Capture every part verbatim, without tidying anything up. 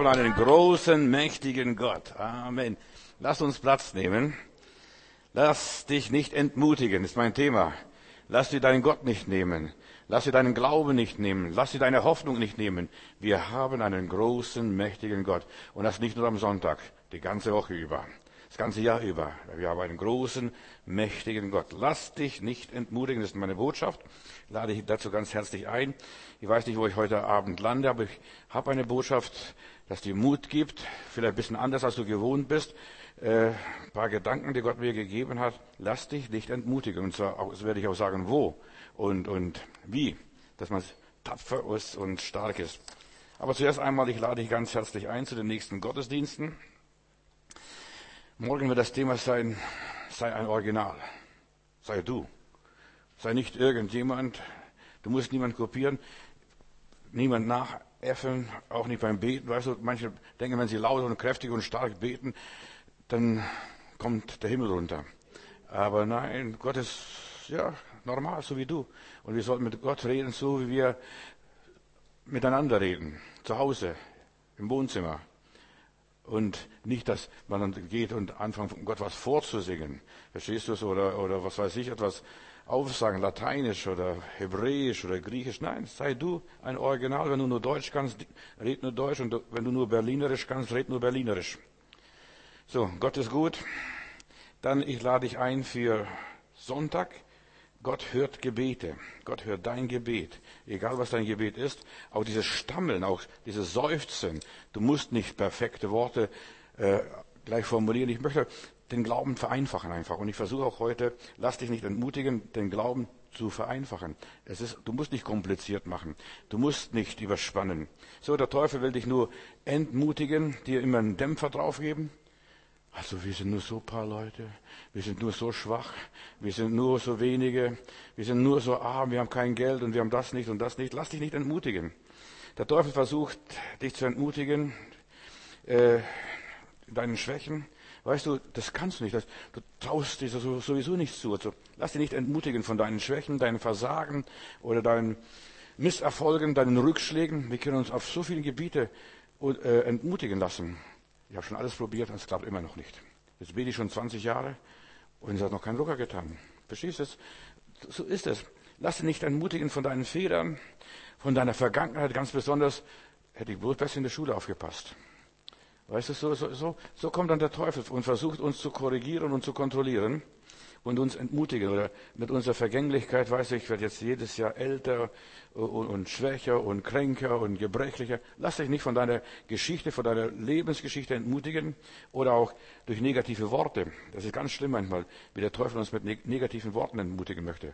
haben einen großen, mächtigen Gott. Amen. Lass uns Platz nehmen. Lass dich nicht entmutigen, ist mein Thema. Lass dir deinen Gott nicht nehmen. Lass dir deinen Glauben nicht nehmen. Lass dir deine Hoffnung nicht nehmen. Wir haben einen großen, mächtigen Gott. Und das nicht nur am Sonntag, die ganze Woche über. Das ganze Jahr über. Wir haben einen großen, mächtigen Gott. Lass dich nicht entmutigen, das ist meine Botschaft. Ich lade dich dazu ganz herzlich ein. Ich weiß nicht, wo ich heute Abend lande, aber ich habe eine Botschaft, dass dir Mut gibt. Vielleicht ein bisschen anders, als du gewohnt bist. Äh, ein paar Gedanken, die Gott mir gegeben hat. Lass dich nicht entmutigen. Und zwar auch, das werde ich auch sagen, wo und, und wie. Dass man tapfer ist und stark ist. Aber zuerst einmal, ich lade dich ganz herzlich ein zu den nächsten Gottesdiensten. Morgen wird das Thema sein, sei ein Original. Sei du. Sei nicht irgendjemand. Du musst niemand kopieren, niemand nachäffen, auch nicht beim Beten. Weißt du, manche denken, wenn sie laut und kräftig und stark beten, dann kommt der Himmel runter. Aber nein, Gott ist, ja, normal, so wie du. Und wir sollten mit Gott reden, so wie wir miteinander reden. Zu Hause, im Wohnzimmer. Und nicht, dass man dann geht und anfängt, Gott was vorzusingen. Verstehst du es? Oder, oder was weiß ich, etwas aufsagen, Lateinisch oder Hebräisch oder Griechisch. Nein, sei du ein Original. Wenn du nur Deutsch kannst, red nur Deutsch. Und wenn du nur Berlinerisch kannst, red nur Berlinerisch. So, Gott ist gut. Dann, ich lade dich ein für Sonntag. Gott hört Gebete. Gott hört dein Gebet. Egal, was dein Gebet ist. Auch dieses Stammeln, auch dieses Seufzen. Du musst nicht perfekte Worte äh, gleich formulieren. Ich möchte den Glauben vereinfachen einfach. Und ich versuche auch heute, lass dich nicht entmutigen, den Glauben zu vereinfachen. Es ist, du musst nicht kompliziert machen. Du musst nicht überspannen. So, der Teufel will dich nur entmutigen, dir immer einen Dämpfer draufgeben. Also wir sind nur so ein paar Leute, wir sind nur so schwach, wir sind nur so wenige, wir sind nur so arm, wir haben kein Geld und wir haben das nicht und das nicht. Lass dich nicht entmutigen. Der Teufel versucht, dich zu entmutigen, äh, in deinen Schwächen. Weißt du, das kannst du nicht, das, du traust dir sowieso nichts zu. Also, lass dich nicht entmutigen von deinen Schwächen, deinen Versagen oder deinen Misserfolgen, deinen Rückschlägen. Wir können uns auf so viele Gebiete äh, entmutigen lassen. Ich habe schon alles probiert und es klappt immer noch nicht. Jetzt bete ich schon zwanzig Jahre und es hat noch keinen Rucker getan. Verstehst du es? So ist es. Lass dich nicht entmutigen von deinen Fehlern, von deiner Vergangenheit. Ganz besonders hätte ich bloß besser in der Schule aufgepasst. Weißt du, so, so, so, so kommt dann der Teufel und versucht uns zu korrigieren und zu kontrollieren und uns entmutigen. Oder mit unserer Vergänglichkeit, weiß ich, ich werde jetzt jedes Jahr älter und, und schwächer und kränker und gebrechlicher. Lass dich nicht von deiner Geschichte, von deiner Lebensgeschichte entmutigen oder auch durch negative Worte. Das ist ganz schlimm manchmal, wie der Teufel uns mit negativen Worten entmutigen möchte.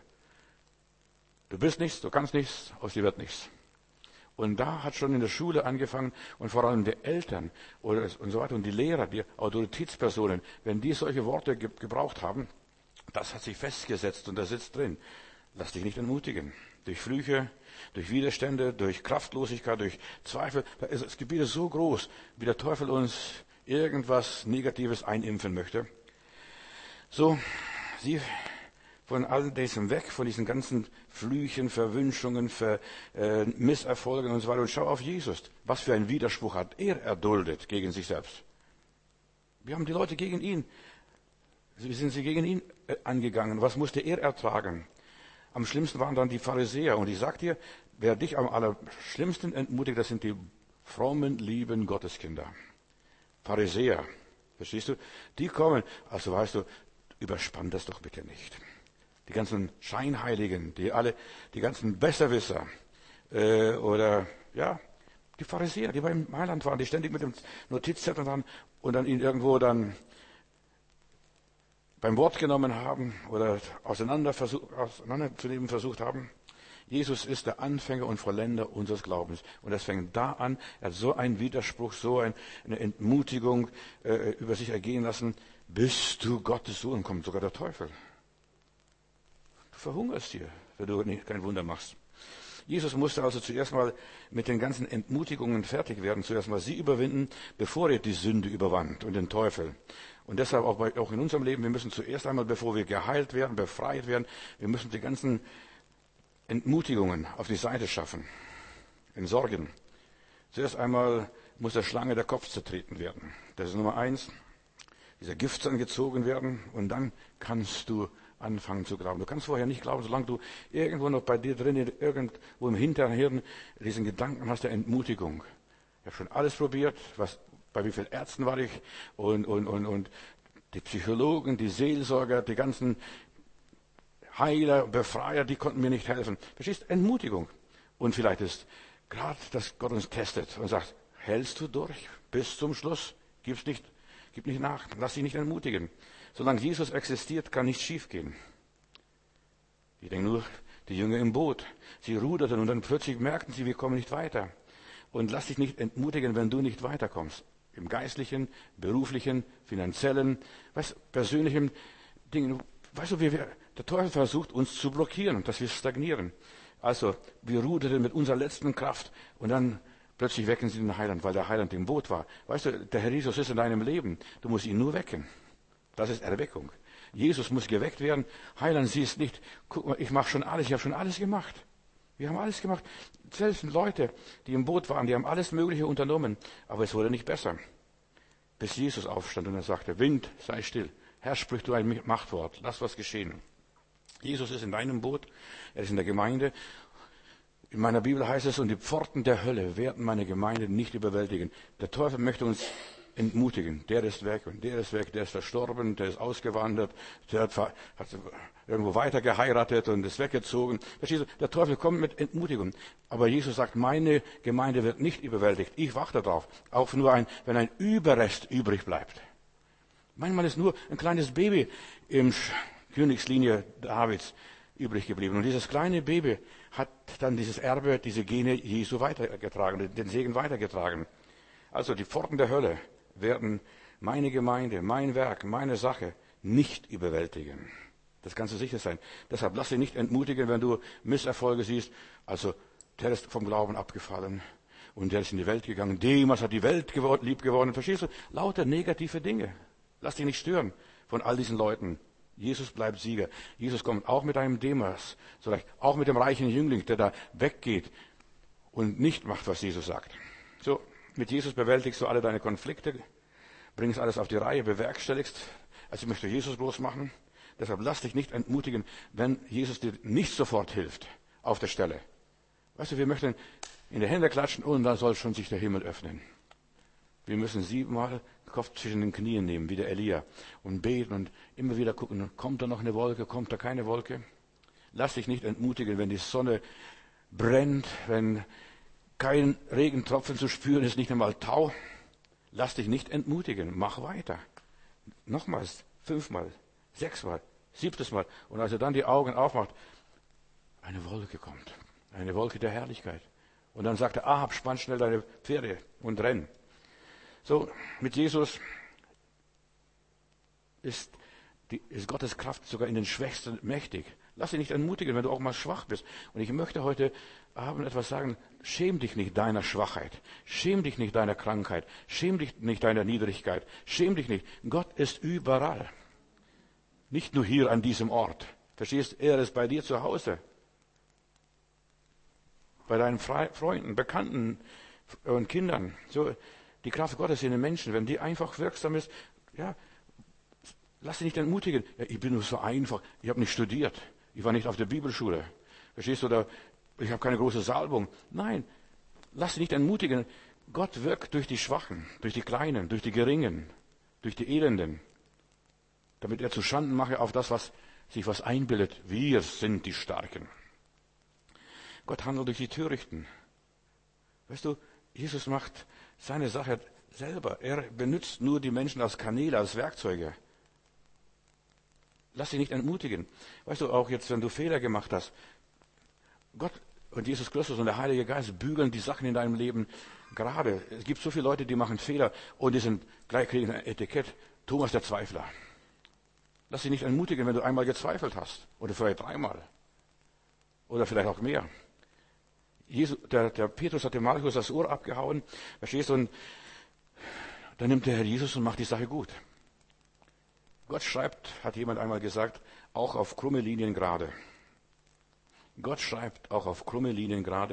Du bist nichts, du kannst nichts, aus dir wird nichts. Und da hat schon in der Schule angefangen und vor allem die Eltern oder und so weiter und die Lehrer, die Autoritätspersonen, wenn die solche Worte ge- gebraucht haben, das hat sich festgesetzt und da sitzt drin. Lass dich nicht entmutigen. Durch Flüche, durch Widerstände, durch Kraftlosigkeit, durch Zweifel. Das Gebiet ist so groß, wie der Teufel uns irgendwas Negatives einimpfen möchte. So, sieh von all diesem weg, von diesen ganzen Flüchen, Verwünschungen, Ver, äh, Misserfolgen und so weiter. Und schau auf Jesus. Was für einen Widerspruch hat er erduldet gegen sich selbst. Wir haben die Leute gegen ihn. Wie sind sie gegen ihn angegangen? Was musste er ertragen? Am schlimmsten waren dann die Pharisäer. Und ich sag dir, wer dich am allerschlimmsten entmutigt, das sind die frommen, lieben Gotteskinder. Pharisäer. Verstehst du? Die kommen. Also weißt du, überspann das doch bitte nicht. Die ganzen Scheinheiligen, die alle, die ganzen Besserwisser, äh, oder, ja, die Pharisäer, die beim Mailand waren, die ständig mit dem Notizzettel waren und dann ihn irgendwo dann beim Wort genommen haben oder auseinander versuch, auseinanderzunehmen versucht haben. Jesus ist der Anfänger und Vollender unseres Glaubens. Und das fängt da an. Er hat so einen Widerspruch, so ein, eine Entmutigung äh, über sich ergehen lassen. Bist du Gottes Sohn, kommt sogar der Teufel. Du verhungerst hier, wenn du nicht, kein Wunder machst. Jesus musste also zuerst mal mit den ganzen Entmutigungen fertig werden, zuerst mal sie überwinden, bevor er die Sünde überwand und den Teufel. Und deshalb auch, bei, auch in unserem Leben, wir müssen zuerst einmal, bevor wir geheilt werden, befreit werden, wir müssen die ganzen Entmutigungen auf die Seite schaffen, in Sorgen. Zuerst einmal muss der Schlange der Kopf zertreten werden. Das ist Nummer eins. Dieser Giftzahn gezogen werden und dann kannst du anfangen zu glauben. Du kannst vorher nicht glauben, solange du irgendwo noch bei dir drin, irgendwo im Hinterhirn diesen Gedanken hast der Entmutigung. Ich habe schon alles probiert, was, bei wie vielen Ärzten war ich und, und, und, und die Psychologen, die Seelsorger, die ganzen Heiler, Befreier, die konnten mir nicht helfen. Verstehst? Entmutigung. Und vielleicht ist gerade, dass Gott uns testet und sagt, hältst du durch bis zum Schluss? Gib's nicht, gib nicht nach, lass dich nicht entmutigen. Solange Jesus existiert, kann nichts schiefgehen. Ich denke nur, die Jünger im Boot, sie ruderten und dann plötzlich merkten sie, wir kommen nicht weiter. Und lass dich nicht entmutigen, wenn du nicht weiterkommst. Im geistlichen, beruflichen, finanziellen, weißt, persönlichen Dingen. Weißt du, wie wir, der Teufel versucht, uns zu blockieren, dass wir stagnieren. Also, wir ruderten mit unserer letzten Kraft und dann plötzlich wecken sie den Heiland, weil der Heiland im Boot war. Weißt du, der Herr Jesus ist in deinem Leben. Du musst ihn nur wecken. Das ist Erweckung. Jesus muss geweckt werden. Heiland, siehst nicht, guck mal, ich mache schon alles, ich habe schon alles gemacht. Wir haben alles gemacht. Selbst Leute, die im Boot waren, die haben alles Mögliche unternommen. Aber es wurde nicht besser. Bis Jesus aufstand und er sagte, Wind, sei still. Herr, sprich du ein Machtwort. Lass was geschehen. Jesus ist in deinem Boot. Er ist in der Gemeinde. In meiner Bibel heißt es, und die Pforten der Hölle werden meine Gemeinde nicht überwältigen. Der Teufel möchte uns entmutigen. Der ist weg und der ist weg, der ist verstorben, der ist ausgewandert, der hat, hat irgendwo weiter geheiratet und ist weggezogen. Verstehst du? Der Teufel kommt mit Entmutigung. Aber Jesus sagt, meine Gemeinde wird nicht überwältigt. Ich warte darauf. Auch nur ein, wenn ein Überrest übrig bleibt. Manchmal ist nur ein kleines Baby im Königslinie Davids übrig geblieben. Und dieses kleine Baby hat dann dieses Erbe, diese Gene Jesu weitergetragen, den Segen weitergetragen. Also die Pforten der Hölle werden meine Gemeinde, mein Werk, meine Sache nicht überwältigen. Das kannst du sicher sein. Deshalb lass dich nicht entmutigen, wenn du Misserfolge siehst. Also der ist vom Glauben abgefallen und der ist in die Welt gegangen. Demas hat die Welt geworden, lieb geworden. Verstehst du? Lauter negative Dinge. Lass dich nicht stören von all diesen Leuten. Jesus bleibt Sieger. Jesus kommt auch mit einem Demas, vielleicht auch mit dem reichen Jüngling, der da weggeht und nicht macht, was Jesus sagt. So, mit Jesus bewältigst du alle deine Konflikte, bringst alles auf die Reihe, bewerkstelligst. Also möchte Jesus bloß machen. Deshalb lass dich nicht entmutigen, wenn Jesus dir nicht sofort hilft auf der Stelle. Weißt du, wir möchten in die Hände klatschen und dann soll schon sich der Himmel öffnen. Wir müssen siebenmal den Kopf zwischen den Knien nehmen, wie der Elia, und beten und immer wieder gucken, kommt da noch eine Wolke, kommt da keine Wolke. Lass dich nicht entmutigen, wenn die Sonne brennt, wenn kein Regentropfen zu spüren ist, nicht einmal Tau. Lass dich nicht entmutigen, mach weiter. Nochmals, fünfmal, sechsmal, siebtes Mal. Und als er dann die Augen aufmacht, eine Wolke kommt, eine Wolke der Herrlichkeit. Und dann sagt er, Ahab, spann schnell deine Pferde und renn. So, mit Jesus ist, die, ist Gottes Kraft sogar in den Schwächsten mächtig. Lass dich nicht entmutigen, wenn du auch mal schwach bist. Und ich möchte heute Abend etwas sagen. Schäm dich nicht deiner Schwachheit. Schäm dich nicht deiner Krankheit. Schäm dich nicht deiner Niedrigkeit. Schäm dich nicht. Gott ist überall. Nicht nur hier an diesem Ort. Verstehst? Er ist bei dir zu Hause. Bei deinen Fre- Freunden, Bekannten und Kindern. So, die Kraft Gottes in den Menschen, wenn die einfach wirksam ist, ja, lass dich nicht entmutigen. Ja, ich bin nur so einfach. Ich habe nicht studiert. Ich war nicht auf der Bibelschule. Verstehst du? Oder ich habe keine große Salbung. Nein, lass dich nicht entmutigen. Gott wirkt durch die Schwachen, durch die Kleinen, durch die Geringen, durch die Elenden. Damit er zu Schanden mache auf das, was sich was einbildet. Wir sind die Starken. Gott handelt durch die Törichten. Weißt du, Jesus macht seine Sache selber. Er benutzt nur die Menschen als Kanäle, als Werkzeuge. Lass dich nicht entmutigen. Weißt du, auch jetzt, wenn du Fehler gemacht hast, Gott und Jesus Christus und der Heilige Geist bügeln die Sachen in deinem Leben gerade. Es gibt so viele Leute, die machen Fehler und die sind gleich kriegen ein Etikett. Thomas der Zweifler. Lass dich nicht entmutigen, wenn du einmal gezweifelt hast. Oder vielleicht dreimal. Oder vielleicht auch mehr. Jesus, der, der Petrus hat dem Malchus das Ohr abgehauen. Verstehst du? Und dann nimmt der Herr Jesus und macht die Sache gut. Gott schreibt, hat jemand einmal gesagt, auch auf krumme Linien gerade. Gott schreibt auch auf krumme Linien gerade.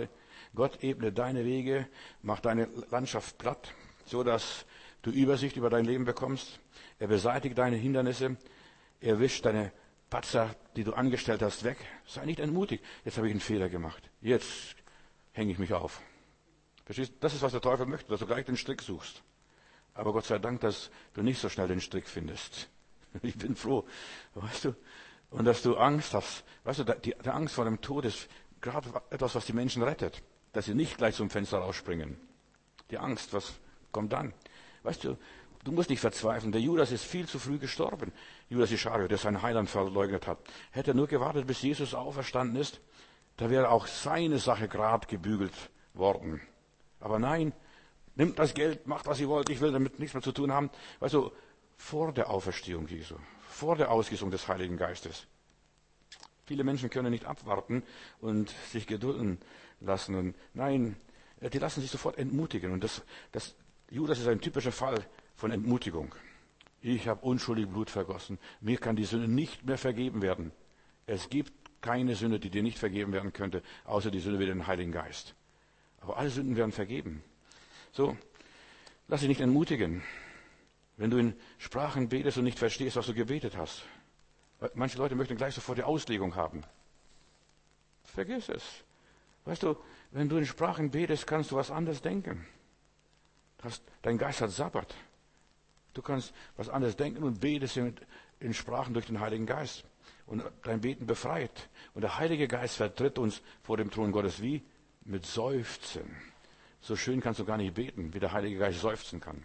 Gott ebnet deine Wege, macht deine Landschaft glatt, so dass du Übersicht über dein Leben bekommst. Er beseitigt deine Hindernisse. Er wischt deine Patzer, die du angestellt hast, weg. Sei nicht entmutigt. Jetzt habe ich einen Fehler gemacht. Jetzt hänge ich mich auf. Verstehst du? Das ist, was der Teufel möchte, dass du gleich den Strick suchst. Aber Gott sei Dank, dass du nicht so schnell den Strick findest. Ich bin froh, weißt du? Und dass du Angst hast. Weißt du, die, die Angst vor dem Tod ist gerade etwas, was die Menschen rettet. Dass sie nicht gleich zum Fenster rausspringen. Die Angst, was kommt dann? Weißt du, du musst nicht verzweifeln. Der Judas ist viel zu früh gestorben. Judas Ischariot, der seinen Heiland verleugnet hat. Hätte er nur gewartet, bis Jesus auferstanden ist, da wäre auch seine Sache gerade gebügelt worden. Aber nein, nimmt das Geld, macht was ihr wollt, ich will damit nichts mehr zu tun haben. Weißt du, vor der Auferstehung Jesu, vor der Ausgießung des Heiligen Geistes. Viele Menschen können nicht abwarten und sich gedulden lassen. Und nein, die lassen sich sofort entmutigen. Und das, das, Judas ist ein typischer Fall von Entmutigung. Ich habe unschuldig Blut vergossen. Mir kann die Sünde nicht mehr vergeben werden. Es gibt keine Sünde, die dir nicht vergeben werden könnte, außer die Sünde wieder den Heiligen Geist. Aber alle Sünden werden vergeben. So, lass dich nicht entmutigen, wenn du in Sprachen betest und nicht verstehst, was du gebetet hast. Manche Leute möchten gleich sofort die Auslegung haben. Vergiss es. Weißt du, wenn du in Sprachen betest, kannst du was anderes denken. Hast, dein Geist hat Sabbat. Du kannst was anderes denken und betest in, in Sprachen durch den Heiligen Geist. Und dein Beten befreit. Und der Heilige Geist vertritt uns vor dem Thron Gottes wie? Mit Seufzen. So schön kannst du gar nicht beten, wie der Heilige Geist seufzen kann.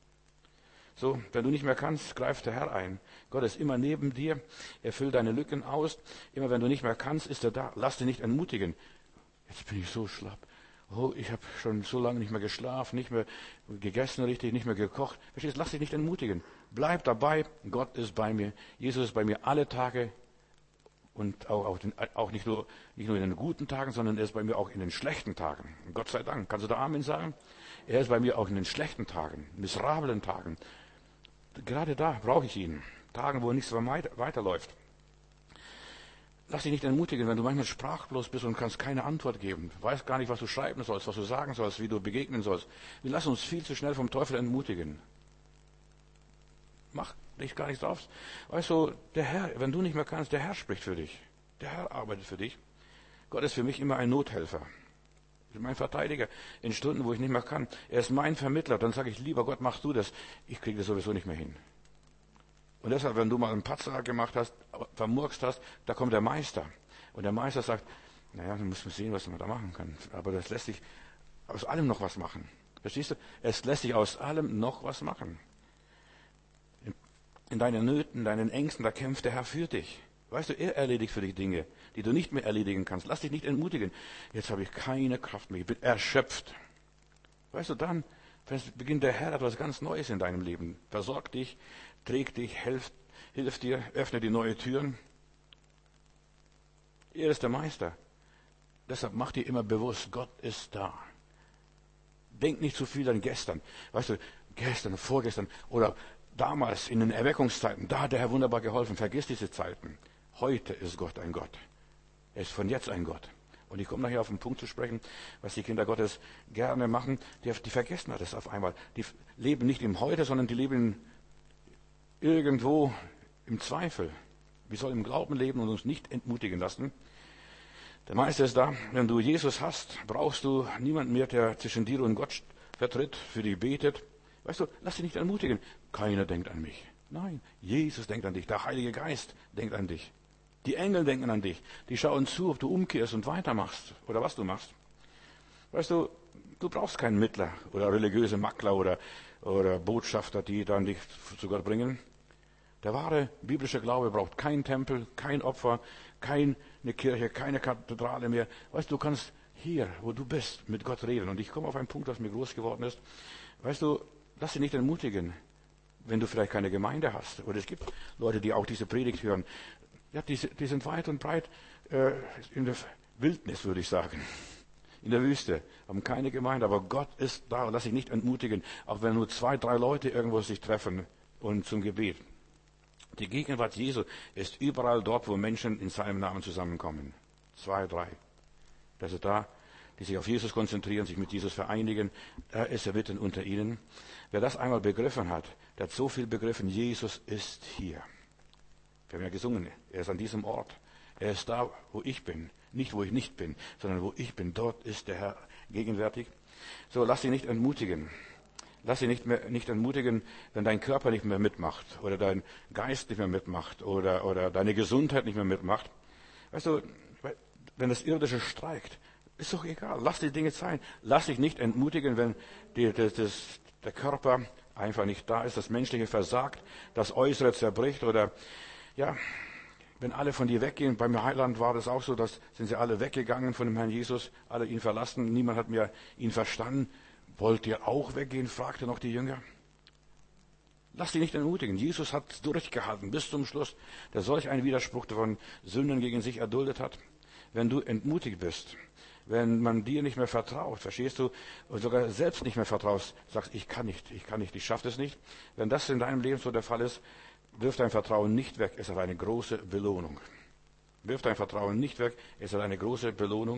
So, wenn du nicht mehr kannst, greift der Herr ein. Gott ist immer neben dir. Er füllt deine Lücken aus. Immer wenn du nicht mehr kannst, ist er da. Lass dich nicht entmutigen. Jetzt bin ich so schlapp. Oh, ich habe schon so lange nicht mehr geschlafen, nicht mehr gegessen richtig, nicht mehr gekocht. Verstehst du? Lass dich nicht entmutigen. Bleib dabei. Gott ist bei mir. Jesus ist bei mir alle Tage. Und auch, auch, den, auch nicht, nur, nicht nur in den guten Tagen, sondern er ist bei mir auch in den schlechten Tagen. Gott sei Dank. Kannst du da Amen sagen? Er ist bei mir auch in den schlechten Tagen, miserablen Tagen. Gerade da brauche ich ihn. Tagen, wo nichts weiterläuft. Lass dich nicht entmutigen, wenn du manchmal sprachlos bist und kannst keine Antwort geben. Weißt gar nicht, was du schreiben sollst, was du sagen sollst, wie du begegnen sollst. Wir lassen uns viel zu schnell vom Teufel entmutigen. Mach dich gar nichts drauf. Weißt du, der Herr, wenn du nicht mehr kannst, der Herr spricht für dich. Der Herr arbeitet für dich. Gott ist für mich immer ein Nothelfer. Er ist mein Verteidiger in Stunden, wo ich nicht mehr kann. Er ist mein Vermittler. Dann sage ich, lieber Gott, machst du das. Ich kriege das sowieso nicht mehr hin. Und deshalb, wenn du mal einen Patzer gemacht hast, vermurkst hast, da kommt der Meister. Und der Meister sagt, naja, dann müssen wir sehen, was man da machen kann. Aber das lässt sich aus allem noch was machen. Verstehst du? Es lässt sich aus allem noch was machen. In, in deinen Nöten, in deinen Ängsten, da kämpft der Herr für dich. Weißt du, er erledigt für dich Dinge, die du nicht mehr erledigen kannst. Lass dich nicht entmutigen. Jetzt habe ich keine Kraft mehr, ich bin erschöpft. Weißt du, dann beginnt der Herr etwas ganz Neues in deinem Leben. Versorgt dich, trägt dich, hilft, hilft dir, öffnet die neue Türen. Er ist der Meister. Deshalb mach dir immer bewusst, Gott ist da. Denk nicht zu viel an gestern. Weißt du, gestern, vorgestern oder damals in den Erweckungszeiten, da hat der Herr wunderbar geholfen. Vergiss diese Zeiten. Heute ist Gott ein Gott. Er ist von jetzt ein Gott. Und ich komme nachher auf den Punkt zu sprechen, was die Kinder Gottes gerne machen. Die, die vergessen das auf einmal. Die leben nicht im Heute, sondern die leben irgendwo im Zweifel. Wir sollen im Glauben leben und uns nicht entmutigen lassen. Der Meister ist da. Wenn du Jesus hast, brauchst du niemanden mehr, der zwischen dir und Gott vertritt, für dich betet. Weißt du, lass dich nicht entmutigen. Keiner denkt an mich. Nein, Jesus denkt an dich. Der Heilige Geist denkt an dich. Die Engel denken an dich. Die schauen zu, ob du umkehrst und weitermachst oder was du machst. Weißt du, du brauchst keinen Mittler oder religiöse Makler oder, oder Botschafter, die dann dich zu Gott bringen. Der wahre biblische Glaube braucht keinen Tempel, kein Opfer, keine Kirche, keine Kathedrale mehr. Weißt du, du kannst hier, wo du bist, mit Gott reden. Und ich komme auf einen Punkt, was mir groß geworden ist. Weißt du, lass dich nicht entmutigen, wenn du vielleicht keine Gemeinde hast. Oder es gibt Leute, die auch diese Predigt hören. Ja, die, die sind weit und breit äh, in der Wildnis, würde ich sagen. In der Wüste. Haben keine Gemeinde, aber Gott ist da. Lass dich nicht entmutigen, auch wenn nur zwei, drei Leute irgendwo sich treffen und zum Gebet. Die Gegenwart Jesu ist überall dort, wo Menschen in seinem Namen zusammenkommen. Zwei, drei. Das ist da. die sich auf Jesus konzentrieren, sich mit Jesus vereinigen. Er ist er mitten unter ihnen. Wer das einmal begriffen hat, der hat so viel begriffen, Jesus ist hier. Wir haben ja gesungen, er ist an diesem Ort. Er ist da, wo ich bin. Nicht, wo ich nicht bin, sondern wo ich bin. Dort ist der Herr gegenwärtig. So, lass dich nicht entmutigen. Lass dich nicht, mehr, nicht entmutigen, wenn dein Körper nicht mehr mitmacht oder dein Geist nicht mehr mitmacht oder, oder deine Gesundheit nicht mehr mitmacht. Weißt du, wenn das Irdische streikt, ist doch egal. Lass die Dinge sein. Lass dich nicht entmutigen, wenn die, das, das, der Körper einfach nicht da ist, das Menschliche versagt, das Äußere zerbricht oder, ja, wenn alle von dir weggehen. Beim Heiland war das auch so, dass sind sie alle weggegangen von dem Herrn Jesus, alle ihn verlassen. Niemand hat mehr ihn verstanden. Wollt ihr auch weggehen? Fragte noch die Jünger. Lass dich nicht entmutigen. Jesus hat durchgehalten bis zum Schluss, der solch einen Widerspruch von Sünden gegen sich erduldet hat. Wenn du entmutigt bist, wenn man dir nicht mehr vertraut, verstehst du, und sogar selbst nicht mehr vertraust, sagst, ich kann nicht, ich kann nicht, ich schaffe das nicht. Wenn das in deinem Leben so der Fall ist, wirf dein Vertrauen nicht weg, es hat eine große Belohnung. Wirf dein Vertrauen nicht weg, es hat eine große Belohnung.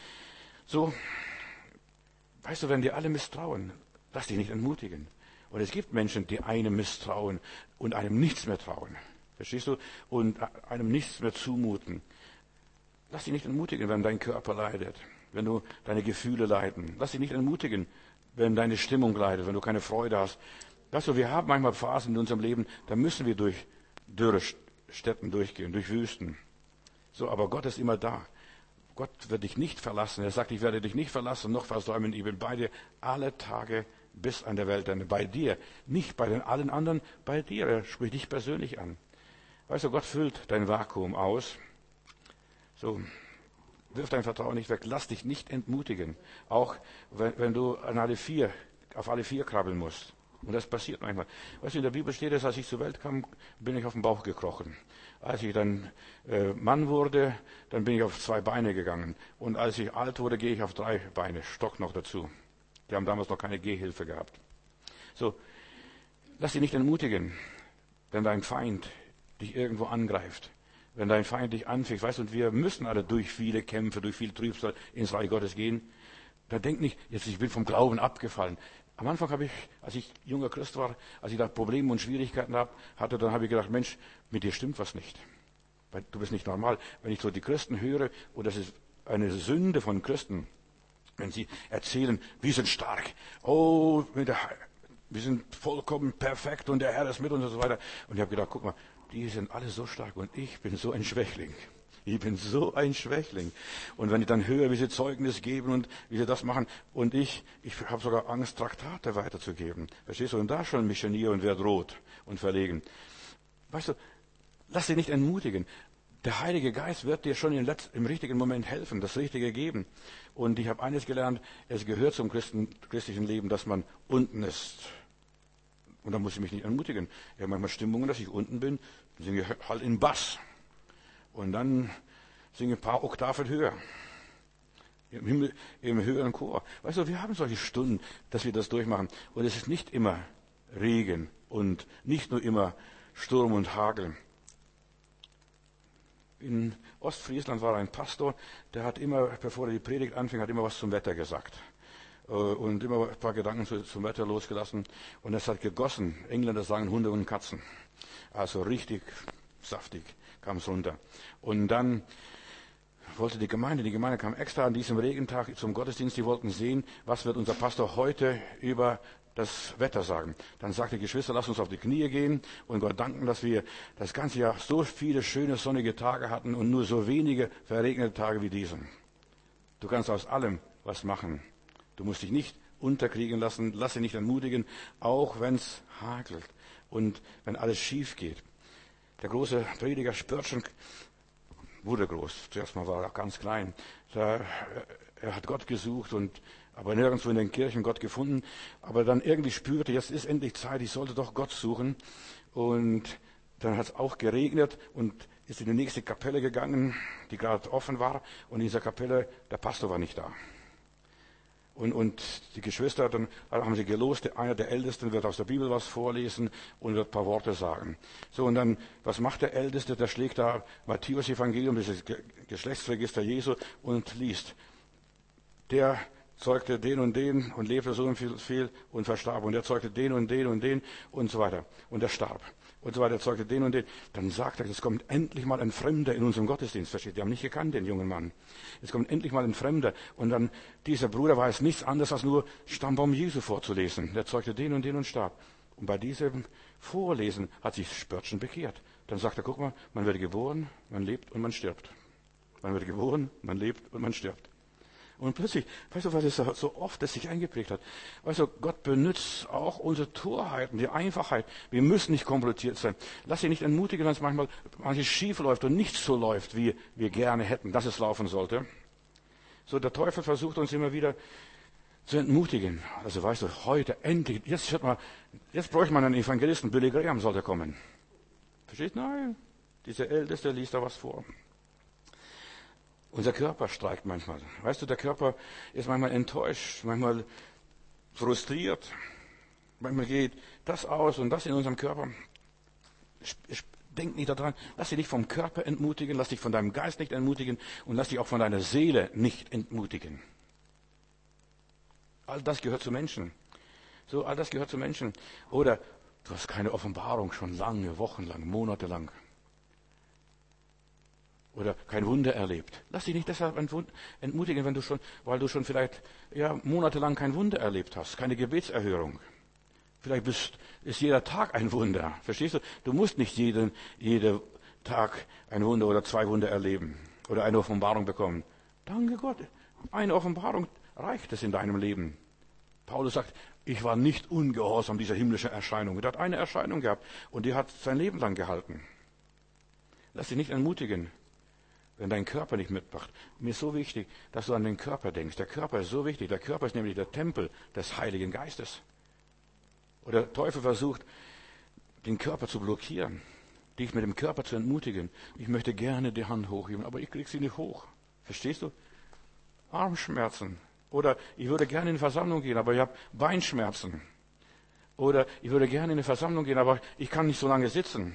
So, weißt du, wenn dir alle misstrauen, lass dich nicht entmutigen. Und es gibt Menschen, die einem misstrauen und einem nichts mehr trauen. Verstehst du? Und einem nichts mehr zumuten. Lass dich nicht entmutigen, wenn dein Körper leidet, wenn du deine Gefühle leiden. Lass dich nicht entmutigen, wenn deine Stimmung leidet, wenn du keine Freude hast. Weißt du, wir haben manchmal Phasen in unserem Leben, da müssen wir durch Dürrestätten durchgehen, durch Wüsten. So, aber Gott ist immer da. Gott wird dich nicht verlassen. Er sagt, ich werde dich nicht verlassen, noch versäumen. Ich bin bei dir alle Tage bis an der Weltende. Bei dir, nicht bei den allen anderen, bei dir. Er spricht dich persönlich an. Weißt du, Gott füllt dein Vakuum aus. So, wirf dein Vertrauen nicht weg. Lass dich nicht entmutigen. Auch wenn, wenn du an alle vier, auf alle vier krabbeln musst. Und das passiert manchmal. Weißt du, in der Bibel steht es, als ich zur Welt kam, bin ich auf den Bauch gekrochen. Als ich dann äh, Mann wurde, dann bin ich auf zwei Beine gegangen. Und als ich alt wurde, gehe ich auf drei Beine, Stock noch dazu. Die haben damals noch keine Gehhilfe gehabt. So, lass dich nicht entmutigen, wenn dein Feind dich irgendwo angreift. Wenn dein Feind dich anficht, weißt du, und wir müssen alle durch viele Kämpfe, durch viel Trübsal ins Reich Gottes gehen. Da denk nicht, jetzt ich bin vom Glauben abgefallen. Am Anfang habe ich, als ich junger Christ war, als ich da Probleme und Schwierigkeiten hatte, dann habe ich gedacht, Mensch, mit dir stimmt was nicht. Weil du bist nicht normal. Wenn ich so die Christen höre, und das ist eine Sünde von Christen, wenn sie erzählen, wir sind stark, oh, wir sind vollkommen perfekt und der Herr ist mit uns und so weiter. Und ich habe gedacht, guck mal, die sind alle so stark und ich bin so ein Schwächling. Ich bin so ein Schwächling. Und wenn ich dann höre, wie sie Zeugnis geben und wie sie das machen, und ich, ich habe sogar Angst, Traktate weiterzugeben. Verstehst du? Und da schon missioniere und werde rot und verlegen. Weißt du, lass dich nicht entmutigen. Der Heilige Geist wird dir schon im, Letz-, im richtigen Moment helfen, das Richtige geben. Und ich habe eines gelernt, es gehört zum Christen, christlichen Leben, dass man unten ist. Und da muss ich mich nicht entmutigen. Ich habe manchmal Stimmungen, dass ich unten bin, dann singe ich halt in Bass. Und dann singe ich ein paar Oktaven höher. Im, Himmel, im höheren Chor. Weißt du, wir haben solche Stunden, dass wir das durchmachen. Und es ist nicht immer Regen und nicht nur immer Sturm und Hagel. In Ostfriesland war ein Pastor, der hat immer, bevor er die Predigt anfing, hat immer was zum Wetter gesagt. Und immer ein paar Gedanken zum Wetter losgelassen. Und es hat gegossen. Engländer sagen Hunde und Katzen. Also richtig saftig kam es runter. Und dann wollte die Gemeinde, die Gemeinde kam extra an diesem Regentag zum Gottesdienst, die wollten sehen, was wird unser Pastor heute über das Wetter sagen. Dann sagte die Geschwister, lass uns auf die Knie gehen und Gott danken, dass wir das ganze Jahr so viele schöne sonnige Tage hatten und nur so wenige verregnete Tage wie diesen. Du kannst aus allem was machen. Du musst dich nicht unterkriegen lassen, lass dich nicht entmutigen, auch wenn es hagelt und wenn alles schief geht. Der große Prediger Spurgeon wurde groß. Zuerst mal war er ganz klein. Er hat Gott gesucht, und aber nirgendwo in den Kirchen Gott gefunden. Aber dann irgendwie spürte, jetzt ist endlich Zeit, ich sollte doch Gott suchen. Und dann hat es auch geregnet und ist in die nächste Kapelle gegangen, die gerade offen war. Und in dieser Kapelle, der Pastor war nicht da. Und, und die Geschwister, dann haben sie gelost, einer der Ältesten wird aus der Bibel was vorlesen und wird ein paar Worte sagen. So, und dann, was macht der Älteste? Der schlägt da Matthäus Evangelium, das ist Geschlechtsregister Jesu, und liest. der zeugte den und den und lebte so viel, viel und verstarb. Und der zeugte den und den und den und so weiter. Und er starb. Und so weiter, er zeugte den und den. Dann sagt er, es kommt endlich mal ein Fremder in unserem Gottesdienst. Versteht? Die haben nicht gekannt, den jungen Mann. Es kommt endlich mal ein Fremder. Und dann, dieser Bruder weiß nichts anderes, als nur Stammbaum Jesu vorzulesen. Der zeugte den und den und starb. Und bei diesem Vorlesen hat sich Spörtchen bekehrt. Dann sagt er, guck mal, man wird geboren, man lebt und man stirbt. Man wird geboren, man lebt und man stirbt. Und plötzlich, weißt du, was es so oft das sich eingeprägt hat? Weißt du, Gott benutzt auch unsere Torheiten, die Einfachheit. Wir müssen nicht kompliziert sein. Lass dich nicht entmutigen, wenn es manchmal manches schief läuft und nicht so läuft, wie wir gerne hätten, dass es laufen sollte. So, der Teufel versucht uns immer wieder zu entmutigen. Also weißt du, heute endlich, jetzt hört mal, jetzt bräuchte man einen Evangelisten, Billy Graham sollte kommen. Versteht? Nein, dieser Älteste liest da was vor. Unser Körper streikt manchmal. Weißt du, der Körper ist manchmal enttäuscht, manchmal frustriert. Manchmal geht das aus und das in unserem Körper. Denk nicht daran, lass dich nicht vom Körper entmutigen, lass dich von deinem Geist nicht entmutigen und lass dich auch von deiner Seele nicht entmutigen. All das gehört zu Menschen. So, all das gehört zu Menschen. Oder du hast keine Offenbarung schon lange, wochenlang, monatelang. Oder kein Wunder erlebt. Lass dich nicht deshalb entmutigen, wenn du schon, weil du schon vielleicht ja, monatelang kein Wunder erlebt hast, keine Gebetserhörung. Vielleicht bist, ist jeder Tag ein Wunder. Verstehst du? Du musst nicht jeden, jeden Tag ein Wunder oder zwei Wunder erleben oder eine Offenbarung bekommen. Danke Gott, eine Offenbarung reicht es in deinem Leben. Paulus sagt, ich war nicht ungehorsam dieser himmlischen Erscheinung. Er hat eine Erscheinung gehabt und die hat sein Leben lang gehalten. Lass dich nicht entmutigen, wenn dein Körper nicht mitmacht. Mir ist so wichtig, dass du an den Körper denkst. Der Körper ist so wichtig. Der Körper ist nämlich der Tempel des Heiligen Geistes. Und der Teufel versucht, den Körper zu blockieren, dich mit dem Körper zu entmutigen. Ich möchte gerne die Hand hochheben, aber ich kriege sie nicht hoch. Verstehst du? Armschmerzen. Oder ich würde gerne in eine Versammlung gehen, aber ich habe Beinschmerzen. Oder ich würde gerne in eine Versammlung gehen, aber ich kann nicht so lange sitzen.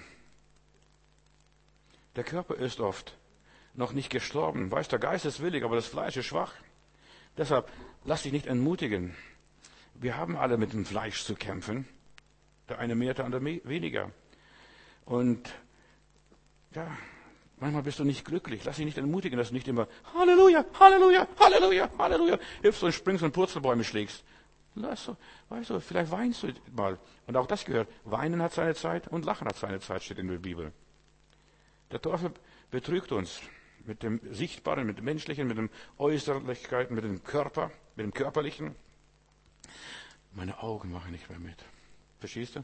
Der Körper ist oft noch nicht gestorben. Weißt, der Geist ist willig, aber das Fleisch ist schwach. Deshalb lass dich nicht entmutigen. Wir haben alle mit dem Fleisch zu kämpfen. Der eine mehr, der andere weniger. Und ja, manchmal bist du nicht glücklich. Lass dich nicht entmutigen, dass du nicht immer Halleluja, Halleluja, Halleluja, Halleluja hüpfst und springst und Purzelbäume schlägst. Lass du, weißt du, vielleicht weinst du mal. Und auch das gehört. Weinen hat seine Zeit und Lachen hat seine Zeit, steht in der Bibel. Der Teufel betrügt uns mit dem Sichtbaren, mit dem Menschlichen, mit den Äußerlichkeiten, mit dem Körper, mit dem Körperlichen. Meine Augen machen nicht mehr mit. Verstehst du?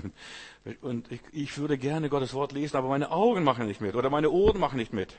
Und ich, ich würde gerne Gottes Wort lesen, aber meine Augen machen nicht mit oder meine Ohren machen nicht mit.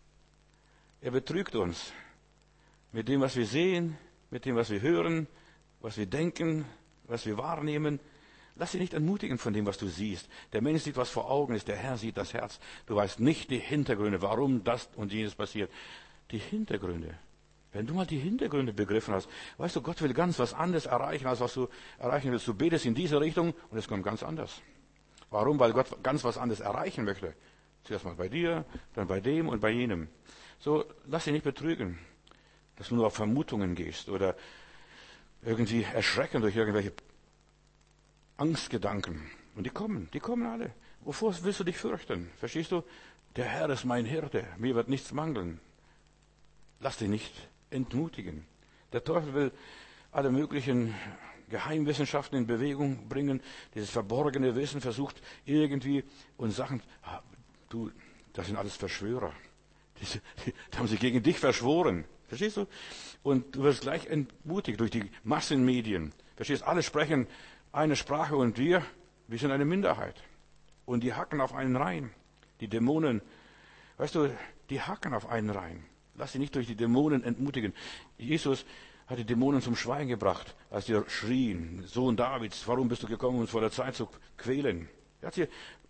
Er betrügt uns mit dem, was wir sehen, mit dem, was wir hören, was wir denken, was wir wahrnehmen. Lass dich nicht entmutigen von dem, was du siehst. Der Mensch sieht, was vor Augen ist, der Herr sieht das Herz. Du weißt nicht die Hintergründe, warum das und jenes passiert. Die Hintergründe. Wenn du mal die Hintergründe begriffen hast, weißt du, Gott will ganz was anderes erreichen, als was du erreichen willst. Du betest in diese Richtung und es kommt ganz anders. Warum? Weil Gott ganz was anderes erreichen möchte. Zuerst mal bei dir, dann bei dem und bei jenem. So, lass dich nicht betrügen, dass du nur auf Vermutungen gehst oder irgendwie erschrecken durch irgendwelche Angstgedanken. Und die kommen, die kommen alle. Wovor willst du dich fürchten? Verstehst du? Der Herr ist mein Hirte, mir wird nichts mangeln. Lass dich nicht entmutigen. Der Teufel will alle möglichen Geheimwissenschaften in Bewegung bringen. Dieses verborgene Wissen versucht irgendwie und Sachen, du, das sind alles Verschwörer. Die, die, die haben sich gegen dich verschworen. Verstehst du? Und du wirst gleich entmutigt durch die Massenmedien. Verstehst? Alle sprechen eine Sprache und wir, wir sind eine Minderheit. Und die hacken auf einen rein. Die Dämonen, weißt du, die hacken auf einen rein. Lass dich nicht durch die Dämonen entmutigen. Jesus hat die Dämonen zum Schweigen gebracht, als sie schrien, Sohn Davids, warum bist du gekommen, uns vor der Zeit zu quälen? Er hat sie,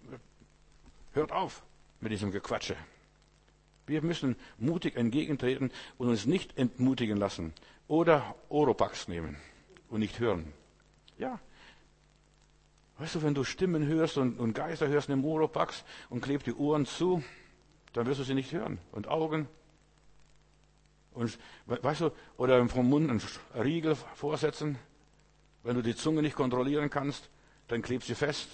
hört auf mit diesem Gequatsche. Wir müssen mutig entgegentreten und uns nicht entmutigen lassen. Oder Oropax nehmen und nicht hören. Ja. Weißt du, wenn du Stimmen hörst und, und Geister hörst, nimm Oropax und kleb die Ohren zu, dann wirst du sie nicht hören. Und Augen. Und weißt du, oder vom Mund einen Riegel vorsetzen. Wenn du die Zunge nicht kontrollieren kannst, dann klebt sie fest.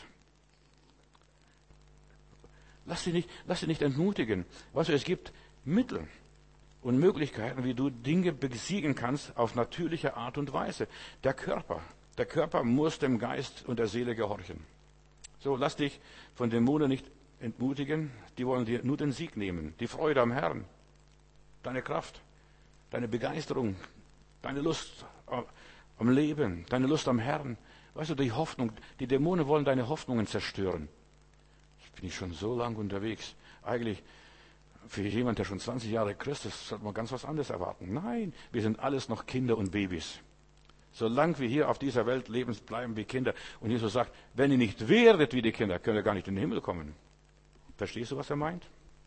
Lass dich nicht, lass dich nicht entmutigen. Weißt du, es gibt Mittel und Möglichkeiten, wie du Dinge besiegen kannst auf natürliche Art und Weise. Der Körper, der Körper muss dem Geist und der Seele gehorchen. So, lass dich von Dämonen nicht entmutigen. Die wollen dir nur den Sieg nehmen. Die Freude am Herrn, deine Kraft, deine Begeisterung, deine Lust am Leben, deine Lust am Herrn. Weißt du, die Hoffnung, die Dämonen wollen deine Hoffnungen zerstören. Jetzt bin ich schon so lang unterwegs. Eigentlich, für jemand, der schon zwanzig Jahre Christ ist, sollte man ganz was anderes erwarten. Nein, wir sind alles noch Kinder und Babys. Solange wir hier auf dieser Welt leben, bleiben wir Kinder. Und Jesus sagt, wenn ihr nicht werdet wie die Kinder, könnt ihr gar nicht in den Himmel kommen. Verstehst du, was er meint?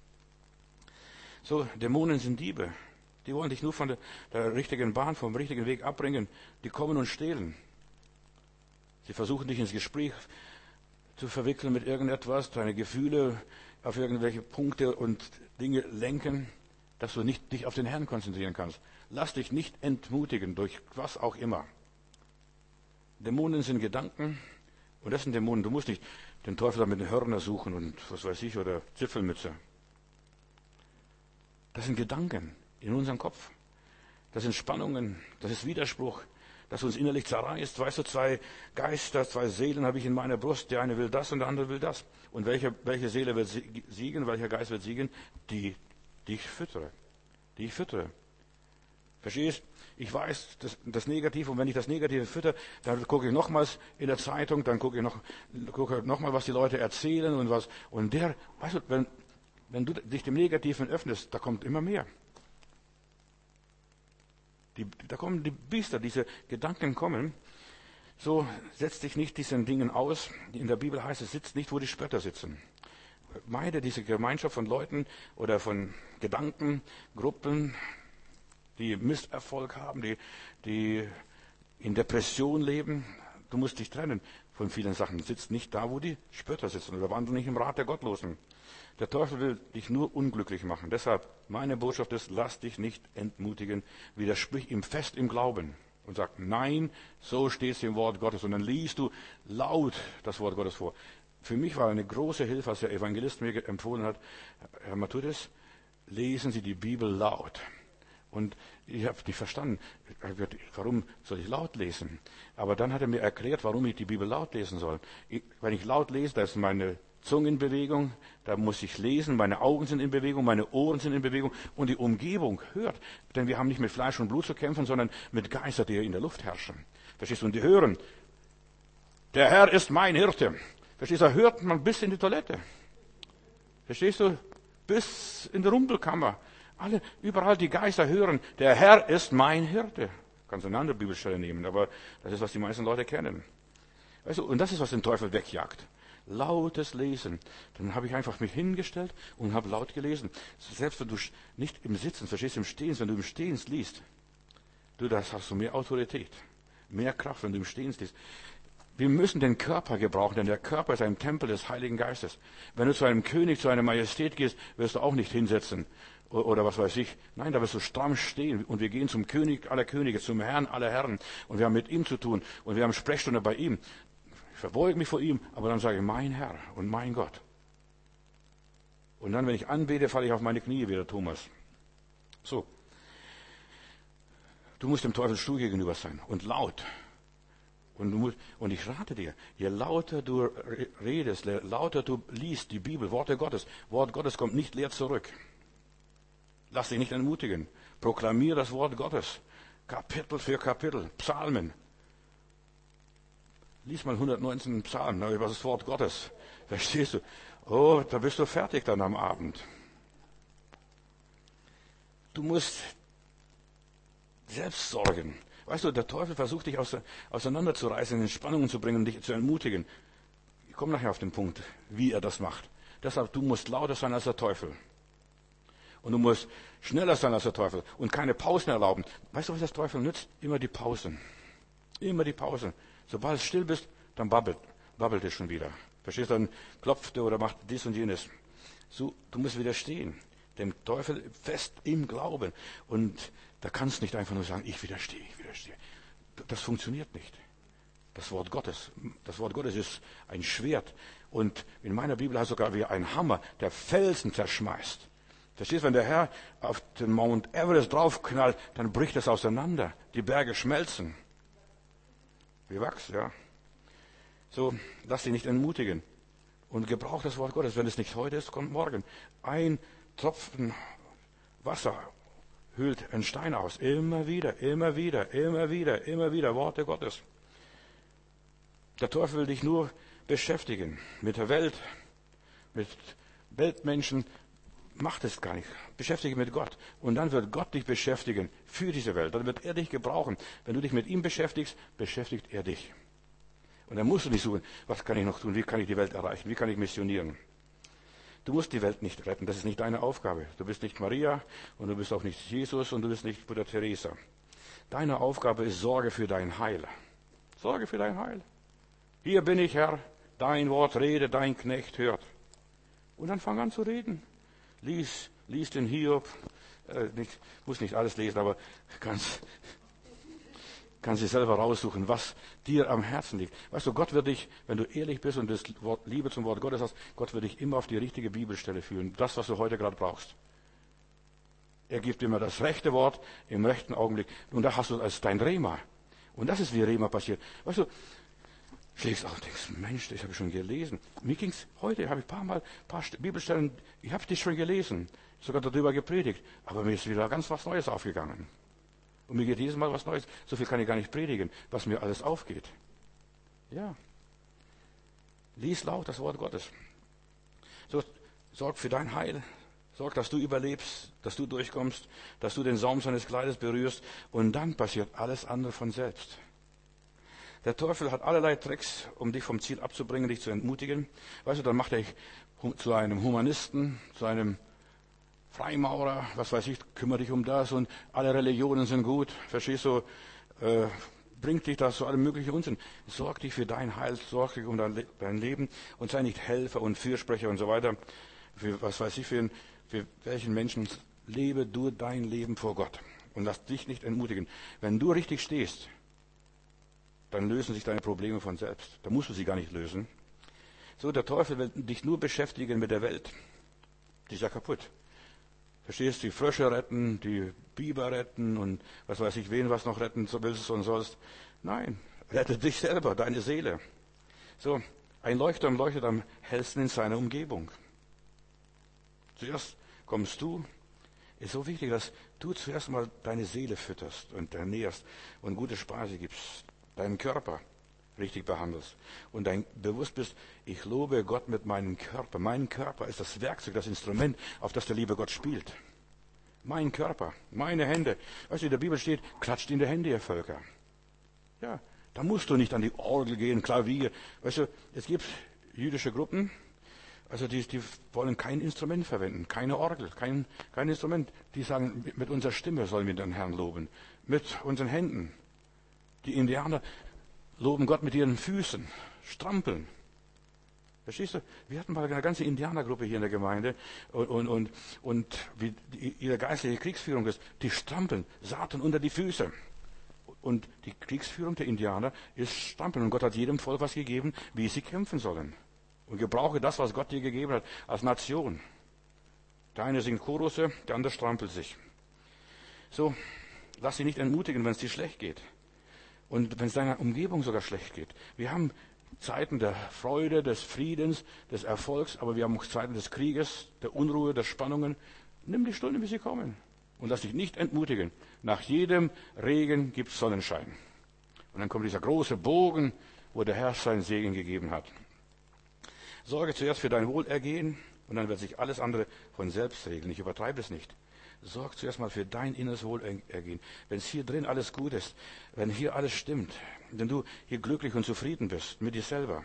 So, Dämonen sind Diebe. Die wollen dich nur von der, der richtigen Bahn, vom richtigen Weg abbringen. Die kommen und stehlen. Sie versuchen dich ins Gespräch zu verwickeln mit irgendetwas, deine Gefühle auf irgendwelche Punkte und Dinge lenken, dass du nicht dich auf den Herrn konzentrieren kannst. Lass dich nicht entmutigen, durch was auch immer. Dämonen sind Gedanken, und das sind Dämonen. Du musst nicht den Teufel da mit den Hörner suchen und was weiß ich, oder Zipfelmütze. Das sind Gedanken in unserem Kopf. Das sind Spannungen, das ist Widerspruch, das uns innerlich zerreißt. Weißt du, zwei Geister, zwei Seelen habe ich in meiner Brust. Der eine will das und der andere will das. Und welche, welche Seele wird siegen, welcher Geist wird siegen? Die, die ich füttere. Die ich füttere. Verstehst? Ich weiß das, das Negative, und wenn ich das Negative fütter, dann gucke ich nochmals in der Zeitung, dann gucke ich noch, gucke noch mal, was die Leute erzählen und was. Und der, weißt du, wenn, wenn du dich dem Negativen öffnest, da kommt immer mehr. Die, da kommen die Biester, diese Gedanken kommen. So, setz dich nicht diesen Dingen aus. In der Bibel heißt es, sitzt nicht, wo die Spötter sitzen. Meide diese Gemeinschaft von Leuten oder von Gedanken, Gruppen, die Misserfolg haben, die, die in Depression leben. Du musst dich trennen von vielen Sachen. Sitzt nicht da, wo die Spötter sitzen, oder wandel nicht im Rat der Gottlosen. Der Teufel will dich nur unglücklich machen. Deshalb, meine Botschaft ist, lass dich nicht entmutigen. Widersprich ihm fest im Glauben und sag, nein, so steht es im Wort Gottes. Und dann liest du laut das Wort Gottes vor. Für mich war eine große Hilfe, als der Evangelist mir empfohlen hat, Herr Matthäus, lesen Sie die Bibel laut. Und ich habe nicht verstanden, warum soll ich laut lesen? Aber dann hat er mir erklärt, warum ich die Bibel laut lesen soll. Ich, wenn ich laut lese, da ist meine Zunge in Bewegung, da muss ich lesen, meine Augen sind in Bewegung, meine Ohren sind in Bewegung und die Umgebung hört. Denn wir haben nicht mit Fleisch und Blut zu kämpfen, sondern mit Geistern, die in der Luft herrschen. Verstehst du? Und die hören, der Herr ist mein Hirte. Verstehst du? Da hört man bis in die Toilette. Verstehst du? Bis in die Rumpelkammer. Alle, überall die Geister hören, der Herr ist mein Hirte. Kannst du eine andere Bibelstelle nehmen, aber das ist, was die meisten Leute kennen. Weißt du, und das ist, was den Teufel wegjagt. Lautes Lesen. Dann habe ich einfach mich hingestellt und habe laut gelesen. Selbst wenn du nicht im Sitzen, verstehst du, im Stehen, wenn du im Stehen liest, du, das hast du mehr Autorität, mehr Kraft, wenn du im Stehen liest. Wir müssen den Körper gebrauchen, denn der Körper ist ein Tempel des Heiligen Geistes. Wenn du zu einem König, zu einer Majestät gehst, wirst du auch nicht hinsetzen oder was weiß ich. Nein, da wirst du stramm stehen. Und wir gehen zum König aller Könige, zum Herrn aller Herren. Und wir haben mit ihm zu tun. Und wir haben Sprechstunde bei ihm. Ich verbeuge mich vor ihm, aber dann sage ich, mein Herr und mein Gott. Und dann, wenn ich anbete, falle ich auf meine Knie wieder, Thomas. So. Du musst dem Teufel stur gegenüber sein und laut. Und, du musst, und ich rate dir, je lauter du redest, je lauter du liest die Bibel, Worte Gottes, Wort Gottes kommt nicht leer zurück. Lass dich nicht entmutigen. Proklamier das Wort Gottes. Kapitel für Kapitel. Psalmen. Lies mal hundertneunzehn Psalmen über das Wort Gottes. Verstehst du? Oh, da bist du fertig dann am Abend. Du musst selbst sorgen. Weißt du, der Teufel versucht dich auseinanderzureißen, in Spannungen zu bringen und dich zu entmutigen. Ich komme nachher auf den Punkt, wie er das macht. Deshalb, du musst lauter sein als der Teufel. Und du musst schneller sein als der Teufel und keine Pausen erlauben. Weißt du, was das Teufel nützt? Immer die Pausen. Immer die Pausen. Sobald du still bist, dann babbelt, babbelt es schon wieder. Verstehst du? Dann klopft er oder macht dies und jenes. So, du musst widerstehen. Dem Teufel fest im Glauben. Und da kannst du nicht einfach nur sagen, ich widerstehe, ich widerstehe. Das funktioniert nicht. Das Wort Gottes, das Wort Gottes ist ein Schwert. Und in meiner Bibel heißt sogar wie ein Hammer, der Felsen zerschmeißt. Verstehst du, wenn der Herr auf den Mount Everest draufknallt, dann bricht es auseinander. Die Berge schmelzen. Wie Wachs, ja. So, lass dich nicht entmutigen. Und gebrauch das Wort Gottes. Wenn es nicht heute ist, kommt morgen. Ein Tropfen Wasser hüllt einen Stein aus. Immer wieder, immer wieder, immer wieder, immer wieder. Worte Gottes. Der Teufel will dich nur beschäftigen. Mit der Welt, mit Weltmenschen. Macht es gar nicht. Beschäftige mit Gott. Und dann wird Gott dich beschäftigen für diese Welt. Dann wird er dich gebrauchen. Wenn du dich mit ihm beschäftigst, beschäftigt er dich. Und dann musst du nicht suchen, was kann ich noch tun? Wie kann ich die Welt erreichen? Wie kann ich missionieren? Du musst die Welt nicht retten. Das ist nicht deine Aufgabe. Du bist nicht Maria und du bist auch nicht Jesus und du bist nicht Mutter Teresa. Deine Aufgabe ist Sorge für dein Heil. Sorge für dein Heil. Hier bin ich, Herr. Dein Wort rede, dein Knecht hört. Und dann fang an zu reden. Lies, lies den Hiob, äh, nicht, muss nicht alles lesen, aber kannst, kannst dir selber raussuchen, was dir am Herzen liegt. Weißt du, Gott wird dich, wenn du ehrlich bist und das Wort Liebe zum Wort Gottes hast, Gott wird dich immer auf die richtige Bibelstelle führen. Das, was du heute gerade brauchst. Er gibt dir immer das rechte Wort im rechten Augenblick. Und da hast du es als dein Rema. Und das ist wie Rema passiert. Weißt du, schlägst auf und denkst, Mensch, das habe ich schon gelesen. Mir ging's heute, habe ich ein paar Mal, ein paar Bibelstellen, ich habe die schon gelesen, sogar darüber gepredigt, aber mir ist wieder ganz was Neues aufgegangen. Und mir geht jedes Mal was Neues. So viel kann ich gar nicht predigen, was mir alles aufgeht. Ja. Lies laut das Wort Gottes. So, sorg für dein Heil. Sorg, dass du überlebst, dass du durchkommst, dass du den Saum seines Kleides berührst und dann passiert alles andere von selbst. Der Teufel hat allerlei Tricks, um dich vom Ziel abzubringen, dich zu entmutigen. Weißt du, dann macht er dich zu einem Humanisten, zu einem Freimaurer, was weiß ich, kümmere dich um das und alle Religionen sind gut. Verstehst du, äh, bringt dich das zu allem möglichen Unsinn. Sorg dich für dein Heil, sorg dich um dein, Le- dein Leben und sei nicht Helfer und Fürsprecher und so weiter. Für, was weiß ich, für, für welchen Menschen lebe du dein Leben vor Gott und lass dich nicht entmutigen. Wenn du richtig stehst, dann lösen sich deine Probleme von selbst. Da musst du sie gar nicht lösen. So, der Teufel will dich nur beschäftigen mit der Welt. Die ist ja kaputt. Verstehst du, die Frösche retten, die Biber retten und was weiß ich, wen was noch retten willst und sollst. Nein, rette dich selber, deine Seele. So, ein Leuchtturm leuchtet am hellsten in seiner Umgebung. Zuerst kommst du. Ist so wichtig, dass du zuerst mal deine Seele fütterst und ernährst und gute Speise gibst. Deinen Körper richtig behandelst und dein bewusst bist, ich lobe Gott mit meinem Körper. Mein Körper ist das Werkzeug, das Instrument, auf das der liebe Gott spielt. Mein Körper, meine Hände. Weißt du, in der Bibel steht, klatscht in die Hände, ihr Völker. Ja, da musst du nicht an die Orgel gehen, Klavier. Weißt du, es gibt jüdische Gruppen, also die, die wollen kein Instrument verwenden, keine Orgel, kein, kein Instrument. Die sagen, mit unserer Stimme sollen wir den Herrn loben, mit unseren Händen. Die Indianer loben Gott mit ihren Füßen, strampeln. Verstehst du? Wir hatten mal eine ganze Indianergruppe hier in der Gemeinde und, und, und, und wie die, ihre geistliche Kriegsführung ist, die strampeln Satan unter die Füße. Und die Kriegsführung der Indianer ist strampeln. Und Gott hat jedem Volk was gegeben, wie sie kämpfen sollen. Und gebrauche das, was Gott dir gegeben hat, als Nation. Der eine singt Chorusse, der andere strampelt sich. So, lass dich nicht entmutigen, wenn es dir schlecht geht. Und wenn es deiner Umgebung sogar schlecht geht. Wir haben Zeiten der Freude, des Friedens, des Erfolgs, aber wir haben auch Zeiten des Krieges, der Unruhe, der Spannungen. Nimm die Stunden, wie sie kommen. Und lass dich nicht entmutigen. Nach jedem Regen gibt es Sonnenschein. Und dann kommt dieser große Bogen, wo der Herr seinen Segen gegeben hat. Sorge zuerst für dein Wohlergehen und dann wird sich alles andere von selbst regeln. Ich übertreibe es nicht. Sorg zuerst mal für dein inneres Wohlergehen. Wenn es hier drin alles gut ist, wenn hier alles stimmt, wenn du hier glücklich und zufrieden bist mit dir selber,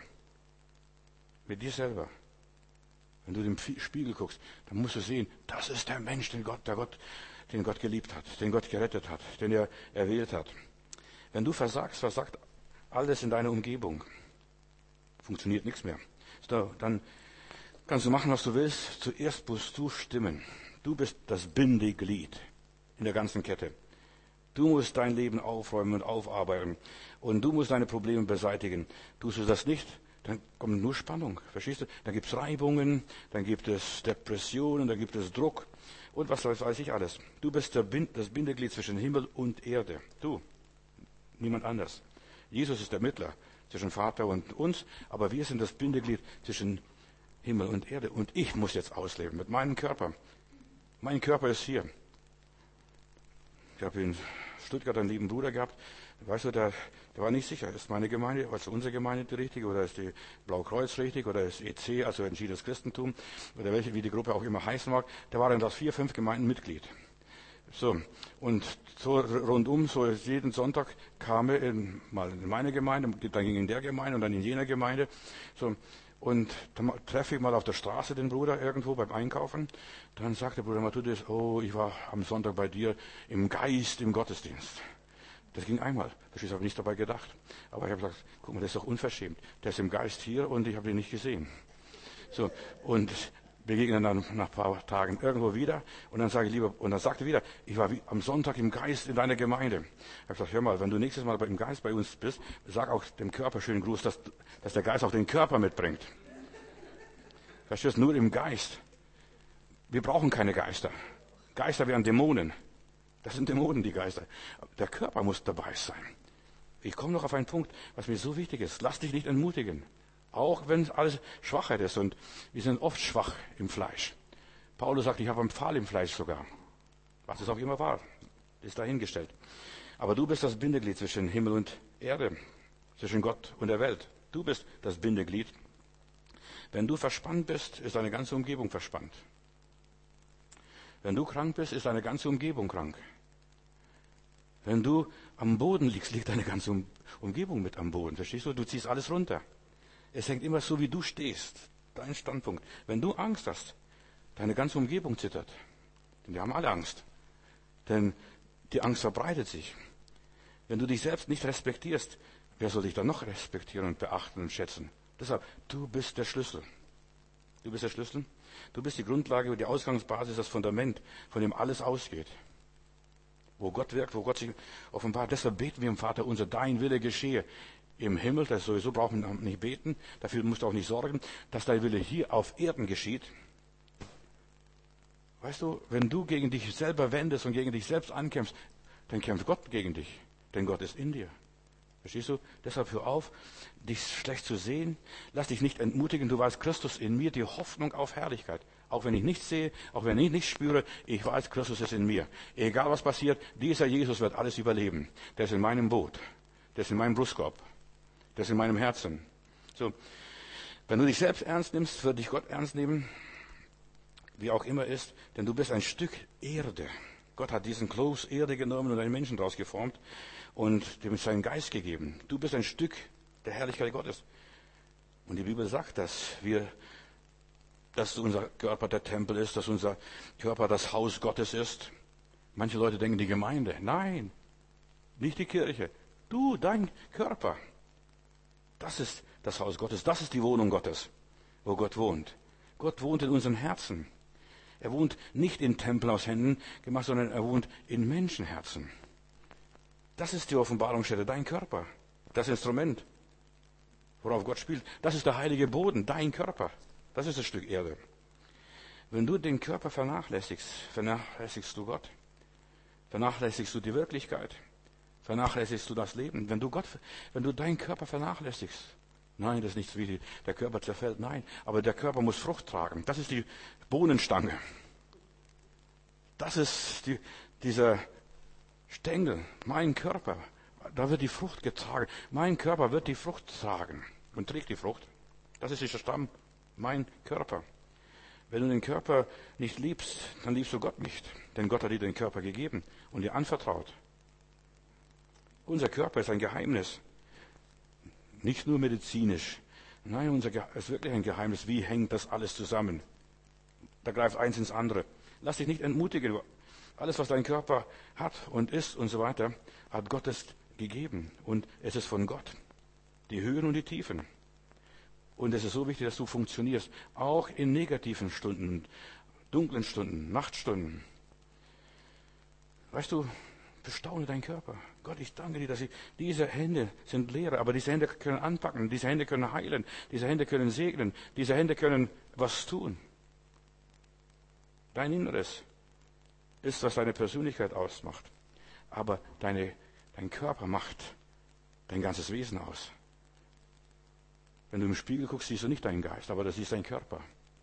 mit dir selber, wenn du in den Spiegel guckst, dann musst du sehen, das ist der Mensch, den Gott, der Gott, den Gott geliebt hat, den Gott gerettet hat, den er erwählt hat. Wenn du versagst, versagt alles in deiner Umgebung. Funktioniert nichts mehr. So, dann kannst du machen, was du willst. Zuerst musst du stimmen. Du bist das Bindeglied in der ganzen Kette. Du musst dein Leben aufräumen und aufarbeiten. Und du musst deine Probleme beseitigen. Tust du das nicht, dann kommt nur Spannung. Verstehst du? Dann gibt es Reibungen, dann gibt es Depressionen, dann gibt es Druck und was weiß ich alles. Du bist der Bind, das Bindeglied zwischen Himmel und Erde. Du, niemand anders. Jesus ist der Mittler zwischen Vater und uns, aber wir sind das Bindeglied zwischen Himmel und Erde. Und ich muss jetzt ausleben mit meinem Körper. Mein Körper ist hier. Ich habe in Stuttgart einen lieben Bruder gehabt. Weißt du, der, der war nicht sicher, ist meine Gemeinde, also unsere Gemeinde die richtige, oder ist die Blaukreuz richtig, oder ist E C, also Entschiedenes Christentum, oder welche, wie die Gruppe auch immer heißen mag. Der war in das vier, fünf Gemeinden Mitglied. So, und so rundum, so jeden Sonntag kam er in, mal in meine Gemeinde, dann ging in der Gemeinde und dann in jener Gemeinde. So, und dann treffe ich mal auf der Straße den Bruder irgendwo beim Einkaufen. Dann sagt der Bruder Matthäus, oh, ich war am Sonntag bei dir im Geist, im Gottesdienst. Das ging einmal. Ich habe nicht dabei gedacht. Aber ich habe gesagt, guck mal, das ist doch unverschämt. Der ist im Geist hier und ich habe ihn nicht gesehen. So, und begegnen dann nach ein paar Tagen irgendwo wieder. Und dann sage ich lieber, und dann sagte er wieder, ich war wie am Sonntag im Geist in deiner Gemeinde. Ich habe gesagt, hör mal, wenn du nächstes Mal im Geist bei uns bist, sag auch dem Körper schönen Gruß, dass, dass der Geist auch den Körper mitbringt. Verstehst du, nur im Geist. Wir brauchen keine Geister. Geister wären Dämonen. Das sind Dämonen, die Geister. Der Körper muss dabei sein. Ich komme noch auf einen Punkt, was mir so wichtig ist. Lass dich nicht entmutigen. Auch wenn alles Schwachheit ist. Und wir sind oft schwach im Fleisch. Paulus sagt, ich habe einen Pfahl im Fleisch sogar. Was es auch immer war, ist dahingestellt. Aber du bist das Bindeglied zwischen Himmel und Erde. Zwischen Gott und der Welt. Du bist das Bindeglied. Wenn du verspannt bist, ist deine ganze Umgebung verspannt. Wenn du krank bist, ist deine ganze Umgebung krank. Wenn du am Boden liegst, liegt deine ganze um- Umgebung mit am Boden. Verstehst du? Du ziehst alles runter. Es hängt immer so, wie du stehst. Dein Standpunkt. Wenn du Angst hast, deine ganze Umgebung zittert. Denn wir haben alle Angst. Denn die Angst verbreitet sich. Wenn du dich selbst nicht respektierst, wer soll dich dann noch respektieren und beachten und schätzen? Deshalb, du bist der Schlüssel. Du bist der Schlüssel. Du bist die Grundlage, die Ausgangsbasis, das Fundament, von dem alles ausgeht. Wo Gott wirkt, wo Gott sich offenbart. Deshalb beten wir im Vater unser, dein Wille geschehe im Himmel. Das sowieso brauchen wir nicht beten. Dafür musst du auch nicht sorgen, dass dein Wille hier auf Erden geschieht. Weißt du, wenn du gegen dich selber wendest und gegen dich selbst ankämpfst, dann kämpft Gott gegen dich. Denn Gott ist in dir. Verstehst du? Deshalb hör auf, dich schlecht zu sehen. Lass dich nicht entmutigen. Du weißt, Christus in mir, die Hoffnung auf Herrlichkeit. Auch wenn ich nichts sehe, auch wenn ich nichts spüre, ich weiß, Christus ist in mir. Egal was passiert, dieser Jesus wird alles überleben. Der ist in meinem Boot. Der ist in meinem Brustkorb. Der ist in meinem Herzen. So. Wenn du dich selbst ernst nimmst, wird dich Gott ernst nehmen. Wie auch immer ist. Denn du bist ein Stück Erde. Gott hat diesen Kloß Erde genommen und einen Menschen daraus geformt und dem seinen Geist gegeben. Du bist ein Stück der Herrlichkeit Gottes. Und die Bibel sagt, dass wir, dass unser Körper der Tempel ist, dass unser Körper das Haus Gottes ist. Manche Leute denken die Gemeinde. Nein, nicht die Kirche. Du, dein Körper. Das ist das Haus Gottes. Das ist die Wohnung Gottes, wo Gott wohnt. Gott wohnt in unserem Herzen. Er wohnt nicht in Tempeln aus Händen gemacht, sondern er wohnt in Menschenherzen. Das ist die Offenbarungsstätte, dein Körper, das Instrument, worauf Gott spielt. Das ist der heilige Boden, dein Körper. Das ist das Stück Erde. Wenn du den Körper vernachlässigst, vernachlässigst du Gott. Vernachlässigst du die Wirklichkeit. Vernachlässigst du das Leben. Wenn du Gott, wenn du deinen Körper vernachlässigst, nein, das ist nicht so wie der Körper zerfällt, nein, aber der Körper muss Frucht tragen. Das ist die Bohnenstange. Das ist die, dieser Stängel, mein Körper. Da wird die Frucht getragen. Mein Körper wird die Frucht tragen und trägt die Frucht. Das ist dieser Stamm, mein Körper. Wenn du den Körper nicht liebst, dann liebst du Gott nicht. Denn Gott hat dir den Körper gegeben und dir anvertraut. Unser Körper ist ein Geheimnis. Nicht nur medizinisch. Nein, unser Ge- ist wirklich ein Geheimnis. Wie hängt das alles zusammen? Da greift eins ins andere. Lass dich nicht entmutigen. Alles, was dein Körper hat und ist und so weiter, hat Gott es gegeben. Und es ist von Gott. Die Höhen und die Tiefen. Und es ist so wichtig, dass du funktionierst. Auch in negativen Stunden. dunklen Stunden, Nachtstunden. Weißt du, bestaune deinen Körper. Gott, ich danke dir, dass ich, diese Hände sind leer, aber diese Hände können anpacken, diese Hände können heilen, diese Hände können segnen, diese Hände können was tun. Dein Inneres ist, was deine Persönlichkeit ausmacht. Aber deine, dein Körper macht dein ganzes Wesen aus. Wenn du im Spiegel guckst, siehst du nicht deinen Geist, aber das ist dein Körper.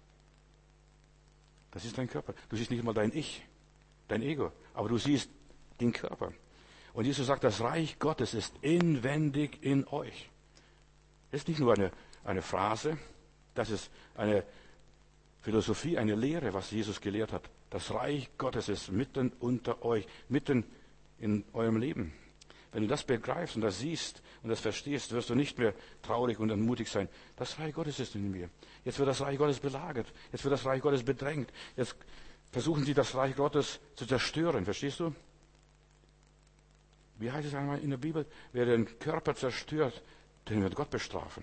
Das ist dein Körper. Du siehst nicht mal dein Ich, dein Ego, aber du siehst den Körper. Und Jesus sagt, das Reich Gottes ist inwendig in euch. Das ist nicht nur eine, eine Phrase, das ist eine Philosophie, eine Lehre, was Jesus gelehrt hat. Das Reich Gottes ist mitten unter euch, mitten in eurem Leben. Wenn du das begreifst und das siehst und das verstehst, wirst du nicht mehr traurig und entmutigt sein. Das Reich Gottes ist in mir. Jetzt wird das Reich Gottes belagert. Jetzt wird das Reich Gottes bedrängt. Jetzt versuchen sie, das Reich Gottes zu zerstören. Verstehst du? Wie heißt es einmal in der Bibel? Wer den Körper zerstört, den wird Gott bestrafen.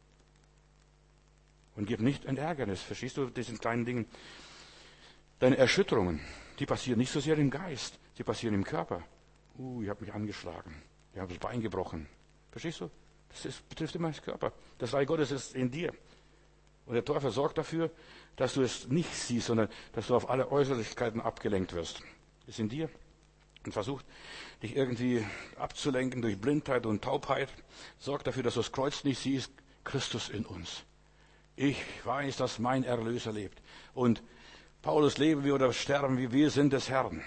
Und gib nicht ein Ärgernis. Verstehst du, diesen kleinen Dingen? Deine Erschütterungen, die passieren nicht so sehr im Geist, sie passieren im Körper. Uh, ich habe mich angeschlagen. Ich habe das Bein gebrochen. Verstehst du? Das ist, betrifft immer das Körper. Das Reich Gottes ist in dir. Und der Teufel sorgt dafür, dass du es nicht siehst, sondern dass du auf alle Äußerlichkeiten abgelenkt wirst. Ist in dir. Und versucht, dich irgendwie abzulenken durch Blindheit und Taubheit. Sorgt dafür, dass du das Kreuz nicht siehst. Christus in uns. Ich weiß, dass mein Erlöser lebt. Und Paulus, leben wir oder sterben wir, wir sind des Herrn.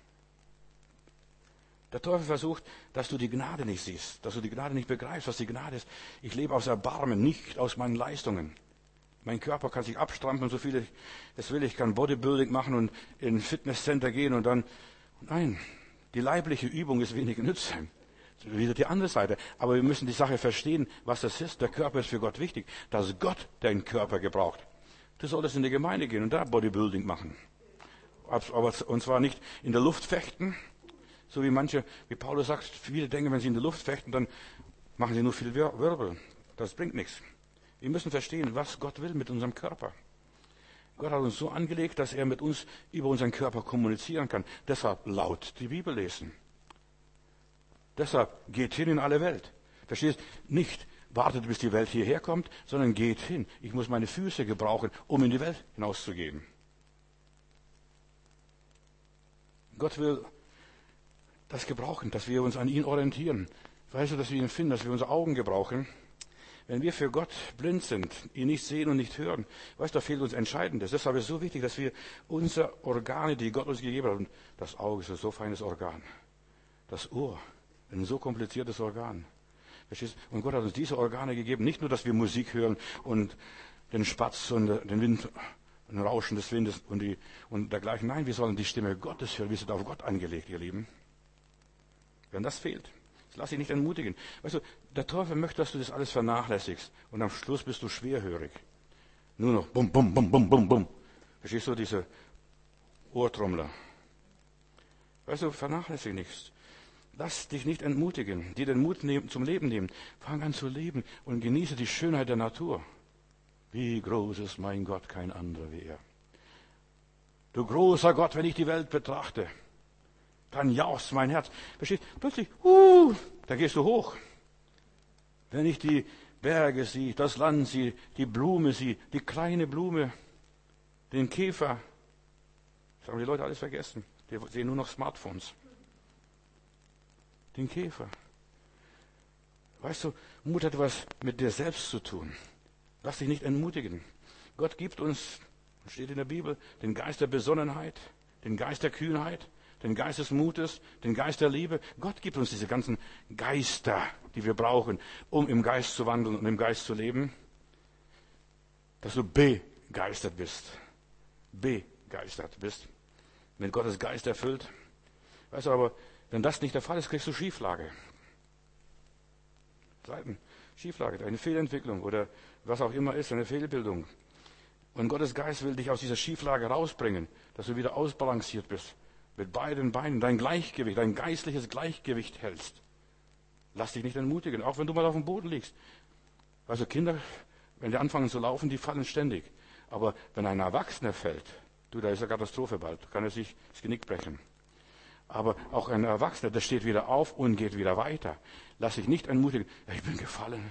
Der Teufel versucht, dass du die Gnade nicht siehst, dass du die Gnade nicht begreifst, was die Gnade ist. Ich lebe aus Erbarmen, nicht aus meinen Leistungen. Mein Körper kann sich abstrampeln, so viel ich es will. Ich kann Bodybuilding machen und in ein Fitnesscenter gehen und dann, nein, die leibliche Übung ist wenig nützlich. Wieder die andere Seite. Aber wir müssen die Sache verstehen, was das ist. Der Körper ist für Gott wichtig, dass Gott deinen Körper gebraucht. Du solltest in die Gemeinde gehen und da Bodybuilding machen. Aber, und zwar nicht in der Luft fechten, so wie manche, wie Paulus sagt, viele denken, wenn sie in der Luft fechten, dann machen sie nur viel Wirbel. Das bringt nichts. Wir müssen verstehen, was Gott will mit unserem Körper. Gott hat uns so angelegt, dass er mit uns über unseren Körper kommunizieren kann. Deshalb laut die Bibel lesen. Deshalb geht hin in alle Welt. Verstehst? Nicht wartet, bis die Welt hierher kommt, sondern geht hin. Ich muss meine Füße gebrauchen, um in die Welt hinauszugehen. Gott will das gebrauchen, dass wir uns an ihn orientieren. Weißt du, dass wir ihn finden, dass wir unsere Augen gebrauchen? Wenn wir für Gott blind sind, ihn nicht sehen und nicht hören, weißt du, da fehlt uns Entscheidendes. Deshalb ist es so wichtig, dass wir unsere Organe, die Gott uns gegeben hat, und das Auge ist ein so feines Organ, das Ohr, ein so kompliziertes Organ. Verstehst? Und Gott hat uns diese Organe gegeben, nicht nur, dass wir Musik hören und den Spatz und den Wind, ein Rauschen des Windes und, die, und dergleichen. Nein, wir sollen die Stimme Gottes hören. Wir sind auf Gott angelegt, ihr Lieben. Wenn das fehlt, lass dich nicht entmutigen. Weißt du, der Teufel möchte, dass du das alles vernachlässigst. Und am Schluss bist du schwerhörig. Nur noch bum, bum, bum, bum, bum, bum. Verstehst du, diese Ohrtrommler? Weißt du, vernachlässige nichts. Lass dich nicht entmutigen, dir den Mut nehmen, zum Leben nehmen. Fang an zu leben und genieße die Schönheit der Natur. Wie groß ist mein Gott, kein anderer wie er. Du großer Gott, wenn ich die Welt betrachte, dann jauchzt mein Herz. Verstehst? Plötzlich, uh, da gehst du hoch. Wenn ich die Berge sehe, das Land sehe, die Blume sehe, die kleine Blume, den Käfer. Das haben die Leute alles vergessen. Die sehen nur noch Smartphones. Den Käfer. Weißt du, Mut hat was mit dir selbst zu tun. Lass dich nicht entmutigen. Gott gibt uns, steht in der Bibel, den Geist der Besonnenheit, den Geist der Kühnheit, den Geist des Mutes, den Geist der Liebe. Gott gibt uns diese ganzen Geister, die wir brauchen, um im Geist zu wandeln und im Geist zu leben. Dass du begeistert bist. Begeistert bist. Mit Gottes Geist erfüllt. Weißt du, aber wenn das nicht der Fall ist, kriegst du Schieflage. Seiten, Schieflage, eine Fehlentwicklung oder was auch immer ist, eine Fehlbildung. Und Gottes Geist will dich aus dieser Schieflage rausbringen, dass du wieder ausbalanciert bist. Mit beiden Beinen dein Gleichgewicht, dein geistliches Gleichgewicht hältst. Lass dich nicht entmutigen, auch wenn du mal auf dem Boden liegst. Also Kinder, wenn die anfangen zu laufen, die fallen ständig. Aber wenn ein Erwachsener fällt, Du, da ist eine Katastrophe bald. Kann er sich das Genick brechen. Aber auch ein Erwachsener, der steht wieder auf und geht wieder weiter. Lass dich nicht entmutigen. Ja, ich bin gefallen.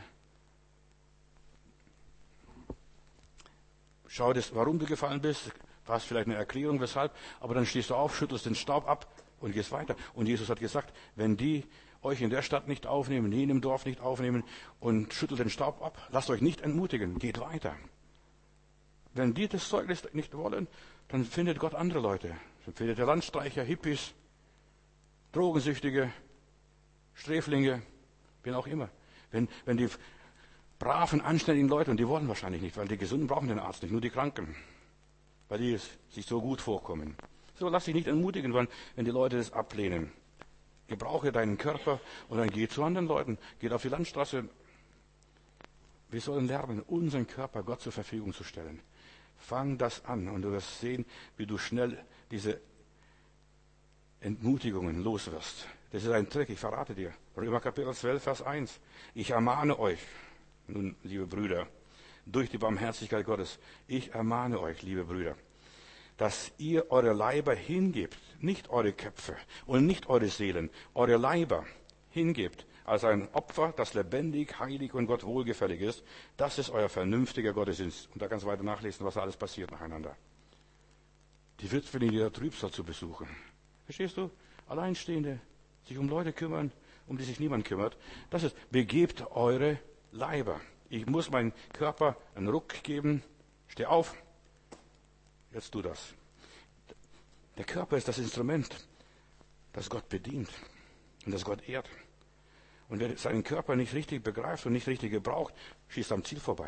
Schau das, warum du gefallen bist. Du hast vielleicht eine Erklärung, weshalb. Aber dann stehst du auf, schüttelst den Staub ab und gehst weiter. Und Jesus hat gesagt, wenn die euch in der Stadt nicht aufnehmen, die in dem Dorf nicht aufnehmen und schüttelt den Staub ab, lasst euch nicht entmutigen, geht weiter. Wenn die das Zeugnis nicht wollen, dann findet Gott andere Leute. Dann findet er Landstreicher, Hippies, Drogensüchtige, Sträflinge, wen auch immer. Wenn, wenn die braven, anständigen Leute, und die wollen wahrscheinlich nicht, weil die Gesunden brauchen den Arzt nicht, nur die Kranken, weil die sich so gut vorkommen. So, lass dich nicht entmutigen, wenn die Leute das ablehnen. Gebrauche deinen Körper und dann geh zu anderen Leuten, geh auf die Landstraße. Wir sollen lernen, unseren Körper Gott zur Verfügung zu stellen. Fang das an und du wirst sehen, wie du schnell diese Entmutigungen loswirst. Das ist ein Trick, ich verrate dir. Römer Kapitel zwölf, Vers eins. Ich ermahne euch, nun, liebe Brüder, durch die Barmherzigkeit Gottes, ich ermahne euch, liebe Brüder, dass ihr eure Leiber hingebt, nicht eure Köpfe und nicht eure Seelen, eure Leiber hingebt, als ein Opfer, das lebendig, heilig und Gott wohlgefällig ist. Das ist euer vernünftiger Gottesdienst. Und da kannst du weiter nachlesen, was da alles passiert nacheinander. Die Witwen in ihrer Trübsal zu besuchen. Verstehst du? Alleinstehende, sich um Leute kümmern, um die sich niemand kümmert. Das ist, begebt eure Leiber. Ich muss meinem Körper einen Ruck geben. Steh auf. Jetzt tu das. Der Körper ist das Instrument, das Gott bedient und das Gott ehrt. Und wer seinen Körper nicht richtig begreift und nicht richtig gebraucht, schießt am Ziel vorbei.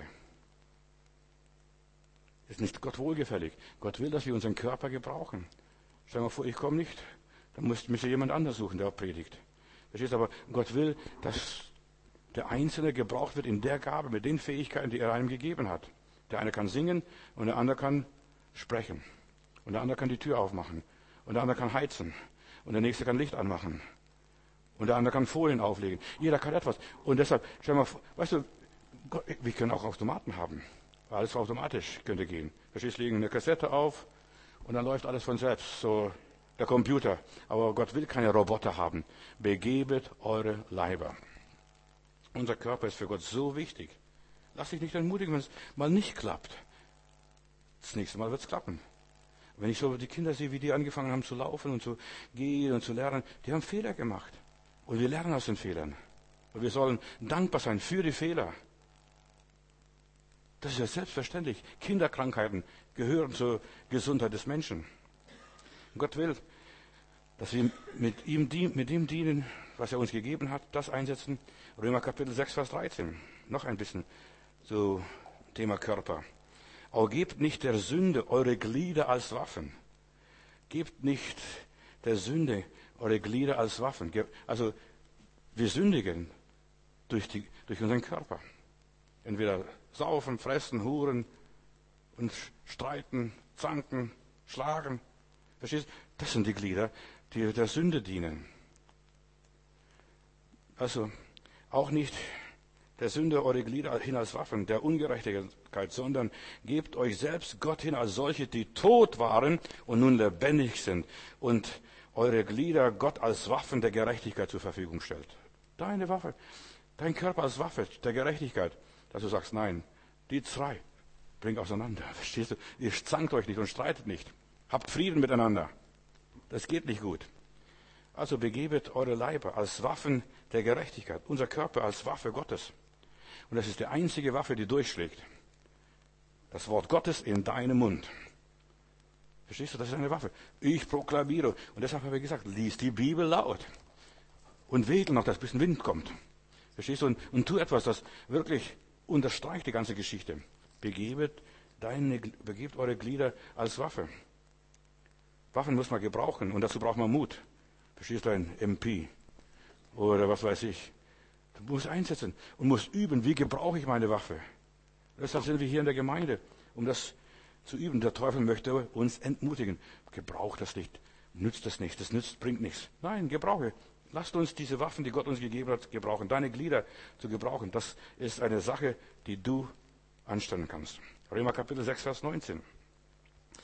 Ist nicht Gott wohlgefällig. Gott will, dass wir unseren Körper gebrauchen. Stell dir mal vor, ich komme nicht, dann muss mich jemand anders suchen, der auch predigt. Verstehst du? Aber Gott will, dass der Einzelne gebraucht wird in der Gabe, mit den Fähigkeiten, die er einem gegeben hat. Der eine kann singen und der andere kann sprechen. Und der andere kann die Tür aufmachen. Und der andere kann heizen. Und der nächste kann Licht anmachen. Und der andere kann Folien auflegen. Jeder kann etwas. Und deshalb, stell dir mal vor, weißt du, Gott, wir können auch Automaten haben. Alles automatisch könnte gehen. Verstehst du, legen eine Kassette auf und dann läuft alles von selbst. So der Computer. Aber Gott will keine Roboter haben. Begebet eure Leiber. Unser Körper ist für Gott so wichtig. Lass dich nicht entmutigen, wenn es mal nicht klappt. Das nächste Mal wird es klappen. Wenn ich so die Kinder sehe, wie die angefangen haben zu laufen und zu gehen und zu lernen, die haben Fehler gemacht. Und wir lernen aus den Fehlern. Und wir sollen dankbar sein für die Fehler. Das ist ja selbstverständlich. Kinderkrankheiten gehören zur Gesundheit des Menschen. Und Gott will, dass wir mit ihm, mit ihm dienen, was er uns gegeben hat, das einsetzen. Römer Kapitel sechs, Vers dreizehn. Noch ein bisschen so Thema Körper. Auch gebt nicht der Sünde eure Glieder als Waffen. Gebt nicht der Sünde eure Glieder als Waffen. Also wir sündigen durch, die, durch unseren Körper. Entweder saufen, fressen, huren und streiten, zanken, schlagen. Verstehst du? Das sind die Glieder, die der Sünde dienen. Also auch nicht der Sünde eure Glieder hin als Waffen, der Ungerechtigkeit, sondern gebt euch selbst Gott hin als solche, die tot waren und nun lebendig sind und eure Glieder Gott als Waffen der Gerechtigkeit zur Verfügung stellt. Deine Waffe, dein Körper als Waffe der Gerechtigkeit, dass du sagst, nein, die zwei bringt auseinander. Verstehst du? Ihr zankt euch nicht und streitet nicht. Habt Frieden miteinander. Das geht nicht gut. Also begebet eure Leiber als Waffen der Gerechtigkeit. Unser Körper als Waffe Gottes. Und das ist die einzige Waffe, die durchschlägt. Das Wort Gottes in deinem Mund. Verstehst du? Das ist eine Waffe. Ich proklamiere. Und deshalb habe ich gesagt, lies die Bibel laut. Und wedel noch, dass ein bisschen Wind kommt. Verstehst du? Und, und tu etwas, das wirklich unterstreicht die ganze Geschichte. Begebet, deine, begebt eure Glieder als Waffe. Waffen muss man gebrauchen und dazu braucht man Mut. Verstehst du, ein M P oder was weiß ich. Du musst einsetzen und musst üben, wie gebrauche ich meine Waffe. Deshalb sind wir hier in der Gemeinde, um das zu üben. Der Teufel möchte uns entmutigen. Gebrauch das nicht, nützt das nicht, das nützt, bringt nichts. Nein, gebrauche. Lasst uns diese Waffen, die Gott uns gegeben hat, gebrauchen. Deine Glieder zu gebrauchen, das ist eine Sache, die du anstellen kannst. Römer Kapitel sechs, Vers neunzehn.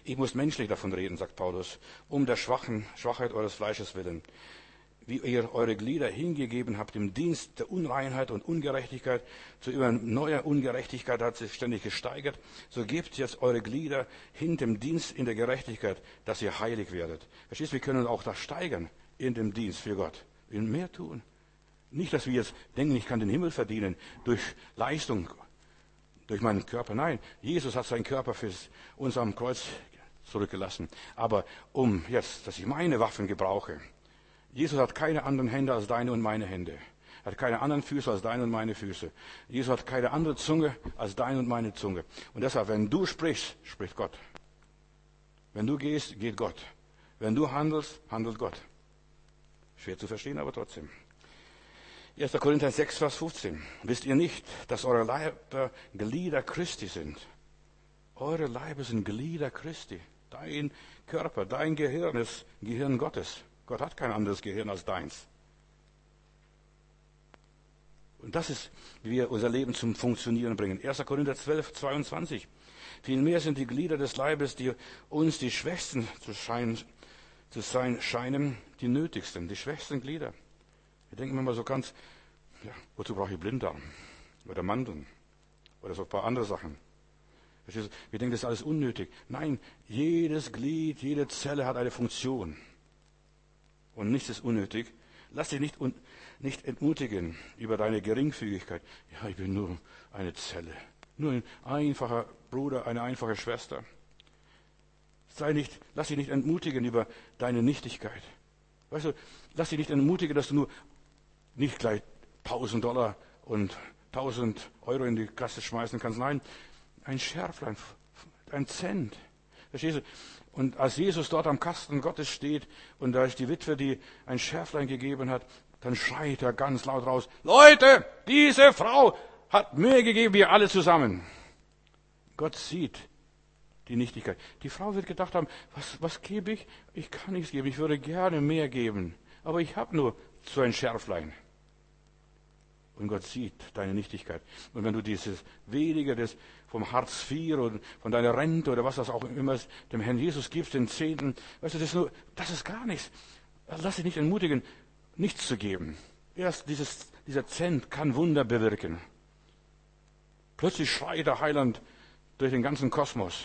Ich muss menschlich davon reden, sagt Paulus, um der schwachen Schwachheit eures Fleisches willen. Wie ihr eure Glieder hingegeben habt im Dienst der Unreinheit und Ungerechtigkeit, zu immer neuer Ungerechtigkeit hat sich ständig gesteigert, so gebt jetzt eure Glieder hin dem Dienst in der Gerechtigkeit, dass ihr heilig werdet. Verstehst du, wir können auch das steigern in dem Dienst für Gott. Wir können mehr tun. Nicht, dass wir jetzt denken, ich kann den Himmel verdienen durch Leistung, durch meinen Körper. Nein, Jesus hat seinen Körper für uns am Kreuz zurückgelassen. Aber um jetzt, dass ich meine Waffen gebrauche, Jesus hat keine anderen Hände als deine und meine Hände. Er hat keine anderen Füße als deine und meine Füße. Jesus hat keine andere Zunge als deine und meine Zunge. Und deshalb, wenn du sprichst, spricht Gott. Wenn du gehst, geht Gott. Wenn du handelst, handelt Gott. Schwer zu verstehen, aber trotzdem. erster Korinther sechs, Vers fünfzehn. Wisst ihr nicht, dass eure Leiber Glieder Christi sind? Eure Leiber sind Glieder Christi. Dein Körper, dein Gehirn ist Gehirn Gottes. Gott hat kein anderes Gehirn als deins. Und das ist, wie wir unser Leben zum Funktionieren bringen. erster Korinther zwölf, zweiundzwanzig. Vielmehr sind die Glieder des Leibes, die uns die Schwächsten zu, scheinen, zu sein scheinen, die nötigsten, die schwächsten Glieder. Wir denken immer so ganz, ja, wozu brauche ich Blinddarm? Oder Mandeln? Oder so ein paar andere Sachen. Wir denken, das ist alles unnötig. Nein, jedes Glied, jede Zelle hat eine Funktion. Und nichts ist unnötig. Lass dich nicht, un, nicht entmutigen über deine Geringfügigkeit. Ja, ich bin nur eine Zelle. Nur ein einfacher Bruder, eine einfache Schwester. Sei nicht, lass dich nicht entmutigen über deine Nichtigkeit. Weißt du, lass dich nicht entmutigen, dass du nur nicht gleich tausend Dollar und tausend Euro in die Kasse schmeißen kannst. Nein, ein Schärflein, ein Cent. Verstehst du? Und als Jesus dort am Kasten Gottes steht und da ist die Witwe, die ein Schärflein gegeben hat, dann schreit er ganz laut raus, Leute, diese Frau hat mehr gegeben wie alle zusammen. Gott sieht die Nichtigkeit. Die Frau wird gedacht haben, was, was gebe ich? Ich kann nichts geben, ich würde gerne mehr geben. Aber ich habe nur so ein Schärflein. Und Gott sieht deine Nichtigkeit. Und wenn du dieses wenige des vom Hartz vier oder von deiner Rente oder was das auch immer ist, dem Herrn Jesus gibst, den Zehnten, weißt du, das ist nur, das ist gar nichts. Lass dich nicht entmutigen, nichts zu geben. Erst dieses, dieser Cent kann Wunder bewirken. Plötzlich schreit der Heiland durch den ganzen Kosmos.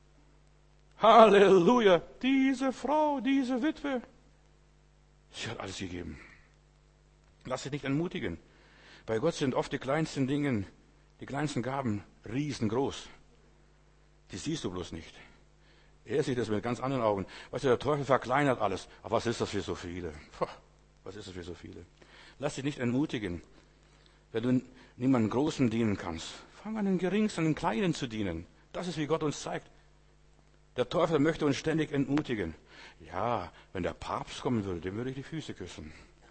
Halleluja! Diese Frau, diese Witwe, sie hat alles gegeben. Lass dich nicht entmutigen. Bei Gott sind oft die kleinsten Dinge, die kleinsten Gaben riesengroß. Die siehst du bloß nicht. Er sieht das mit ganz anderen Augen. Weißt du, der Teufel verkleinert alles. Aber was ist das für so viele? Puh, was ist das für so viele? Lass dich nicht entmutigen. Wenn du niemandem Großen dienen kannst, fang an den Geringsten, den Kleinen zu dienen. Das ist, wie Gott uns zeigt. Der Teufel möchte uns ständig entmutigen. Ja, wenn der Papst kommen würde, dem würde ich die Füße küssen.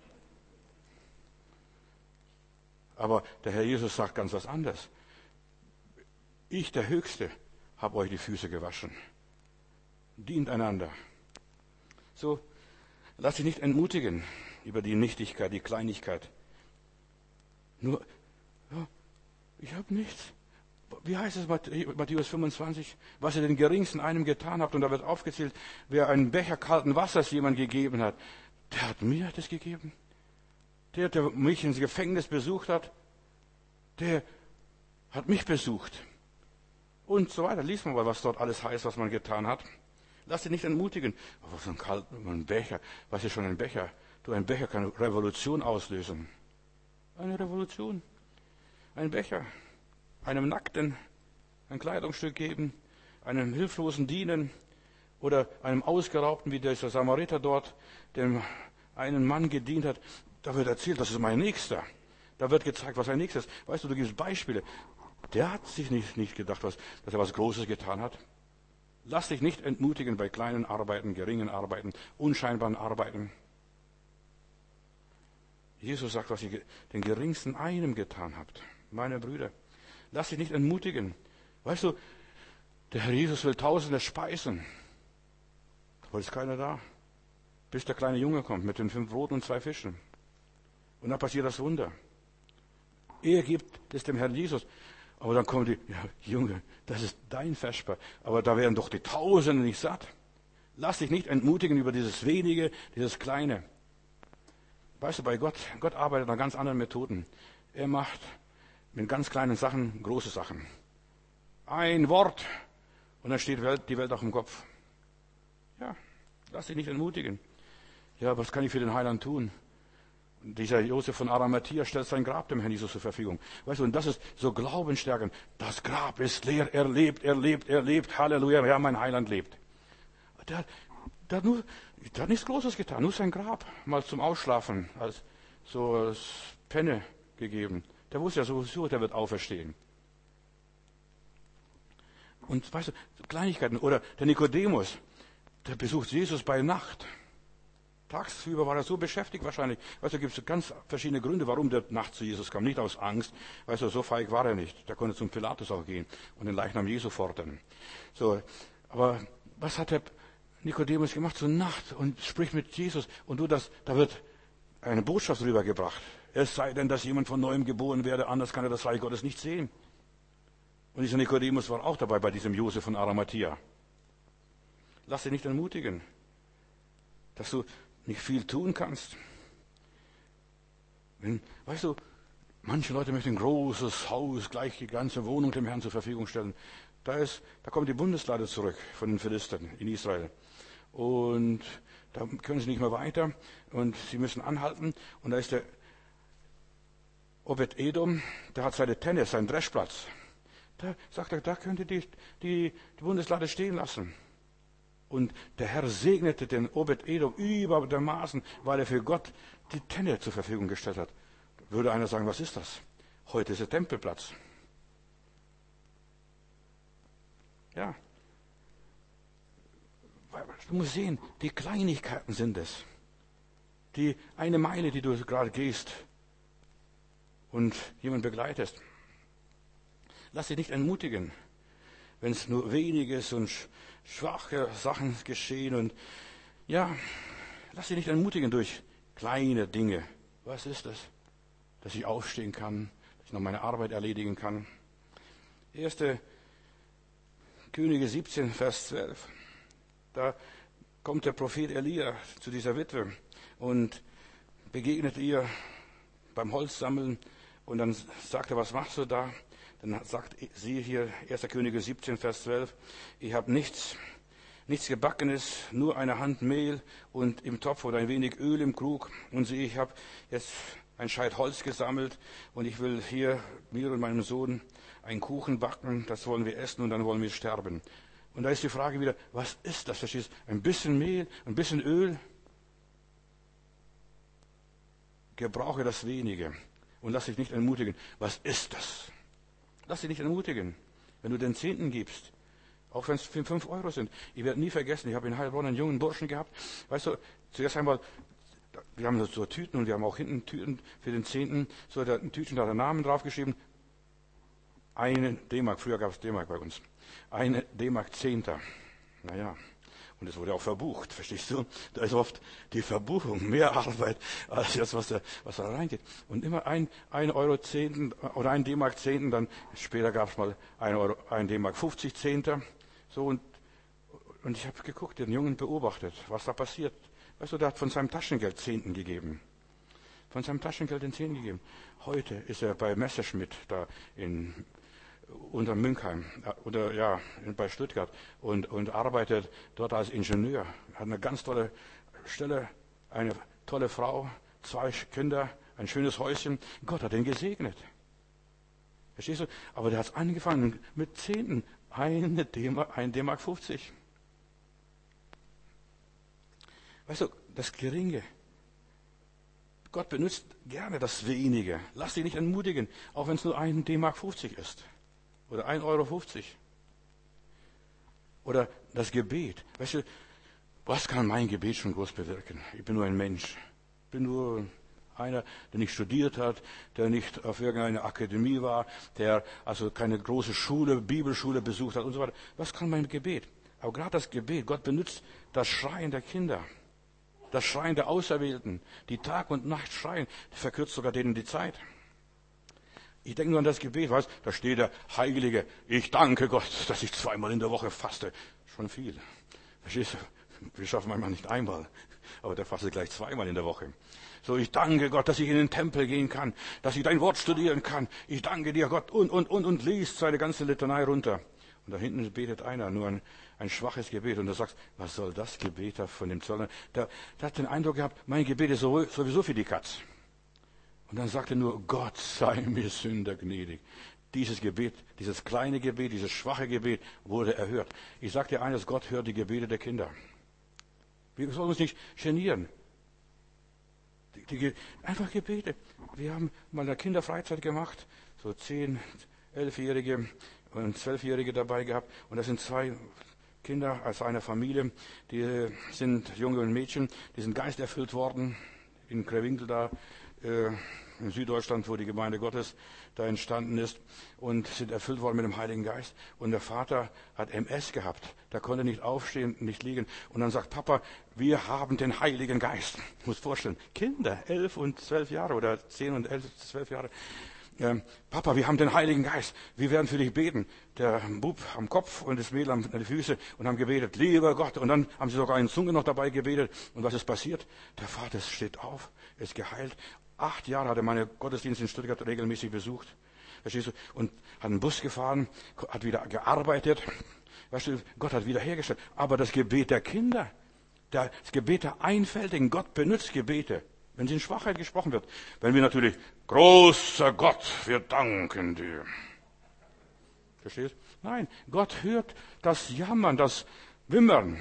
Aber der Herr Jesus sagt ganz was anderes. Ich, der Höchste, habe euch die Füße gewaschen. Dient einander. So, lass dich nicht entmutigen über die Nichtigkeit, die Kleinigkeit. Nur, ja, ich habe nichts. Wie heißt es Matthäus fünfundzwanzig? Was ihr den Geringsten einem getan habt, und da wird aufgezählt, wer einen Becher kalten Wassers jemand gegeben hat, der hat mir das gegeben. Der, der mich ins Gefängnis besucht hat, der hat mich besucht. Und so weiter. Lies mal, was dort alles heißt, was man getan hat. Lass dich nicht entmutigen. Aber so ein kalten ein Becher, was ist schon ein Becher? Du, ein Becher kann eine Revolution auslösen. Eine Revolution. Ein Becher. Einem Nackten ein Kleidungsstück geben, einem Hilflosen dienen oder einem Ausgeraubten, wie dieser Samariter dort, dem einen Mann gedient hat. Da wird erzählt, das ist mein Nächster. Da wird gezeigt, was ein Nächster ist. Weißt du, du gibst Beispiele. Der hat sich nicht, nicht gedacht, was, dass er was Großes getan hat. Lass dich nicht entmutigen bei kleinen Arbeiten, geringen Arbeiten, unscheinbaren Arbeiten. Jesus sagt, was ihr den geringsten einem getan habt. Meine Brüder, lass dich nicht entmutigen. Weißt du, der Herr Jesus will Tausende speisen. Aber ist keiner da. Bis der kleine Junge kommt mit den fünf Broten und zwei Fischen. Und dann passiert das Wunder. Er gibt es dem Herrn Jesus. Aber dann kommen die, ja, Junge, das ist dein Vesper. Aber da wären doch die Tausende nicht satt. Lass dich nicht entmutigen über dieses Wenige, dieses Kleine. Weißt du, bei Gott, Gott arbeitet nach ganz anderen Methoden. Er macht mit ganz kleinen Sachen große Sachen. Ein Wort und dann steht die Welt auch im Kopf. Ja, lass dich nicht entmutigen. Ja, was kann ich für den Heiland tun? Und dieser Josef von Arimathea stellt sein Grab dem Herrn Jesus zur Verfügung. Weißt du, und das ist so glaubensstärkend. Das Grab ist leer, er lebt, er lebt, er lebt. Halleluja, ja, mein Heiland lebt. Der, der, hat nur, der hat nichts Großes getan, nur sein Grab mal zum Ausschlafen als so als Penne gegeben. Der wusste ja sowieso, der wird auferstehen. Und weißt du, Kleinigkeiten. Oder der Nikodemus, der besucht Jesus bei Nacht. Tagsüber war er so beschäftigt wahrscheinlich. Weißt du, da gibt es ganz verschiedene Gründe, warum der nachts zu Jesus kam. Nicht aus Angst. Weißt du, so feig war er nicht. Der konnte zum Pilatus auch gehen und den Leichnam Jesu fordern. So, aber was hat der Nikodemus gemacht zur Nacht und spricht mit Jesus? Und du, das, da wird eine Botschaft rübergebracht. Es sei denn, dass jemand von Neuem geboren werde, anders kann er das Reich Gottes nicht sehen. Und dieser Nikodemus war auch dabei bei diesem Josef von Arimathea. Lass dich nicht entmutigen, dass du nicht viel tun kannst. Wenn, weißt du, manche Leute möchten ein großes Haus, gleich die ganze Wohnung dem Herrn zur Verfügung stellen. Da ist, da kommt die Bundeslade zurück von den Philistern in Israel. Und da können sie nicht mehr weiter und sie müssen anhalten. Und da ist der Obed-Edom, der hat seine Tenne, seinen Dreschplatz. Da sagt er, da könnt ihr die, die, die Bundeslade stehen lassen. Und der Herr segnete den Obed-Edom über der Maßen, weil er für Gott die Tenne zur Verfügung gestellt hat. Würde einer sagen, was ist das? Heute ist der Tempelplatz. Ja. Du musst sehen, die Kleinigkeiten sind es. Die eine Meile, die du gerade gehst und jemand begleitest. Lass dich nicht entmutigen, wenn es nur weniges und schwache Sachen geschehen. Und ja, lass dich nicht entmutigen durch kleine Dinge. Was ist das? Dass ich aufstehen kann, dass ich noch meine Arbeit erledigen kann. Erste Könige siebzehn, Vers zwölf. Da kommt der Prophet Elia zu dieser Witwe und begegnet ihr beim Holzsammeln. Und dann sagt er, was machst du da? Dann sagt sie hier, erster Könige siebzehn, Vers zwölf, ich habe nichts, nichts Gebackenes, nur eine Hand Mehl und im Topf oder ein wenig Öl im Krug. Und sieh, ich habe jetzt ein Scheit Holz gesammelt und ich will hier mir und meinem Sohn einen Kuchen backen, das wollen wir essen und dann wollen wir sterben. Und da ist die Frage wieder, was ist das? Verstehst du? Ein bisschen Mehl, ein bisschen Öl. Gebrauche das Wenige und lass dich nicht entmutigen. Was ist das? Lass dich nicht entmutigen, wenn du den Zehnten gibst, auch wenn es fünf Euro sind. Ich werde nie vergessen, ich habe in Heilbronn einen jungen Burschen gehabt. Weißt du, zuerst einmal, wir haben so Tüten und wir haben auch hinten Tüten für den Zehnten, so der Tüten, da hat der Namen draufgeschrieben. Eine D-Mark, früher gab es D-Mark bei uns. Eine D-Mark Zehnter. Naja, und es wurde auch verbucht, verstehst du? Da ist oft die Verbuchung mehr Arbeit als das, was da, was da reingeht. Und immer ein, ein Euro Zehnten oder ein D-Mark Zehnten, dann später gab es mal ein Euro, ein D-Mark fünfzig Zehnter. So und, und ich habe geguckt, den Jungen beobachtet, was da passiert. Weißt du, der hat von seinem Taschengeld Zehnten gegeben. Von seinem Taschengeld den Zehnten gegeben. Heute ist er bei Messerschmitt da in unter Münkheim, oder ja, bei Stuttgart und, und arbeitet dort als Ingenieur. Hat eine ganz tolle Stelle, eine tolle Frau, zwei Kinder, ein schönes Häuschen. Gott hat ihn gesegnet. Verstehst du? Aber der hat angefangen mit Zehnten, eine D-Mark, ein D-Mark fünfzig. Weißt du, das Geringe. Gott benutzt gerne das Wenige. Lass dich nicht entmutigen, auch wenn es nur ein D-Mark fünfzig ist. Oder ein Euro fünfzig. Oder das Gebet. Weißt du, was kann mein Gebet schon groß bewirken? Ich bin nur ein Mensch. Ich bin nur einer, der nicht studiert hat, der nicht auf irgendeiner Akademie war, der also keine große Schule, Bibelschule besucht hat und so weiter. Was kann mein Gebet? Aber gerade das Gebet, Gott benutzt das Schreien der Kinder. Das Schreien der Auserwählten, die Tag und Nacht schreien, verkürzt sogar denen die Zeit. Ich denke nur an das Gebet, weißt, da steht der Heilige, ich danke Gott, dass ich zweimal in der Woche faste. Schon viel. Verstehst du? Wir schaffen manchmal nicht einmal, aber der fastet gleich zweimal in der Woche. So, ich danke Gott, dass ich in den Tempel gehen kann, dass ich dein Wort studieren kann. Ich danke dir, Gott, und, und, und, und liest seine ganze Litanei runter. Und da hinten betet einer, nur ein, ein schwaches Gebet. Und du sagst, was soll das Gebet da von dem Zöllner? Der, der hat den Eindruck gehabt, mein Gebet ist sowieso für die Katz. Und dann sagt er nur, Gott sei mir Sünder gnädig. Dieses Gebet, dieses kleine Gebet, dieses schwache Gebet wurde erhört. Ich sage dir eines, Gott hört die Gebete der Kinder. Wir sollen uns nicht genieren. Die, die, einfach Gebete. Wir haben mal eine Kinderfreizeit gemacht, so zehn, elfjährige und zwölfjährige dabei gehabt. Und das sind zwei Kinder aus einer Familie, die sind Junge und Mädchen, die sind geisterfüllt worden in Krewinkel da, äh, in Süddeutschland, wo die Gemeinde Gottes da entstanden ist, und sind erfüllt worden mit dem Heiligen Geist. Und der Vater hat M S gehabt. Der konnte nicht aufstehen, nicht liegen. Und dann sagt Papa, wir haben den Heiligen Geist. Ich muss vorstellen, Kinder, elf und zwölf Jahre oder zehn und elf, zwölf Jahre. Ähm, Papa, wir haben den Heiligen Geist. Wir werden für dich beten. Der Bub am Kopf und das Mädel an den Füßen und haben gebetet, lieber Gott. Und dann haben sie sogar in Zunge noch dabei gebetet. Und was ist passiert? Der Vater steht auf, ist geheilt. Acht Jahre hat er meine Gottesdienste in Stuttgart regelmäßig besucht. Verstehst du? Und hat einen Bus gefahren, hat wieder gearbeitet. Weißt du, Gott hat wiederhergestellt. Aber das Gebet der Kinder, das Gebet der Einfältigen, Gott benutzt Gebete, wenn sie in Schwachheit gesprochen wird. Wenn wir natürlich, großer Gott, wir danken dir. Verstehst du? Nein, Gott hört das Jammern, das Wimmern.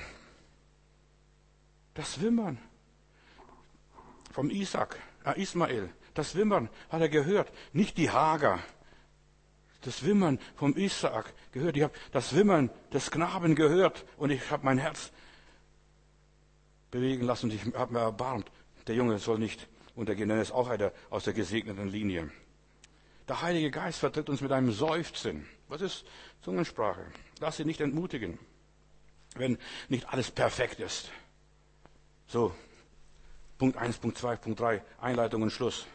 Das Wimmern vom Isaac. Ismael, das Wimmern hat er gehört, nicht die Hagar. Das Wimmern vom Isaak gehört. Ich habe das Wimmern des Knaben gehört und ich habe mein Herz bewegen lassen und ich habe mir erbarmt. Der Junge soll nicht untergehen, denn er ist auch einer aus der gesegneten Linie. Der Heilige Geist vertritt uns mit einem Seufzen. Was ist Zungensprache? Lass sie nicht entmutigen, wenn nicht alles perfekt ist. So. Punkt eins, Punkt zwei, Punkt drei, Einleitung und Schluss.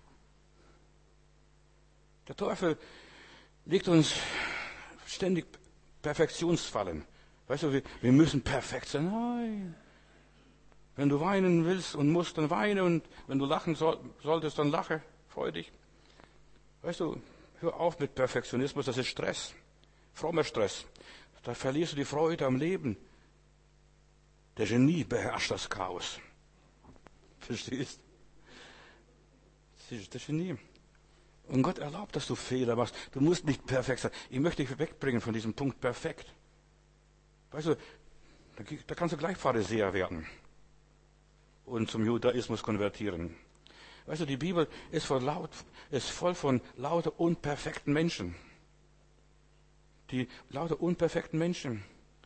Der Teufel legt uns ständig Perfektionsfallen. Weißt du, wir, wir müssen perfekt sein. Nein. Wenn du weinen willst und musst, dann weine. Und wenn du lachen soll, solltest, dann lache. Freu dich. Weißt du, hör auf mit Perfektionismus. Das ist Stress. Frommer Stress. Da verlierst du die Freude am Leben. Der Genie beherrscht das Chaos. Verstehst? Das ist das Genie. Und Gott erlaubt, dass du Fehler machst. Du musst nicht perfekt sein. Ich möchte dich wegbringen von diesem Punkt perfekt. Weißt du, da, da kannst du gleich Pharisäer werden und zum Judaismus konvertieren. Weißt du, die Bibel ist voll, laut, ist voll von lauter unperfekten Menschen. Die lauter unperfekten Menschen.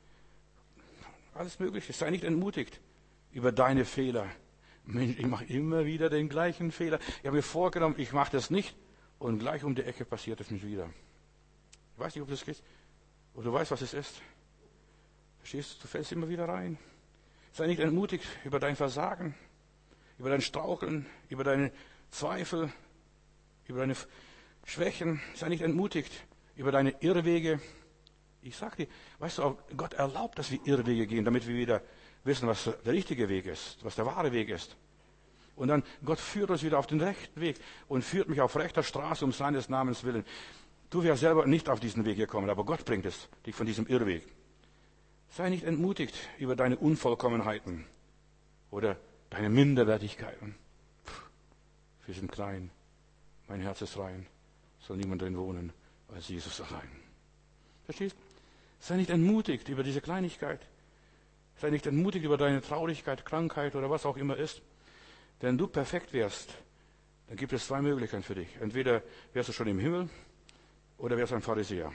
Alles Mögliche. Sei nicht entmutigt über deine Fehler. Mensch, ich mache immer wieder den gleichen Fehler. Ich habe mir vorgenommen, ich mache das nicht. Und gleich um die Ecke passiert es mich wieder. Ich weiß nicht, ob das geht. Oder du weißt, was es ist. Verstehst du? Du fällst immer wieder rein. Sei nicht entmutigt über dein Versagen, über dein Straucheln, über deine Zweifel, über deine Schwächen. Sei nicht entmutigt über deine Irrwege. Ich sag dir, weißt du, Gott erlaubt, dass wir Irrwege gehen, damit wir wieder wissen, was der richtige Weg ist, was der wahre Weg ist. Und dann, Gott führt uns wieder auf den rechten Weg und führt mich auf rechter Straße um seines Namens willen. Du wärst selber nicht auf diesen Weg gekommen, aber Gott bringt es, dich von diesem Irrweg. Sei nicht entmutigt über deine Unvollkommenheiten oder deine Minderwertigkeiten. Puh, wir sind klein, mein Herz ist rein, soll niemand drin wohnen, als Jesus allein. Verstehst? Sei nicht entmutigt über diese Kleinigkeit. Sei nicht entmutigt über deine Traurigkeit, Krankheit oder was auch immer ist. Wenn du perfekt wärst, dann gibt es zwei Möglichkeiten für dich. Entweder wärst du schon im Himmel oder wärst du ein Pharisäer.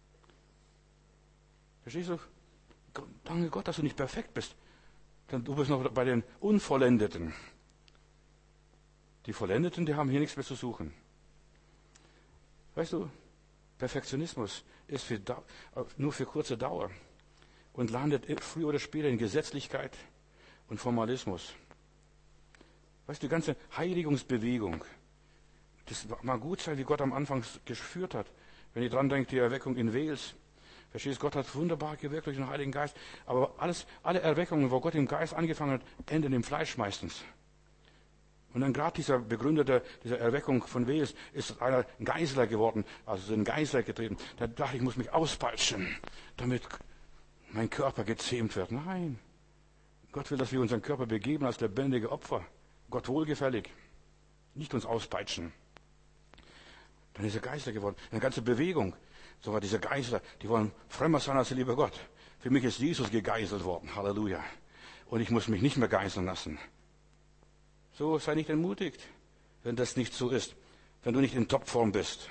Verstehst du? Danke Gott, dass du nicht perfekt bist. Denn du bist noch bei den Unvollendeten. Die Vollendeten, die haben hier nichts mehr zu suchen. Weißt du, Perfektionismus ist für, nur für kurze Dauer und landet früher oder später in Gesetzlichkeit und Formalismus. Weißt du, die ganze Heiligungsbewegung, das mag gut sein, wie Gott am Anfang geführt hat. Wenn ihr dran denkt, die Erweckung in Wales. Verstehst du, Gott hat wunderbar gewirkt durch den Heiligen Geist. Aber alles, alle Erweckungen, wo Gott im Geist angefangen hat, enden im Fleisch meistens. Und dann gerade dieser Begründer der, dieser Erweckung von Wales ist einer ein Geisler geworden, also ein Geisler getreten. Der dachte, ich muss mich auspeitschen, damit mein Körper gezähmt wird. Nein. Gott will, dass wir unseren Körper begeben als lebendige Opfer. Gott wohlgefällig. Nicht uns auspeitschen. Dann ist er Geisler geworden. Eine ganze Bewegung. Sogar diese Geisler, die wollen fremder sein als der liebe Gott. Für mich ist Jesus gegeißelt worden. Halleluja. Und ich muss mich nicht mehr geißeln lassen. So, sei nicht entmutigt, wenn das nicht so ist. Wenn du nicht in Topform bist.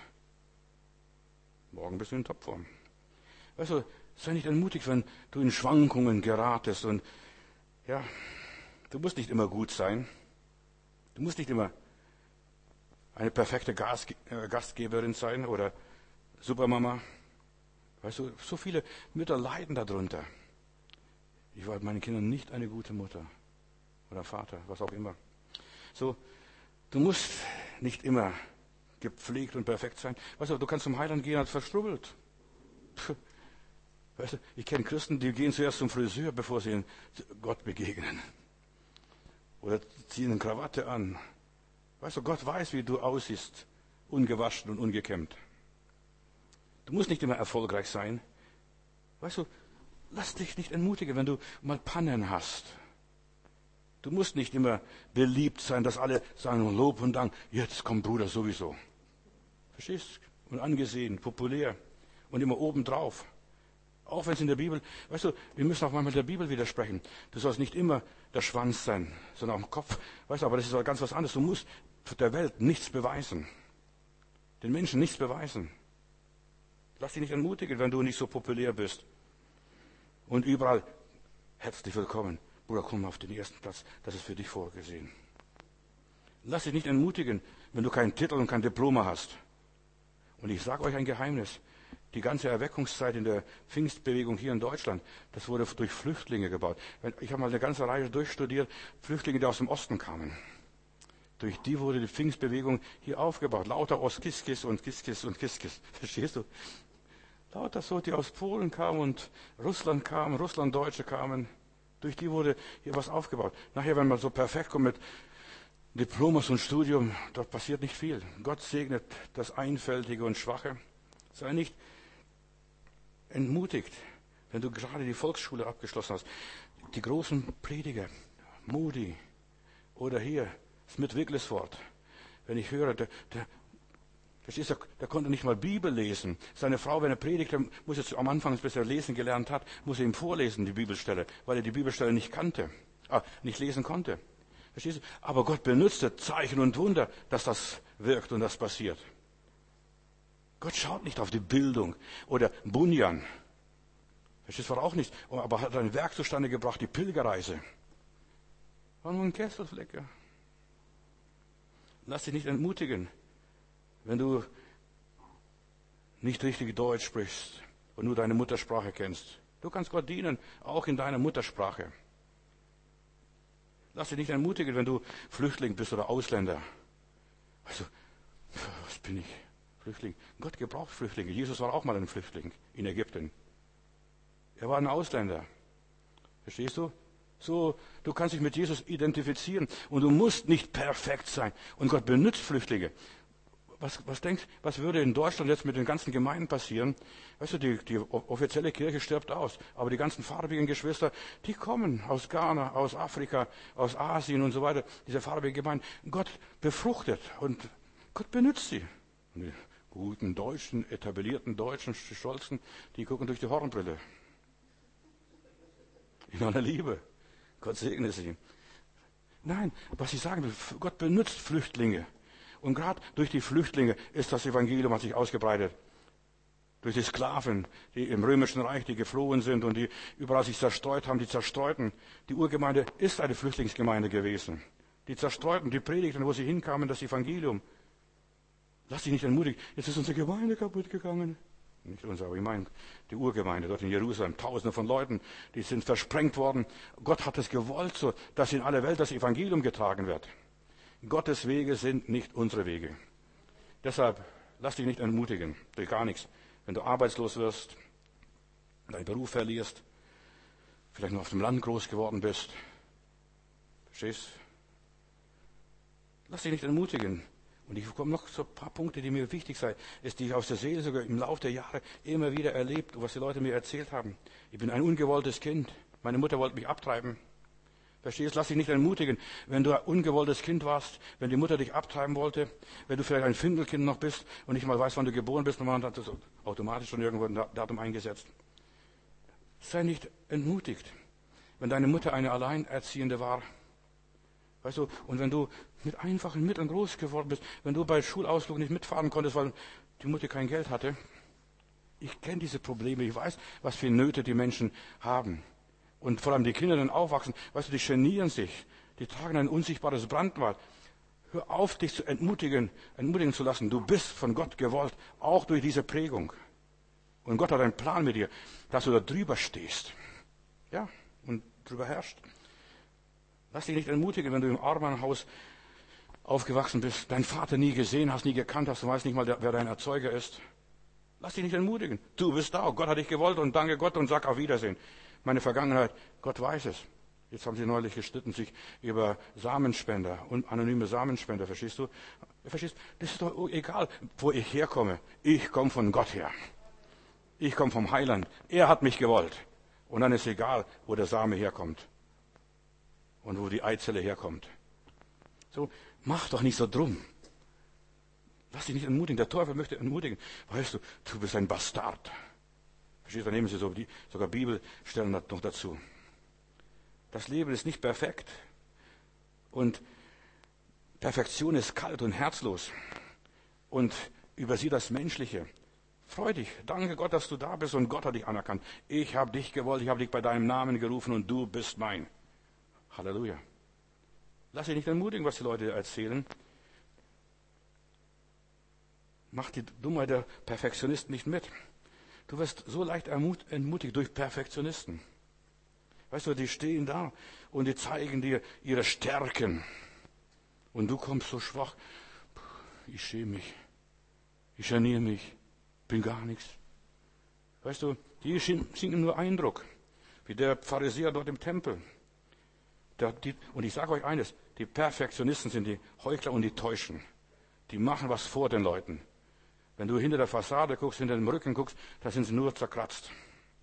Morgen bist du in Topform. Weißt du, sei nicht entmutigt, wenn du in Schwankungen geratest. Und ja, du musst nicht immer gut sein. Du musst nicht immer eine perfekte Gastgeberin sein oder Supermama. Weißt du, so viele Mütter leiden darunter. Ich war meinen Kindern nicht eine gute Mutter oder Vater, was auch immer. So, du musst nicht immer gepflegt und perfekt sein. Weißt du, du kannst zum Heiland gehen als verstrubbelt. Puh. Weißt du, ich kenne Christen, die gehen zuerst zum Friseur, bevor sie Gott begegnen. Oder ziehen eine Krawatte an. Weißt du, Gott weiß, wie du aussiehst, ungewaschen und ungekämmt. Du musst nicht immer erfolgreich sein. Weißt du, lass dich nicht entmutigen, wenn du mal Pannen hast. Du musst nicht immer beliebt sein, dass alle sagen, Lob und Dank, jetzt kommt Bruder sowieso. Verstehst? Und angesehen, populär und immer obendrauf. Auch wenn es in der Bibel, weißt du, wir müssen auch manchmal der Bibel widersprechen. Du sollst nicht immer der Schwanz sein, sondern auch im Kopf. Weißt du, aber das ist ganz was anderes. Du musst der Welt nichts beweisen. Den Menschen nichts beweisen. Lass dich nicht entmutigen, wenn du nicht so populär bist. Und überall, herzlich willkommen. Bruder, komm auf den ersten Platz. Das ist für dich vorgesehen. Lass dich nicht entmutigen, wenn du keinen Titel und kein Diplom hast. Und ich sage euch ein Geheimnis. Die ganze Erweckungszeit in der Pfingstbewegung hier in Deutschland, das wurde durch Flüchtlinge gebaut. Ich habe mal eine ganze Reihe durchstudiert, Flüchtlinge, die aus dem Osten kamen. Durch die wurde die Pfingstbewegung hier aufgebaut. Lauter Ostkiskis und Kiskis und Kiskis. Verstehst du? Lauter so, die aus Polen kamen und Russland kamen, Russlanddeutsche kamen. Durch die wurde hier was aufgebaut. Nachher, wenn man so perfekt kommt mit Diplomas und Studium, dort passiert nicht viel. Gott segnet das Einfältige und Schwache. Sei nicht entmutigt, wenn du gerade die Volksschule abgeschlossen hast. Die großen Prediger, Moody oder hier, Smith Wigglesworth. Wenn ich höre, der, der, verstehst du, der konnte nicht mal Bibel lesen. Seine Frau, wenn er predigt, muss jetzt am Anfang, bis er lesen gelernt hat, muss er ihm vorlesen, die Bibelstelle, weil er die Bibelstelle nicht kannte, ah, nicht lesen konnte. Verstehst du? Aber Gott benutzte Zeichen und Wunder, dass das wirkt und das passiert. Gott schaut nicht auf die Bildung. Oder Bunyan. Verstehst du, war auch nicht. Aber hat ein Werk zustande gebracht, die Pilgerreise. War nur ein Kesselflecke. Lass dich nicht entmutigen, wenn du nicht richtig Deutsch sprichst und nur deine Muttersprache kennst. Du kannst Gott dienen, auch in deiner Muttersprache. Lass dich nicht entmutigen, wenn du Flüchtling bist oder Ausländer. Also, was bin ich? Flüchtling. Gott gebraucht Flüchtlinge. Jesus war auch mal ein Flüchtling in Ägypten. Er war ein Ausländer. Verstehst du? So, du kannst dich mit Jesus identifizieren und du musst nicht perfekt sein. Und Gott benutzt Flüchtlinge. Was, was denkst, was würde in Deutschland jetzt mit den ganzen Gemeinden passieren? Weißt du, die, die offizielle Kirche stirbt aus. Aber die ganzen farbigen Geschwister, die kommen aus Ghana, aus Afrika, aus Asien und so weiter. Diese farbigen Gemeinden. Gott befruchtet und Gott benutzt sie. Und die guten Deutschen, etablierten Deutschen, die Stolzen, die gucken durch die Hornbrille. In aller Liebe. Gott segne sie. Nein, was ich sagen will, Gott benutzt Flüchtlinge. Und gerade durch die Flüchtlinge ist das Evangelium hat sich ausgebreitet. Durch die Sklaven, die im Römischen Reich, die geflohen sind und die überall sich zerstreut haben, die Zerstreuten. Die Urgemeinde ist eine Flüchtlingsgemeinde gewesen. Die Zerstreuten, die predigten, wo sie hinkamen, das Evangelium. Lass dich nicht entmutigen. Jetzt ist unsere Gemeinde kaputt gegangen. Nicht unsere, aber ich meine die Urgemeinde dort in Jerusalem. Tausende von Leuten, die sind versprengt worden. Gott hat es gewollt, so, dass in alle Welt das Evangelium getragen wird. Gottes Wege sind nicht unsere Wege. Deshalb lass dich nicht entmutigen durch gar nichts. Wenn du arbeitslos wirst, deinen Beruf verlierst, vielleicht nur auf dem Land groß geworden bist. Verstehst? Lass dich nicht entmutigen. Und ich komme noch zu ein paar Punkte, die mir wichtig sind, ist, die ich aus der Seele sogar im Laufe der Jahre immer wieder erlebt, was die Leute mir erzählt haben. Ich bin ein ungewolltes Kind. Meine Mutter wollte mich abtreiben. Verstehst? Lass dich nicht entmutigen. Wenn du ein ungewolltes Kind warst, wenn die Mutter dich abtreiben wollte, wenn du vielleicht ein Findelkind noch bist und nicht mal weißt, wann du geboren bist, und man hat das automatisch schon irgendwo ein Datum eingesetzt. Sei nicht entmutigt. Wenn deine Mutter eine Alleinerziehende war, weißt du, und wenn du mit einfachen Mitteln groß geworden bist, wenn du bei Schulausflug nicht mitfahren konntest, weil die Mutter kein Geld hatte. Ich kenne diese Probleme, ich weiß, was für Nöte die Menschen haben. Und vor allem die Kinder dann aufwachsen, weißt du, die genieren sich, die tragen ein unsichtbares Brandmal. Hör auf, dich zu entmutigen, entmutigen zu lassen. Du bist von Gott gewollt, auch durch diese Prägung. Und Gott hat einen Plan mit dir, dass du da drüber stehst. Ja, und drüber herrschst. Lass dich nicht entmutigen, wenn du im Armenhaus aufgewachsen bist, deinen Vater nie gesehen hast, nie gekannt hast, du weißt nicht mal, wer dein Erzeuger ist. Lass dich nicht entmutigen. Du bist da, Gott hat dich gewollt und danke Gott und sag auf Wiedersehen. Meine Vergangenheit, Gott weiß es. Jetzt haben sie neulich gestritten sich über Samenspender und anonyme Samenspender, verstehst du? Verstehst? Das ist doch egal, wo ich herkomme. Ich komme von Gott her. Ich komme vom Heiland. Er hat mich gewollt. Und dann ist egal, wo der Same herkommt. Und wo die Eizelle herkommt. So, mach doch nicht so drum. Lass dich nicht entmutigen. Der Teufel möchte entmutigen. Weißt du, du bist ein Bastard. Verstehst du, da nehmen sie so die, sogar Bibelstellen noch dazu. Das Leben ist nicht perfekt. Und Perfektion ist kalt und herzlos. Und übersieh das Menschliche. Freu dich. Danke Gott, dass du da bist und Gott hat dich anerkannt. Ich habe dich gewollt, ich habe dich bei deinem Namen gerufen und du bist mein. Halleluja. Lass dich nicht entmutigen, was die Leute erzählen. Mach die Dummheit der Perfektionisten nicht mit. Du wirst so leicht entmutigt durch Perfektionisten. Weißt du, die stehen da und die zeigen dir ihre Stärken. Und du kommst so schwach. Ich schäme mich. Ich geniere mich. Bin gar nichts. Weißt du, die sind nur Eindruck. Wie der Pharisäer dort im Tempel. Der, die, und ich sage euch eines, die Perfektionisten sind die Heuchler und die Täuschen. Die machen was vor den Leuten. Wenn du hinter der Fassade guckst, hinter dem Rücken guckst, da sind sie nur zerkratzt.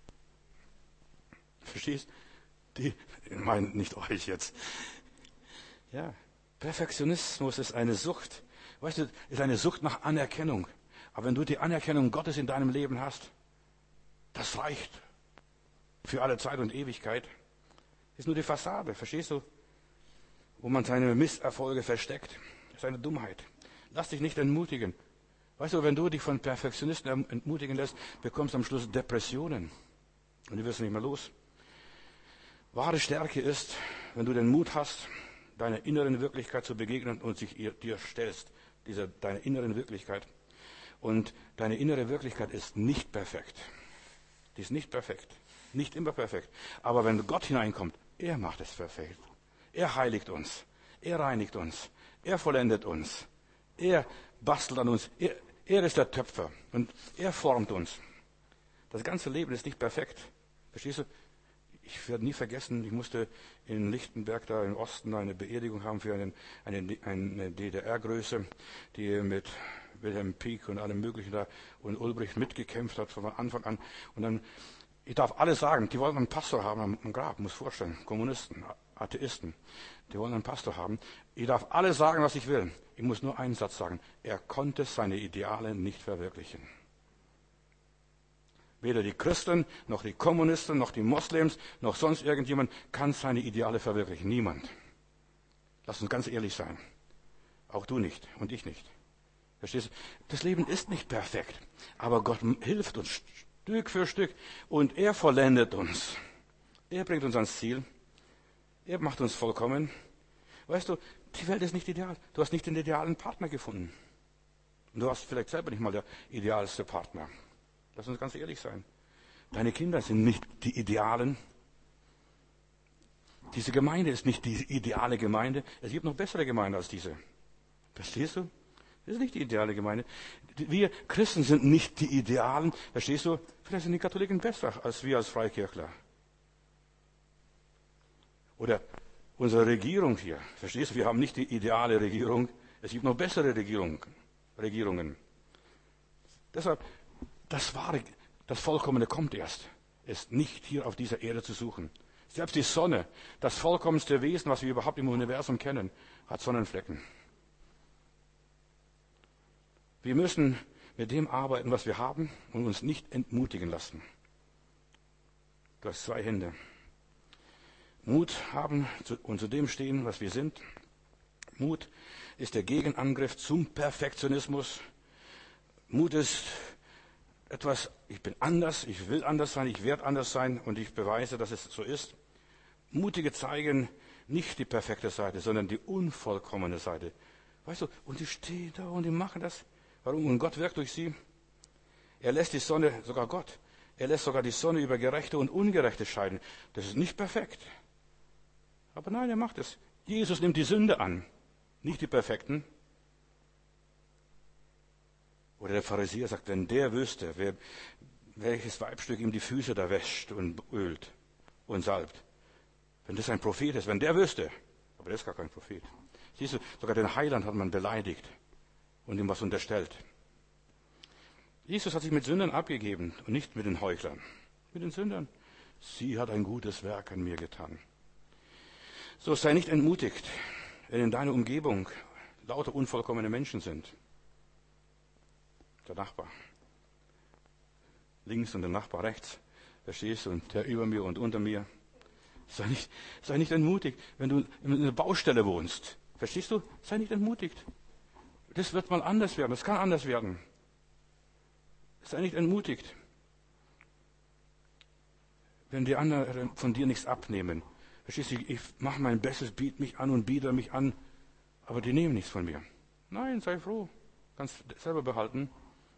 Verstehst? Die, ich meine nicht euch jetzt. Ja, Perfektionismus ist eine Sucht. Weißt du, ist eine Sucht nach Anerkennung. Aber wenn du die Anerkennung Gottes in deinem Leben hast, das reicht für alle Zeit und Ewigkeit. Das ist nur die Fassade, verstehst du? Wo man seine Misserfolge versteckt. Das ist eine Dummheit. Lass dich nicht entmutigen. Weißt du, wenn du dich von Perfektionisten entmutigen lässt, bekommst du am Schluss Depressionen. Und du wirst nicht mehr los. Wahre Stärke ist, wenn du den Mut hast, deiner inneren Wirklichkeit zu begegnen und sich ihr, dir stellst. Diese, deine inneren Wirklichkeit. Und deine innere Wirklichkeit ist nicht perfekt. Die ist nicht perfekt. Nicht immer perfekt. Aber wenn Gott hineinkommt, er macht es perfekt. Er heiligt uns. Er reinigt uns. Er vollendet uns. Er bastelt an uns. Er, er ist der Töpfer. Und er formt uns. Das ganze Leben ist nicht perfekt. Verstehst du? Ich werde nie vergessen, ich musste in Lichtenberg, da im Osten, eine Beerdigung haben für einen, eine, eine D D R-Größe, die mit Wilhelm Pieck und allem Möglichen da und Ulbricht mitgekämpft hat von Anfang an. Und dann, ich darf alles sagen, die wollen einen Pastor haben am, am Grab, muss vorstellen, Kommunisten, Atheisten, die wollen einen Pastor haben. Ich darf alles sagen, was ich will. Ich muss nur einen Satz sagen. Er konnte seine Ideale nicht verwirklichen. Weder die Christen, noch die Kommunisten, noch die Moslems, noch sonst irgendjemand kann seine Ideale verwirklichen. Niemand. Lass uns ganz ehrlich sein. Auch du nicht und ich nicht. Verstehst du? Das Leben ist nicht perfekt. Aber Gott hilft uns Stück für Stück. Und er vollendet uns. Er bringt uns ans Ziel. Er macht uns vollkommen. Weißt du, die Welt ist nicht ideal. Du hast nicht den idealen Partner gefunden. Und du hast vielleicht selber nicht mal der idealste Partner. Lass uns ganz ehrlich sein. Deine Kinder sind nicht die Idealen. Diese Gemeinde ist nicht die ideale Gemeinde. Es gibt noch bessere Gemeinden als diese. Verstehst du? Das ist nicht die ideale Gemeinde. Wir Christen sind nicht die Idealen. Verstehst du? Vielleicht sind die Katholiken besser als wir als Freikirchler. Oder unsere Regierung hier. Verstehst du? Wir haben nicht die ideale Regierung. Es gibt noch bessere Regierungen. Regierungen. Deshalb, das wahre, das Vollkommene kommt erst. Ist nicht hier auf dieser Erde zu suchen. Selbst die Sonne, das vollkommenste Wesen, was wir überhaupt im Universum kennen, hat Sonnenflecken. Wir müssen mit dem arbeiten, was wir haben und uns nicht entmutigen lassen. Du hast zwei Hände. Mut haben und zu dem stehen, was wir sind. Mut ist der Gegenangriff zum Perfektionismus. Mut ist etwas, ich bin anders, ich will anders sein, ich werde anders sein und ich beweise, dass es so ist. Mutige zeigen nicht die perfekte Seite, sondern die unvollkommene Seite. Weißt du, und die stehen da und die machen das. Warum? Und Gott wirkt durch sie. Er lässt die Sonne, sogar Gott, er lässt sogar die Sonne über Gerechte und Ungerechte scheiden. Das ist nicht perfekt. Aber nein, er macht es. Jesus nimmt die Sünde an, nicht die Perfekten. Oder der Pharisäer sagt, wenn der wüsste, wer, welches Weibstück ihm die Füße da wäscht und ölt und salbt. Wenn das ein Prophet ist, wenn der wüsste. Aber der ist gar kein Prophet. Siehst du, sogar den Heiland hat man beleidigt und ihm was unterstellt. Jesus hat sich mit Sündern abgegeben und nicht mit den Heuchlern. Mit den Sündern. Sie hat ein gutes Werk an mir getan. So, sei nicht entmutigt, wenn in deiner Umgebung lauter unvollkommene Menschen sind. Der Nachbar links und der Nachbar rechts, verstehst du, und der über mir und unter mir. Sei nicht, sei nicht entmutigt, wenn du in einer Baustelle wohnst. Verstehst du? Sei nicht entmutigt. Das wird mal anders werden, das kann anders werden. Sei nicht entmutigt. Wenn die anderen von dir nichts abnehmen. Verstehst du, ich mache mein Bestes, biete mich an und biete mich an, aber die nehmen nichts von mir. Nein, sei froh. Kannst selber behalten.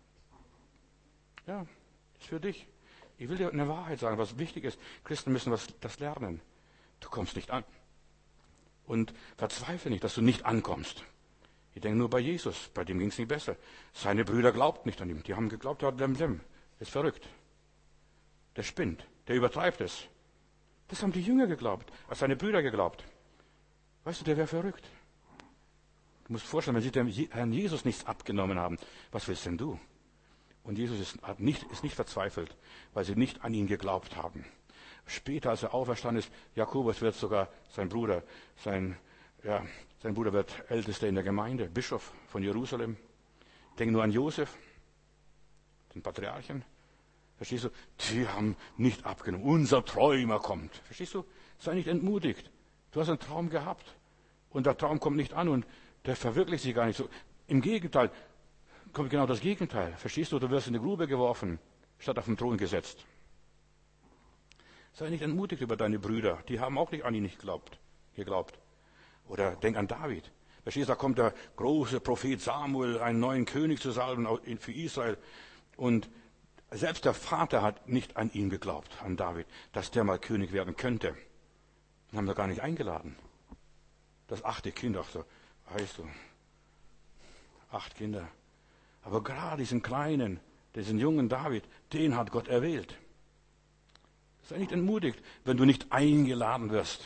Ja, ist für dich. Ich will dir eine Wahrheit sagen, was wichtig ist. Christen müssen was, das lernen. Du kommst nicht an. Und verzweifle nicht, dass du nicht ankommst. Ich denke nur bei Jesus, bei dem ging es nicht besser. Seine Brüder glaubten nicht an ihn. Die haben geglaubt, er hat dem, dem. Ist verrückt. Der spinnt, der übertreibt es. Das haben die Jünger geglaubt, als seine Brüder geglaubt. Weißt du, der wäre verrückt. Du musst dir vorstellen, wenn sie dem Herrn Jesus nichts abgenommen haben, was willst denn du? Und Jesus ist, hat nicht, ist nicht verzweifelt, weil sie nicht an ihn geglaubt haben. Später, als er auferstanden ist, Jakobus wird sogar sein Bruder, sein, ja, sein Bruder wird Ältester in der Gemeinde, Bischof von Jerusalem. Denk nur an Josef, den Patriarchen. Verstehst du? Die haben nicht abgenommen. Unser Träumer kommt. Verstehst du? Sei nicht entmutigt. Du hast einen Traum gehabt und der Traum kommt nicht an und der verwirklicht sich gar nicht so. Im Gegenteil, kommt genau das Gegenteil. Verstehst du? Du wirst in die Grube geworfen, statt auf den Thron gesetzt. Sei nicht entmutigt über deine Brüder. Die haben auch nicht an ihn nicht geglaubt. geglaubt. Oder denk an David. Verstehst du? Da kommt der große Prophet Samuel, einen neuen König zu salben für Israel. Und selbst der Vater hat nicht an ihn geglaubt, an David, dass der mal König werden könnte. Den haben wir gar nicht eingeladen. Das achte Kind, auch so, weißt du, acht Kinder. Aber gerade diesen kleinen, diesen jungen David, den hat Gott erwählt. Sei nicht entmutigt, wenn du nicht eingeladen wirst.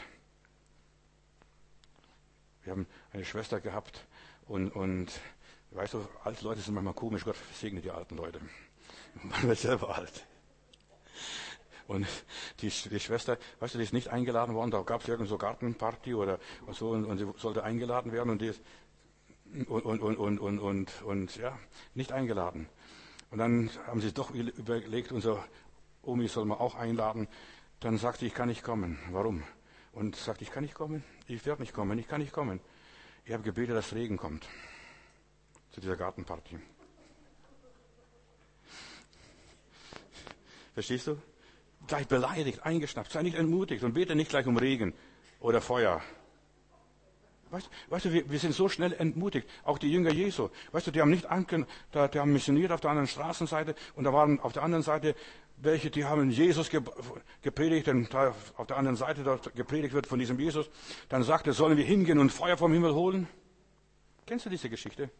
Wir haben eine Schwester gehabt und, und weißt du, alte Leute sind manchmal komisch, Gott segne die alten Leute. Man wird selber alt. Und die, die Schwester, weißt du, die ist nicht eingeladen worden, da gab es irgendeine so Gartenparty oder und so und, und sie sollte eingeladen werden und die ist und, und, und, und, und, und, und ja, nicht eingeladen. Und dann haben sie doch überlegt, unser Omi soll man auch einladen. Dann sagte sie, ich kann nicht kommen. Warum? Und sagte, ich kann nicht kommen, ich werde nicht kommen, ich kann nicht kommen. Ich habe gebetet, dass Regen kommt zu dieser Gartenparty. Verstehst du? Gleich beleidigt, eingeschnappt, sei nicht entmutigt und bete nicht gleich um Regen oder Feuer. Weißt, weißt du, wir, wir sind so schnell entmutigt, auch die Jünger Jesu. Weißt du, die haben nicht ange, da, die haben missioniert auf der anderen Straßenseite und da waren auf der anderen Seite welche, die haben Jesus gepredigt und da auf der anderen Seite dort gepredigt wird von diesem Jesus. Dann sagte, sollen wir hingehen und Feuer vom Himmel holen? Kennst du diese Geschichte?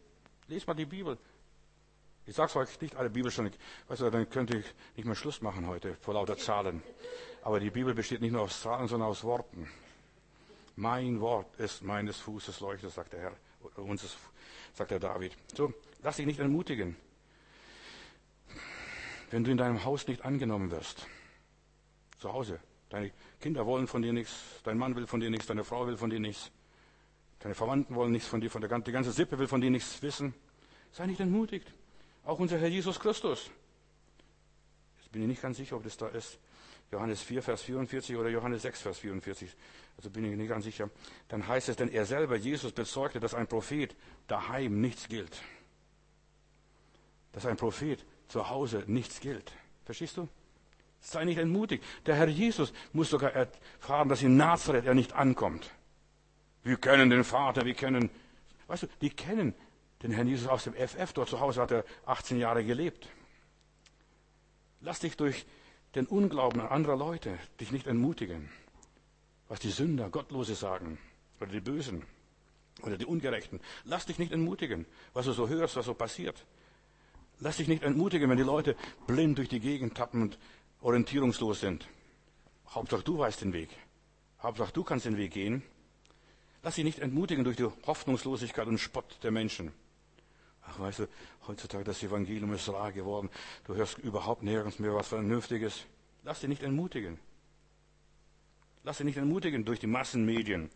Lest mal die Bibel. Ich sage es euch nicht alle Bibelstellen, weißt du, dann könnte ich nicht mehr Schluss machen heute vor lauter Zahlen. Aber die Bibel besteht nicht nur aus Zahlen, sondern aus Worten. Mein Wort ist meines Fußes Leuchte, sagt der Herr, uns ist, sagt der David. So, lass dich nicht entmutigen. Wenn du in deinem Haus nicht angenommen wirst, zu Hause, deine Kinder wollen von dir nichts, dein Mann will von dir nichts, deine Frau will von dir nichts, deine Verwandten wollen nichts von dir, von der, die ganze Sippe will von dir nichts wissen, sei nicht entmutigt. Auch unser Herr Jesus Christus. Jetzt bin ich nicht ganz sicher, ob das da ist. Johannes vier, Vers vierundvierzig oder Johannes sechs, Vers vierundvierzig. Also bin ich nicht ganz sicher. Dann heißt es, denn er selber, Jesus, bezeugte, dass ein Prophet daheim nichts gilt. Dass ein Prophet zu Hause nichts gilt. Verstehst du? Sei nicht entmutigt. Der Herr Jesus muss sogar erfahren, dass in Nazareth er nicht ankommt. Wir kennen den Vater, wir kennen, weißt du, die kennen den Herrn Jesus aus dem F F. Dort zu Hause hat er achtzehn Jahre gelebt. Lass dich durch den Unglauben anderer Leute dich nicht entmutigen. Was die Sünder, Gottlose sagen, oder die Bösen, oder die Ungerechten. Lass dich nicht entmutigen, was du so hörst, was so passiert. Lass dich nicht entmutigen, wenn die Leute blind durch die Gegend tappen und orientierungslos sind. Hauptsache du weißt den Weg. Hauptsache du kannst den Weg gehen. Lass dich nicht entmutigen durch die Hoffnungslosigkeit und Spott der Menschen. Ach, weißt du, heutzutage das Evangelium ist rar geworden. Du hörst überhaupt nirgends mehr was Vernünftiges. Lass dich nicht entmutigen. Lass dich nicht entmutigen durch die Massenmedien,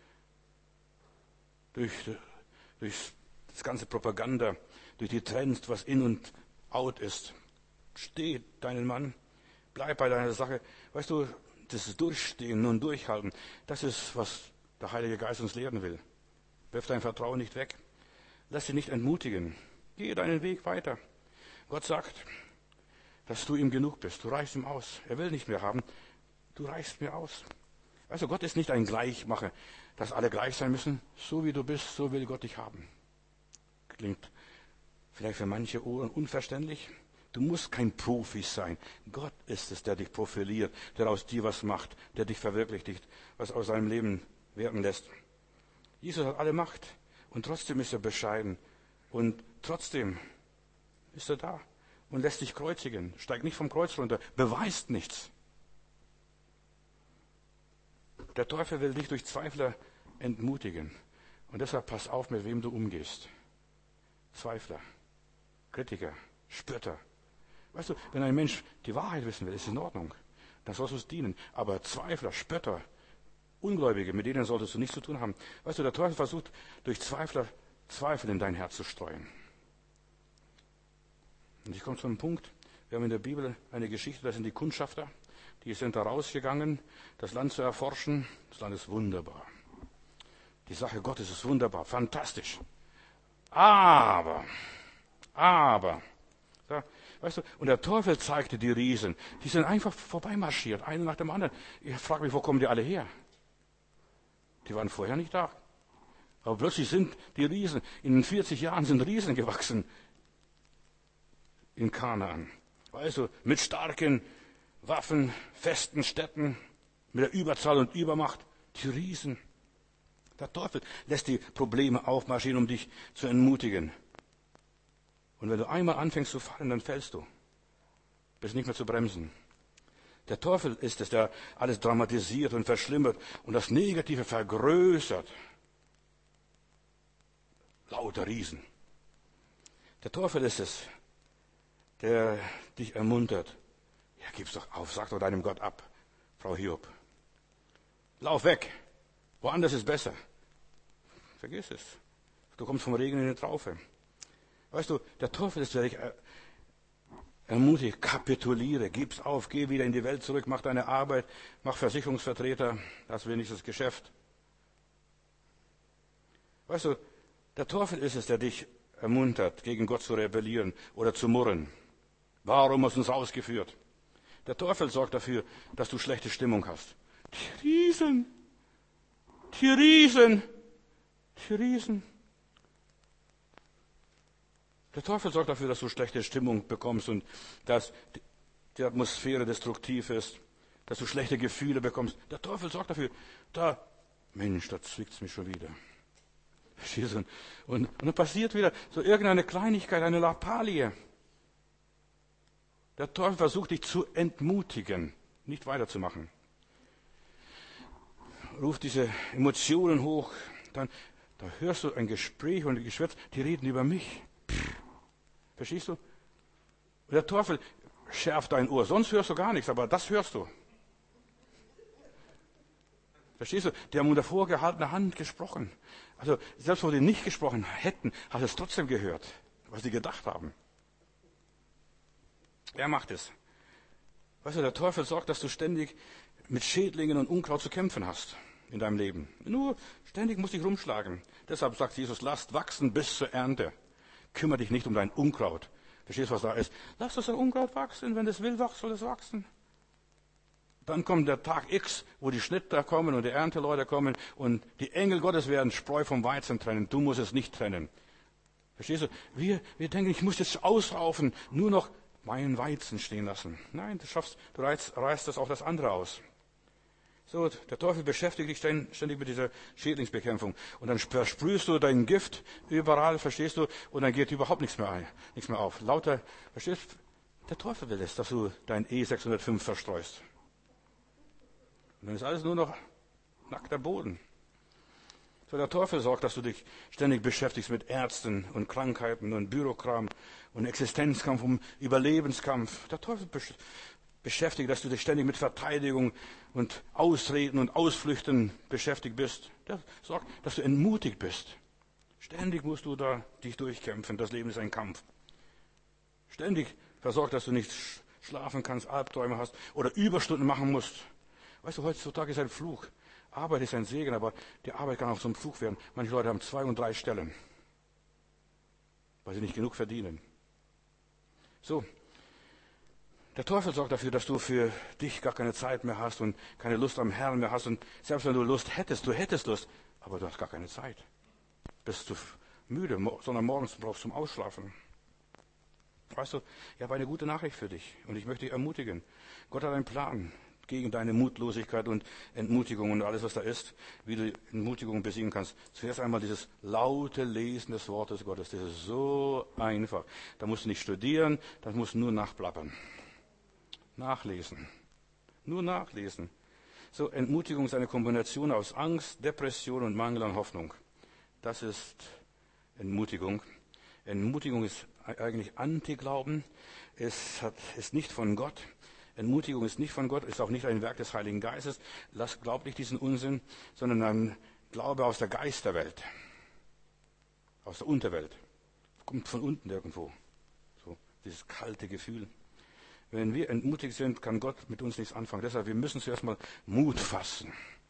durch, durch das ganze Propaganda, durch die Trends, was in und out ist. Steh deinen Mann, bleib bei deiner Sache. Weißt du, das ist Durchstehen und Durchhalten. Das ist, was der Heilige Geist uns lehren will. Wirf dein Vertrauen nicht weg. Lass dich nicht entmutigen. Gehe deinen Weg weiter. Gott sagt, dass du ihm genug bist. Du reichst ihm aus. Er will nicht mehr haben. Du reichst mir aus. Also Gott ist nicht ein Gleichmacher, dass alle gleich sein müssen. So wie du bist, so will Gott dich haben. Klingt vielleicht für manche Ohren unverständlich. Du musst kein Profi sein. Gott ist es, der dich profiliert, der aus dir was macht, der dich verwirklicht, was aus seinem Leben werden lässt. Jesus hat alle Macht und trotzdem ist er bescheiden und trotzdem ist er da und lässt dich kreuzigen. Steig nicht vom Kreuz runter, beweist nichts. Der Teufel will dich durch Zweifler entmutigen und deshalb pass auf, mit wem du umgehst. Zweifler, Kritiker, Spötter. Weißt du, wenn ein Mensch die Wahrheit wissen will, ist es in Ordnung. Dann sollst du es dienen. Aber Zweifler, Spötter, Ungläubige, mit denen solltest du nichts zu tun haben. Weißt du, der Teufel versucht, durch Zweifler Zweifel in dein Herz zu streuen. Und ich komme zu einem Punkt. Wir haben in der Bibel eine Geschichte, das sind die Kundschafter. Die sind da rausgegangen, das Land zu erforschen. Das Land ist wunderbar. Die Sache Gottes ist wunderbar, fantastisch. Aber, aber, ja, weißt du, und der Teufel zeigte die Riesen. Die sind einfach vorbeimarschiert, einer nach dem anderen. Ich frage mich, wo kommen die alle her? Die waren vorher nicht da. Aber plötzlich sind die Riesen, in vierzig Jahren sind Riesen gewachsen in Kanaan. Weißt du, mit starken Waffen, festen Städten, mit der Überzahl und Übermacht. Die Riesen. Der Teufel lässt die Probleme aufmarschieren, um dich zu entmutigen. Und wenn du einmal anfängst zu fallen, dann fällst du. Bist nicht mehr zu bremsen. Der Teufel ist es, der alles dramatisiert und verschlimmert und das Negative vergrößert. Lauter Riesen. Der Teufel ist es, der dich ermuntert. Ja, gib's doch auf, sag doch deinem Gott ab, Frau Hiob. Lauf weg. Woanders ist besser. Vergiss es. Du kommst vom Regen in die Traufe. Weißt du, der Teufel ist, der dich ermutigt, kapituliere, gib's auf, geh wieder in die Welt zurück, mach deine Arbeit, mach Versicherungsvertreter, das wenigstens Geschäft. Weißt du, der Teufel ist es, der dich ermuntert, gegen Gott zu rebellieren oder zu murren. Warum hast du uns rausgeführt? Der Teufel sorgt dafür, dass du schlechte Stimmung hast. Die Riesen, die Riesen, die Riesen. Der Teufel sorgt dafür, dass du schlechte Stimmung bekommst und dass die Atmosphäre destruktiv ist, dass du schlechte Gefühle bekommst. Der Teufel sorgt dafür. Da, Mensch, da zwickt's mich schon wieder. Verstehst du? Und, und dann passiert wieder so irgendeine Kleinigkeit, eine Lappalie. Der Teufel versucht dich zu entmutigen, nicht weiterzumachen. Ruft diese Emotionen hoch, dann da hörst du ein Gespräch und ein Geschwätz, die reden über mich. Pff, verstehst du? Und der Teufel schärft dein Ohr, sonst hörst du gar nichts, aber das hörst du. Verstehst du? Die haben unter vorgehaltener Hand gesprochen. Also selbst wo die nicht gesprochen hätten, hast du es trotzdem gehört, was sie gedacht haben. Er macht es. Weißt du, der Teufel sorgt, dass du ständig mit Schädlingen und Unkraut zu kämpfen hast in deinem Leben. Nur ständig musst dich rumschlagen. Deshalb sagt Jesus, lasst wachsen bis zur Ernte. Kümmere dich nicht um dein Unkraut. Verstehst du, was da ist? Lass das Unkraut wachsen. Wenn es will, soll es wachsen. Dann kommt der Tag X, wo die Schnitter kommen und die Ernteleute kommen und die Engel Gottes werden Spreu vom Weizen trennen. Du musst es nicht trennen. Verstehst du? Wir, wir denken, ich muss jetzt ausraufen, nur noch meinen Weizen stehen lassen. Nein, du schaffst, du reißt, reißt das auch das andere aus. So, der Teufel beschäftigt dich ständig mit dieser Schädlingsbekämpfung. Und dann versprühst du dein Gift überall, verstehst du, und dann geht überhaupt nichts mehr ein, nichts mehr auf. Lauter, verstehst du, der Teufel will es, dass du dein E sechshundertfünf verstreust. Und dann ist alles nur noch nackter Boden. So, der Teufel sorgt, dass du dich ständig beschäftigst mit Ärzten und Krankheiten und Bürokram und Existenzkampf, um Überlebenskampf. Der Teufel besch- beschäftigt, dass du dich ständig mit Verteidigung und Ausreden und Ausflüchten beschäftigt bist. Der sorgt, dass du entmutigt bist. Ständig musst du da dich durchkämpfen. Das Leben ist ein Kampf. Ständig versorgt, dass du nicht schlafen kannst, Albträume hast oder Überstunden machen musst. Weißt du, heutzutage ist ein Fluch. Arbeit ist ein Segen, aber die Arbeit kann auch zum Fluch werden. Manche Leute haben zwei und drei Stellen, weil sie nicht genug verdienen. So, der Teufel sorgt dafür, dass du für dich gar keine Zeit mehr hast und keine Lust am Herrn mehr hast. Und selbst wenn du Lust hättest, du hättest Lust, aber du hast gar keine Zeit. Bist du müde, sondern morgens brauchst du zum Ausschlafen. Weißt du, ich habe eine gute Nachricht für dich und ich möchte dich ermutigen. Gott hat einen Plan gegen deine Mutlosigkeit und Entmutigung und alles, was da ist, wie du Entmutigung besiegen kannst. Zuerst einmal dieses laute Lesen des Wortes Gottes. Das ist so einfach. Da musst du nicht studieren, das musst du nur nachplappern. Nachlesen. Nur nachlesen. So, Entmutigung ist eine Kombination aus Angst, Depression und Mangel an Hoffnung. Das ist Entmutigung. Entmutigung ist eigentlich Antiglauben. Es hat, ist nicht von Gott. Entmutigung ist nicht von Gott, ist auch nicht ein Werk des Heiligen Geistes. Lass, glaub nicht diesen Unsinn, sondern ein Glaube aus der Geisterwelt, aus der Unterwelt. Kommt von unten irgendwo. So, dieses kalte Gefühl. Wenn wir entmutigt sind, kann Gott mit uns nichts anfangen. Deshalb, wir müssen zuerst mal Mut fassen.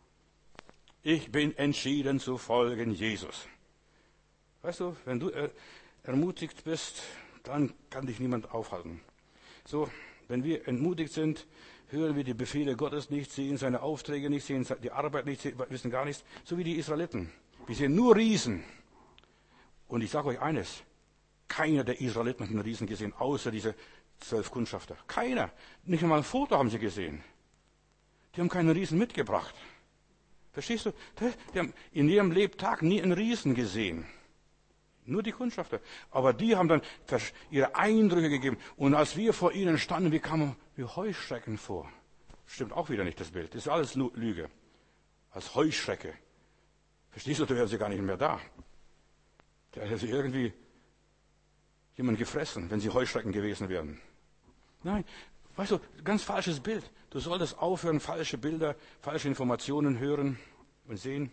Ich bin entschieden zu folgen Jesus. Weißt du, wenn du er, ermutigt bist, dann kann dich niemand aufhalten. So, wenn wir entmutigt sind, hören wir die Befehle Gottes nicht, sehen seine Aufträge nicht, sehen die Arbeit nicht, wissen gar nichts. So wie die Israeliten. Wir sehen nur Riesen. Und ich sage euch eines, keiner der Israeliten hat einen Riesen gesehen, außer diese zwölf Kundschafter. Keiner. Nicht einmal ein Foto haben sie gesehen. Die haben keinen Riesen mitgebracht. Verstehst du? Die haben in ihrem Lebtag nie einen Riesen gesehen. Nur die Kundschafter. Aber die haben dann ihre Eindrücke gegeben. Und als wir vor ihnen standen, wir kamen wie Heuschrecken vor. Stimmt auch wieder nicht das Bild. Das ist alles Lüge. Als Heuschrecke. Verstehst du, da wären sie gar nicht mehr da. Da hätte sie irgendwie jemand gefressen, wenn sie Heuschrecken gewesen wären. Nein, weißt du, ganz falsches Bild. Du solltest aufhören, falsche Bilder, falsche Informationen hören und sehen.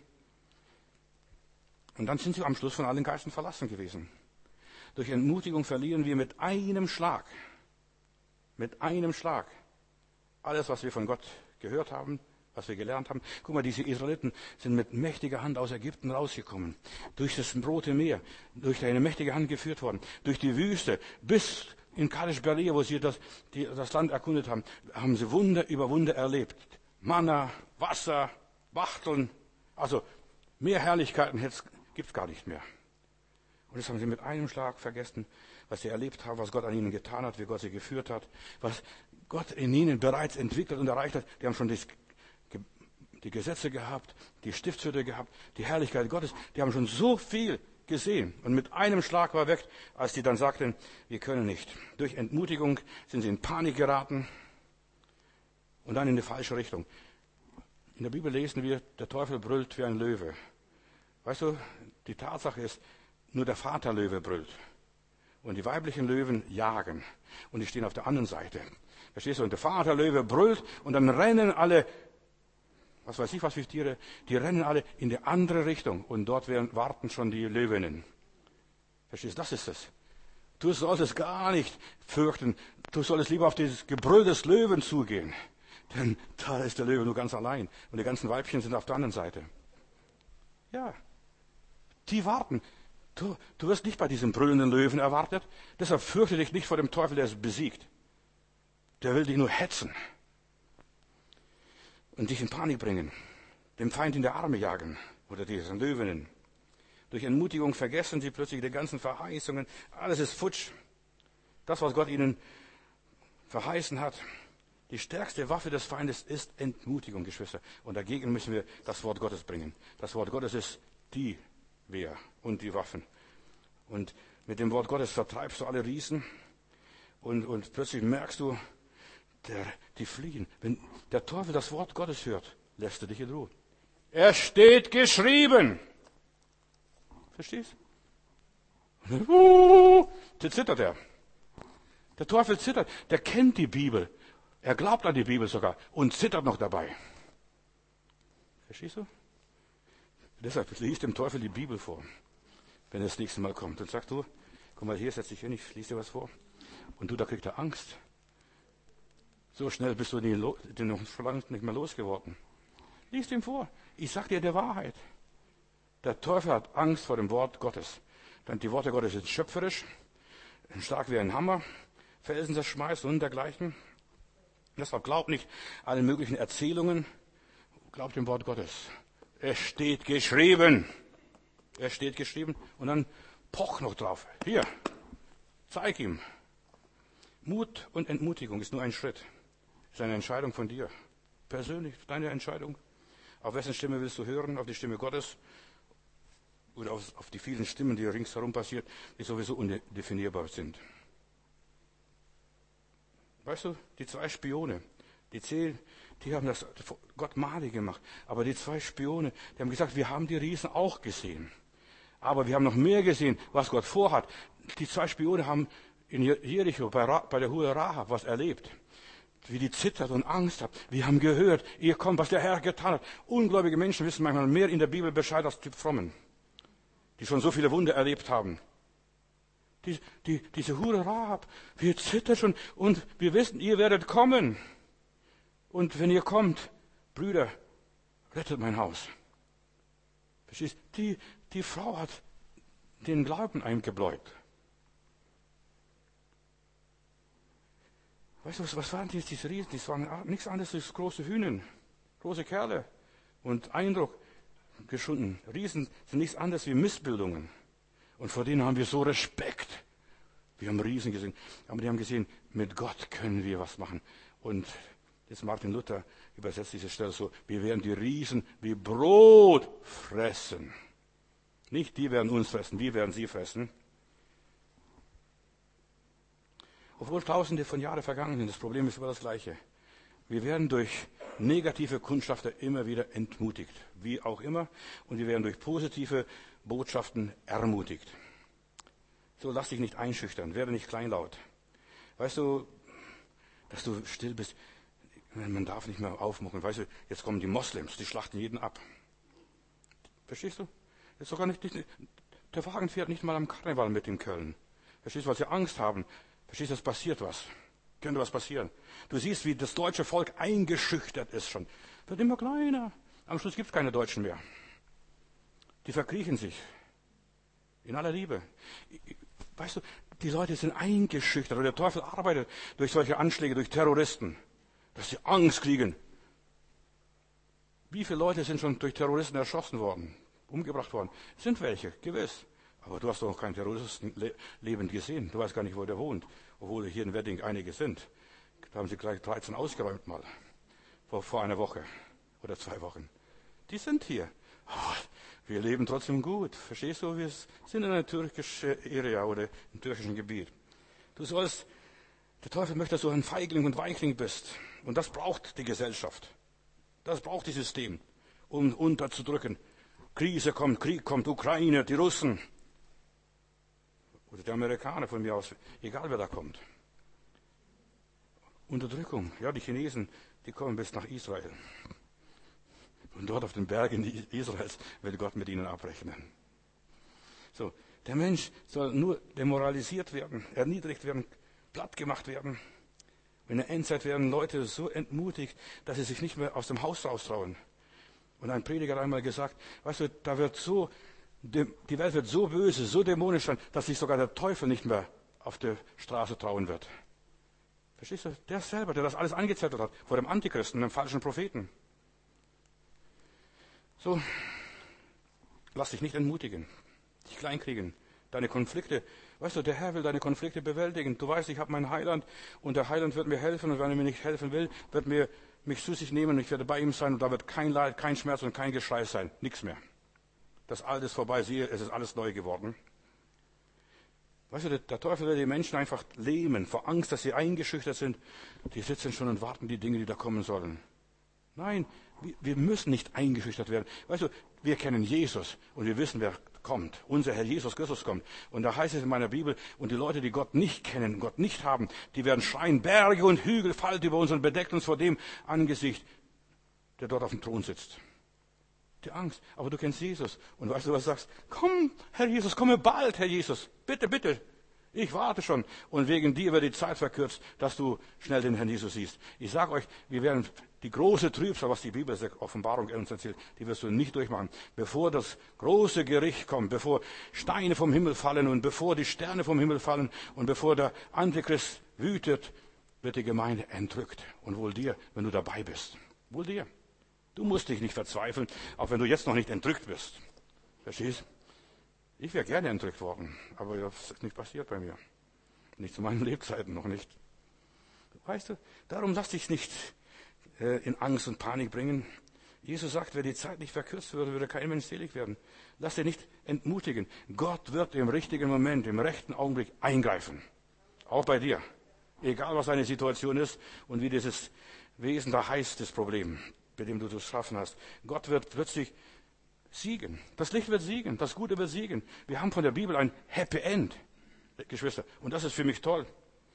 Und dann sind sie am Schluss von allen Geistern verlassen gewesen. Durch Entmutigung verlieren wir mit einem Schlag, mit einem Schlag, alles, was wir von Gott gehört haben, was wir gelernt haben. Guck mal, diese Israeliten sind mit mächtiger Hand aus Ägypten rausgekommen. Durch das Rote Meer, durch eine mächtige Hand geführt worden. Durch die Wüste, bis in Kadesh Barnea, wo sie das, die, das Land erkundet haben, haben sie Wunder über Wunder erlebt. Manna, Wasser, Wachteln, also mehr Herrlichkeiten gibt es gar nicht mehr. Und das haben sie mit einem Schlag vergessen, was sie erlebt haben, was Gott an ihnen getan hat, wie Gott sie geführt hat, was Gott in ihnen bereits entwickelt und erreicht hat. Die haben schon das, die Gesetze gehabt, die Stiftshütte gehabt, die Herrlichkeit Gottes. Die haben schon so viel gesehen. Und mit einem Schlag war weg, als die dann sagten, wir können nicht. Durch Entmutigung sind sie in Panik geraten und dann in die falsche Richtung. In der Bibel lesen wir, der Teufel brüllt wie ein Löwe. Weißt du, die Tatsache ist, nur der Vaterlöwe brüllt. Und die weiblichen Löwen jagen. Und die stehen auf der anderen Seite. Verstehst du? Und der Vaterlöwe brüllt und dann rennen alle, was weiß ich was für Tiere, die rennen alle in die andere Richtung. Und dort werden, warten schon die Löwinnen. Verstehst du? Das ist es. Du solltest gar nicht fürchten. Du solltest lieber auf dieses Gebrüll des Löwen zugehen. Denn da ist der Löwe nur ganz allein. Und die ganzen Weibchen sind auf der anderen Seite. Ja, die warten. Du, du wirst nicht bei diesem brüllenden Löwen erwartet. Deshalb fürchte dich nicht vor dem Teufel, der es besiegt. Der will dich nur hetzen und dich in Panik bringen, dem Feind in die Arme jagen oder diesen Löwinnen. Durch Entmutigung vergessen sie plötzlich die ganzen Verheißungen. Alles ist futsch. Das, was Gott ihnen verheißen hat. Die stärkste Waffe des Feindes ist Entmutigung, Geschwister. Und dagegen müssen wir das Wort Gottes bringen. Das Wort Gottes ist die Wehr und die Waffen. Und mit dem Wort Gottes vertreibst du alle Riesen. Und, und plötzlich merkst du, der, die fliehen. Wenn der Teufel das Wort Gottes hört, lässt er dich in Ruhe. Es steht geschrieben. Verstehst? Und dann, uh, da zittert er. Der Teufel zittert. Der kennt die Bibel. Er glaubt an die Bibel sogar und zittert noch dabei. Verstehst du? Deshalb liest dem Teufel die Bibel vor, wenn er das nächste Mal kommt. Und sagt du, komm mal hier, setz dich hin, ich lese dir was vor. Und du, da kriegt er Angst. So schnell bist du den noch schon nicht mehr losgeworden. Lies ihm vor. Ich sag dir die Wahrheit. Der Teufel hat Angst vor dem Wort Gottes. Denn die Worte Gottes sind schöpferisch, stark wie ein Hammer, Felsen zerschmeißt und dergleichen. Deshalb glaubt nicht allen möglichen Erzählungen, glaubt dem Wort Gottes. Es steht geschrieben. Es steht geschrieben und dann poch noch drauf. Hier, zeig ihm. Mut und Entmutigung ist nur ein Schritt. Ist eine Entscheidung von dir. Persönlich, deine Entscheidung. Auf wessen Stimme willst du hören? Auf die Stimme Gottes? Oder auf, auf die vielen Stimmen, die ringsherum passiert, die sowieso undefinierbar sind. Weißt du, die zwei Spione, die zehn, die haben das Gott malig gemacht. Aber die zwei Spione, die haben gesagt, wir haben die Riesen auch gesehen. Aber wir haben noch mehr gesehen, was Gott vorhat. Die zwei Spione haben in Jericho bei, bei der Hure Rahab was erlebt. Wie die zittert und Angst hat. Wir haben gehört, ihr kommt, was der Herr getan hat. Ungläubige Menschen wissen manchmal mehr in der Bibel Bescheid als die Frommen, die schon so viele Wunder erlebt haben. Die, die, diese Hure Rahab, wir zittern schon und wir wissen, ihr werdet kommen. Und wenn ihr kommt, Brüder, rettet mein Haus. Verstehst? Die, die Frau hat den Glauben eingebläut. Weißt du, was, was waren die, diese Riesen? Die waren nichts anderes als große Hühner, große Kerle und Eindruck geschunden. Riesen sind nichts anderes wie Missbildungen. Und vor denen haben wir so Respekt. Wir haben Riesen gesehen. Aber die haben gesehen, mit Gott können wir was machen. Und jetzt Martin Luther übersetzt diese Stelle so, wir werden die Riesen wie Brot fressen. Nicht die werden uns fressen, wir werden sie fressen. Obwohl tausende von Jahren vergangen sind, das Problem ist immer das gleiche. Wir werden durch negative Kundschafter immer wieder entmutigt, wie auch immer. Und wir werden durch positive Botschaften ermutigt. So, lass dich nicht einschüchtern, werde nicht kleinlaut. Weißt du, dass du still bist, man darf nicht mehr aufmucken. Weißt du, jetzt kommen die Moslems, die schlachten jeden ab. Verstehst du? Jetzt sogar nicht, der Wagen fährt nicht mal am Karneval mit in Köln. Verstehst du, weil sie Angst haben. Verstehst du, es passiert was. Könnte was passieren. Du siehst, wie das deutsche Volk eingeschüchtert ist schon. Wird immer kleiner. Am Schluss gibt es keine Deutschen mehr. Die verkriechen sich. In aller Liebe. Weißt du, die Leute sind eingeschüchtert. Und der Teufel arbeitet durch solche Anschläge, durch Terroristen. Dass sie Angst kriegen. Wie viele Leute sind schon durch Terroristen erschossen worden? Umgebracht worden? Sind welche, gewiss. Aber du hast doch noch keinen Terroristen le- lebend gesehen. Du weißt gar nicht, wo der wohnt. Obwohl hier in Wedding einige sind. Da haben sie gleich dreizehn ausgeräumt mal. Vor, vor einer Woche. oder zwei Wochen. Die sind hier. Oh, wir leben trotzdem gut. Verstehst du? Wir sind in einer türkischen Area oder im türkischen Gebiet. Du sollst, der Teufel möchte, dass du ein Feigling und Weichling bist. Und das braucht die Gesellschaft. Das braucht das System, um unterzudrücken. Krise kommt, Krieg kommt, Ukraine, die Russen. Oder die Amerikaner von mir aus, egal wer da kommt. Unterdrückung, ja, die Chinesen, die kommen bis nach Israel. Und dort auf den Bergen Israels will Gott mit ihnen abrechnen. So, der Mensch soll nur demoralisiert werden, erniedrigt werden, platt gemacht werden. In der Endzeit werden Leute so entmutigt, dass sie sich nicht mehr aus dem Haus raustrauen. Und ein Prediger hat einmal gesagt, weißt du, da wird so, die Welt wird so böse, so dämonisch sein, dass sich sogar der Teufel nicht mehr auf der Straße trauen wird. Verstehst du? Der selber, der das alles angezettelt hat, vor dem Antichristen, dem falschen Propheten. So, lass dich nicht entmutigen, dich kleinkriegen, deine Konflikte. Weißt du, der Herr will deine Konflikte bewältigen. Du weißt, ich habe meinen Heiland und der Heiland wird mir helfen und wenn er mir nicht helfen will, wird mir mich zu sich nehmen und ich werde bei ihm sein und da wird kein Leid, kein Schmerz und kein Geschrei sein. Nichts mehr. Das Alte ist vorbei, siehe, es ist alles neu geworden. Weißt du, der, der Teufel will die Menschen einfach lähmen, vor Angst, dass sie eingeschüchtert sind. Die sitzen schon und warten die Dinge, die da kommen sollen. Nein, wir, wir müssen nicht eingeschüchtert werden. Weißt du, wir kennen Jesus und wir wissen, wer kommt. Unser Herr Jesus Christus kommt. Und da heißt es in meiner Bibel, und die Leute, die Gott nicht kennen, Gott nicht haben, die werden schreien, Berge und Hügel fallt über uns und bedeckt uns vor dem Angesicht, der dort auf dem Thron sitzt. Die Angst. Aber du kennst Jesus. Und weißt du, was du sagst? Komm, Herr Jesus, komme bald, Herr Jesus. Bitte, bitte. Ich warte schon. Und wegen dir wird die Zeit verkürzt, dass du schnell den Herrn Jesus siehst. Ich sage euch, wir werden die große Trübsal, was die Bibel sagt, Offenbarung uns erzählt, die wirst du nicht durchmachen. Bevor das große Gericht kommt, bevor Steine vom Himmel fallen und bevor die Sterne vom Himmel fallen und bevor der Antichrist wütet, wird die Gemeinde entrückt. Und wohl dir, wenn du dabei bist. Wohl dir. Du musst dich nicht verzweifeln, auch wenn du jetzt noch nicht entrückt bist. Verstehst? Ich wäre gerne entrückt worden, aber das ist nicht passiert bei mir. Nicht zu meinen Lebzeiten, noch nicht. Weißt du, darum lass dich nicht äh, in Angst und Panik bringen. Jesus sagt, wer die Zeit nicht verkürzt würde, würde kein Mensch selig werden. Lass dich nicht entmutigen. Gott wird im richtigen Moment, im rechten Augenblick eingreifen. Auch bei dir. Egal, was deine Situation ist und wie dieses Wesen da heißt, das Problem, bei dem du zu schaffen hast. Gott wird plötzlich siegen. Das Licht wird siegen. Das Gute wird siegen. Wir haben von der Bibel ein Happy End, Geschwister. Und das ist für mich toll.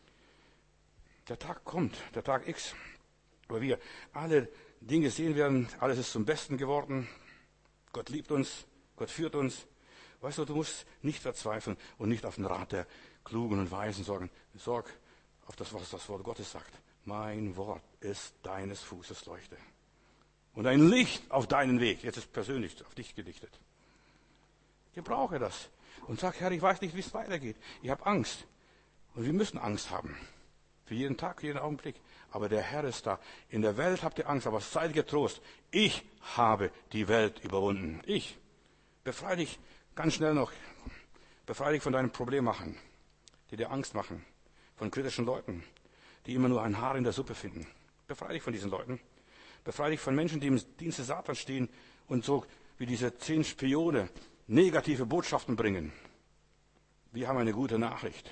Der Tag kommt, der Tag X, wo wir alle Dinge sehen werden. Alles ist zum Besten geworden. Gott liebt uns. Gott führt uns. Weißt du, du musst nicht verzweifeln und nicht auf den Rat der Klugen und Weisen sorgen. Sorg auf das, was das Wort Gottes sagt. Mein Wort ist deines Fußes Leuchte. Und ein Licht auf deinen Weg. Jetzt ist persönlich auf dich gedichtet. Gebrauche das. Und sag, Herr, ich weiß nicht, wie es weitergeht. Ich habe Angst. Und wir müssen Angst haben. Für jeden Tag, für jeden Augenblick. Aber der Herr ist da. In der Welt habt ihr Angst, aber seid getrost. Ich habe die Welt überwunden. Ich. Befreie dich ganz schnell noch. Befreie dich von deinen Problemmachen, die dir Angst machen. Von kritischen Leuten, die immer nur ein Haar in der Suppe finden. Befreie dich von diesen Leuten. Befreie dich von Menschen, die im Dienste Satans stehen und so wie diese zehn Spione negative Botschaften bringen. Wir haben eine gute Nachricht.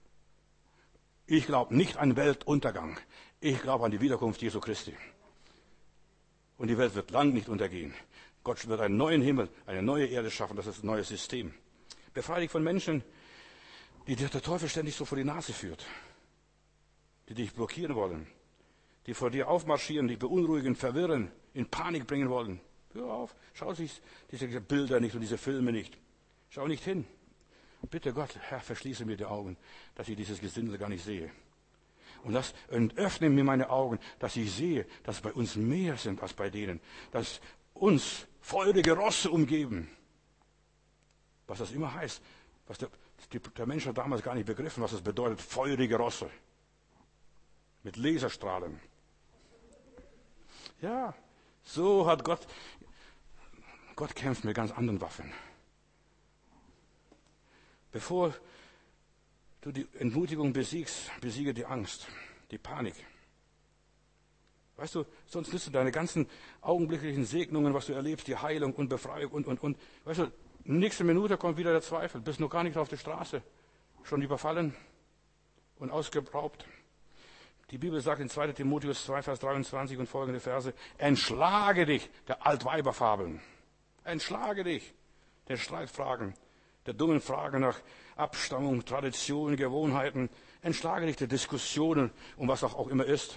Ich glaube nicht an Weltuntergang. Ich glaube an die Wiederkunft Jesu Christi. Und die Welt wird lang nicht untergehen. Gott wird einen neuen Himmel, eine neue Erde schaffen. Das ist ein neues System. Befreie dich von Menschen, die dir der Teufel ständig so vor die Nase führt. Die dich blockieren wollen. Die vor dir aufmarschieren, dich beunruhigen, verwirren, in Panik bringen wollen. Hör auf, schau sich diese Bilder nicht und diese Filme nicht. Schau nicht hin. Bitte Gott, Herr, verschließe mir die Augen, dass ich dieses Gesindel gar nicht sehe. Und, lass, und öffne mir meine Augen, dass ich sehe, dass bei uns mehr sind als bei denen. Dass uns feurige Rosse umgeben. Was das immer heißt. Was der, der Mensch hat damals gar nicht begriffen, was das bedeutet, feurige Rosse. Mit Laserstrahlen. Ja, so hat Gott, Gott kämpft mit ganz anderen Waffen. Bevor du die Entmutigung besiegst, besiege die Angst, die Panik. Weißt du, sonst nützt du deine ganzen augenblicklichen Segnungen, was du erlebst, die Heilung und Befreiung und, und, und. Weißt du, nächste Minute kommt wieder der Zweifel. Bist noch gar nicht auf der Straße. Schon überfallen und ausgeraubt. Die Bibel sagt in zweiter Timotheus zwei, Vers dreiundzwanzig und folgende Verse, entschlage dich der Altweiberfabeln. Entschlage dich der Streitfragen, der dummen Fragen nach Abstammung, Tradition, Gewohnheiten. Entschlage dich der Diskussionen, um was auch, auch immer ist.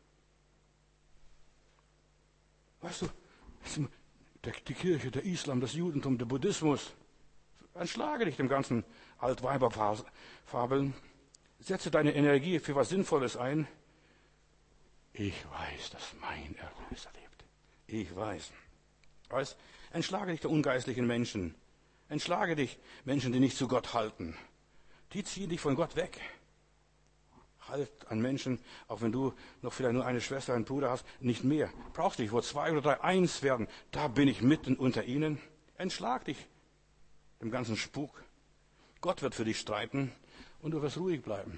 Weißt du, die Kirche, der Islam, das Judentum, der Buddhismus. Entschlage dich dem ganzen Altweiberfabeln. Setze deine Energie für was Sinnvolles ein. Ich weiß, dass mein Erlöser lebt. Ich weiß. Weißt, entschlage dich der ungeistlichen Menschen. Entschlage dich Menschen, die nicht zu Gott halten. Die ziehen dich von Gott weg. Halt an Menschen, auch wenn du noch vielleicht nur eine Schwester, einen Bruder hast, nicht mehr. Brauchst dich, wo zwei oder drei eins werden, da bin ich mitten unter ihnen. Entschlag dich dem ganzen Spuk. Gott wird für dich streiten und du wirst ruhig bleiben.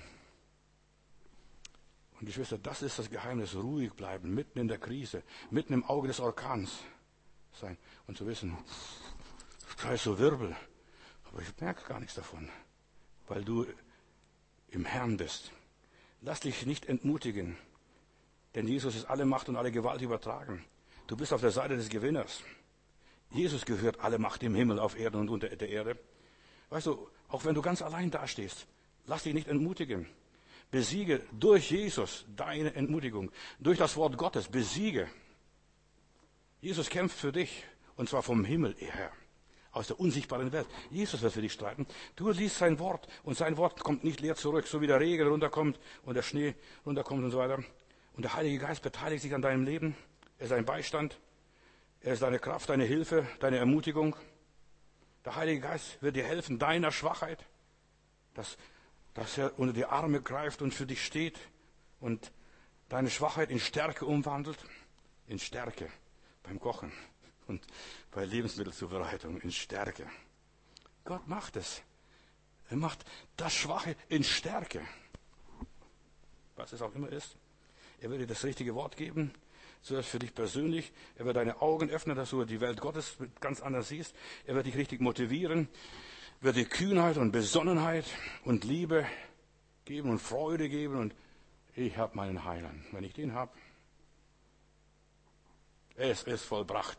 Und Geschwister, das ist das Geheimnis, ruhig bleiben, mitten in der Krise, mitten im Auge des Orkans sein und zu wissen, da ist so Wirbel, aber ich merke gar nichts davon, weil du im Herrn bist. Lass dich nicht entmutigen, denn Jesus ist alle Macht und alle Gewalt übertragen. Du bist auf der Seite des Gewinners. Jesus gehört alle Macht im Himmel, auf Erden und unter der Erde. Weißt du, auch wenn du ganz allein dastehst, lass dich nicht entmutigen. Besiege durch Jesus deine Entmutigung, durch das Wort Gottes, besiege. Jesus kämpft für dich, und zwar vom Himmel her, aus der unsichtbaren Welt. Jesus wird für dich streiten. Du liest sein Wort, und sein Wort kommt nicht leer zurück, so wie der Regen runterkommt und der Schnee runterkommt und so weiter. Und der Heilige Geist beteiligt sich an deinem Leben. Er ist dein Beistand. Er ist deine Kraft, deine Hilfe, deine Ermutigung. Der Heilige Geist wird dir helfen, deiner Schwachheit, dass, dass er unter die Arme greift und für dich steht und deine Schwachheit in Stärke umwandelt. In Stärke beim Kochen und bei Lebensmittelzubereitung, in Stärke. Gott macht es. Er macht das Schwache in Stärke. Was es auch immer ist. Er wird dir das richtige Wort geben. Zuerst für dich persönlich. Er wird deine Augen öffnen, dass du die Welt Gottes ganz anders siehst. Er wird dich richtig motivieren. Wird dir Kühnheit und Besonnenheit und Liebe geben und Freude geben. Und ich habe meinen Heiland. Wenn ich den habe, es ist vollbracht.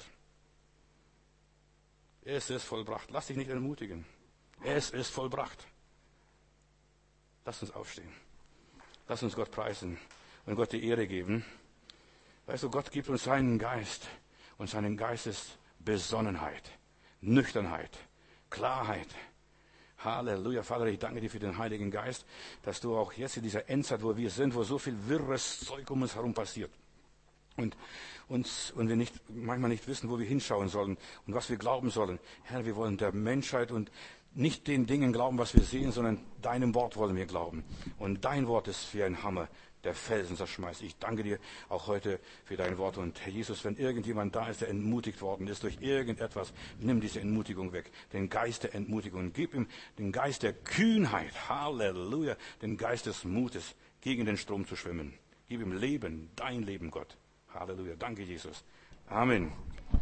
Es ist vollbracht. Lass dich nicht entmutigen. Es ist vollbracht. Lass uns aufstehen. Lass uns Gott preisen und Gott die Ehre geben. Weißt du, Gott gibt uns seinen Geist. Und seinen Geist ist Besonnenheit, Nüchternheit, Klarheit. Halleluja, Vater, ich danke dir für den Heiligen Geist, dass du auch jetzt in dieser Endzeit, wo wir sind, wo so viel wirres Zeug um uns herum passiert. Und uns, und wir nicht, manchmal nicht wissen, wo wir hinschauen sollen und was wir glauben sollen. Herr, wir wollen der Menschheit und nicht den Dingen glauben, was wir sehen, sondern deinem Wort wollen wir glauben. Und dein Wort ist wie ein Hammer, der Felsen zerschmeißt. Ich danke dir auch heute für dein Wort. Und Herr Jesus, wenn irgendjemand da ist, der entmutigt worden ist durch irgendetwas, nimm diese Entmutigung weg. Den Geist der Entmutigung. Gib ihm den Geist der Kühnheit. Halleluja. Den Geist des Mutes, gegen den Strom zu schwimmen. Gib ihm Leben, dein Leben, Gott. Halleluja. Danke, Jesus. Amen.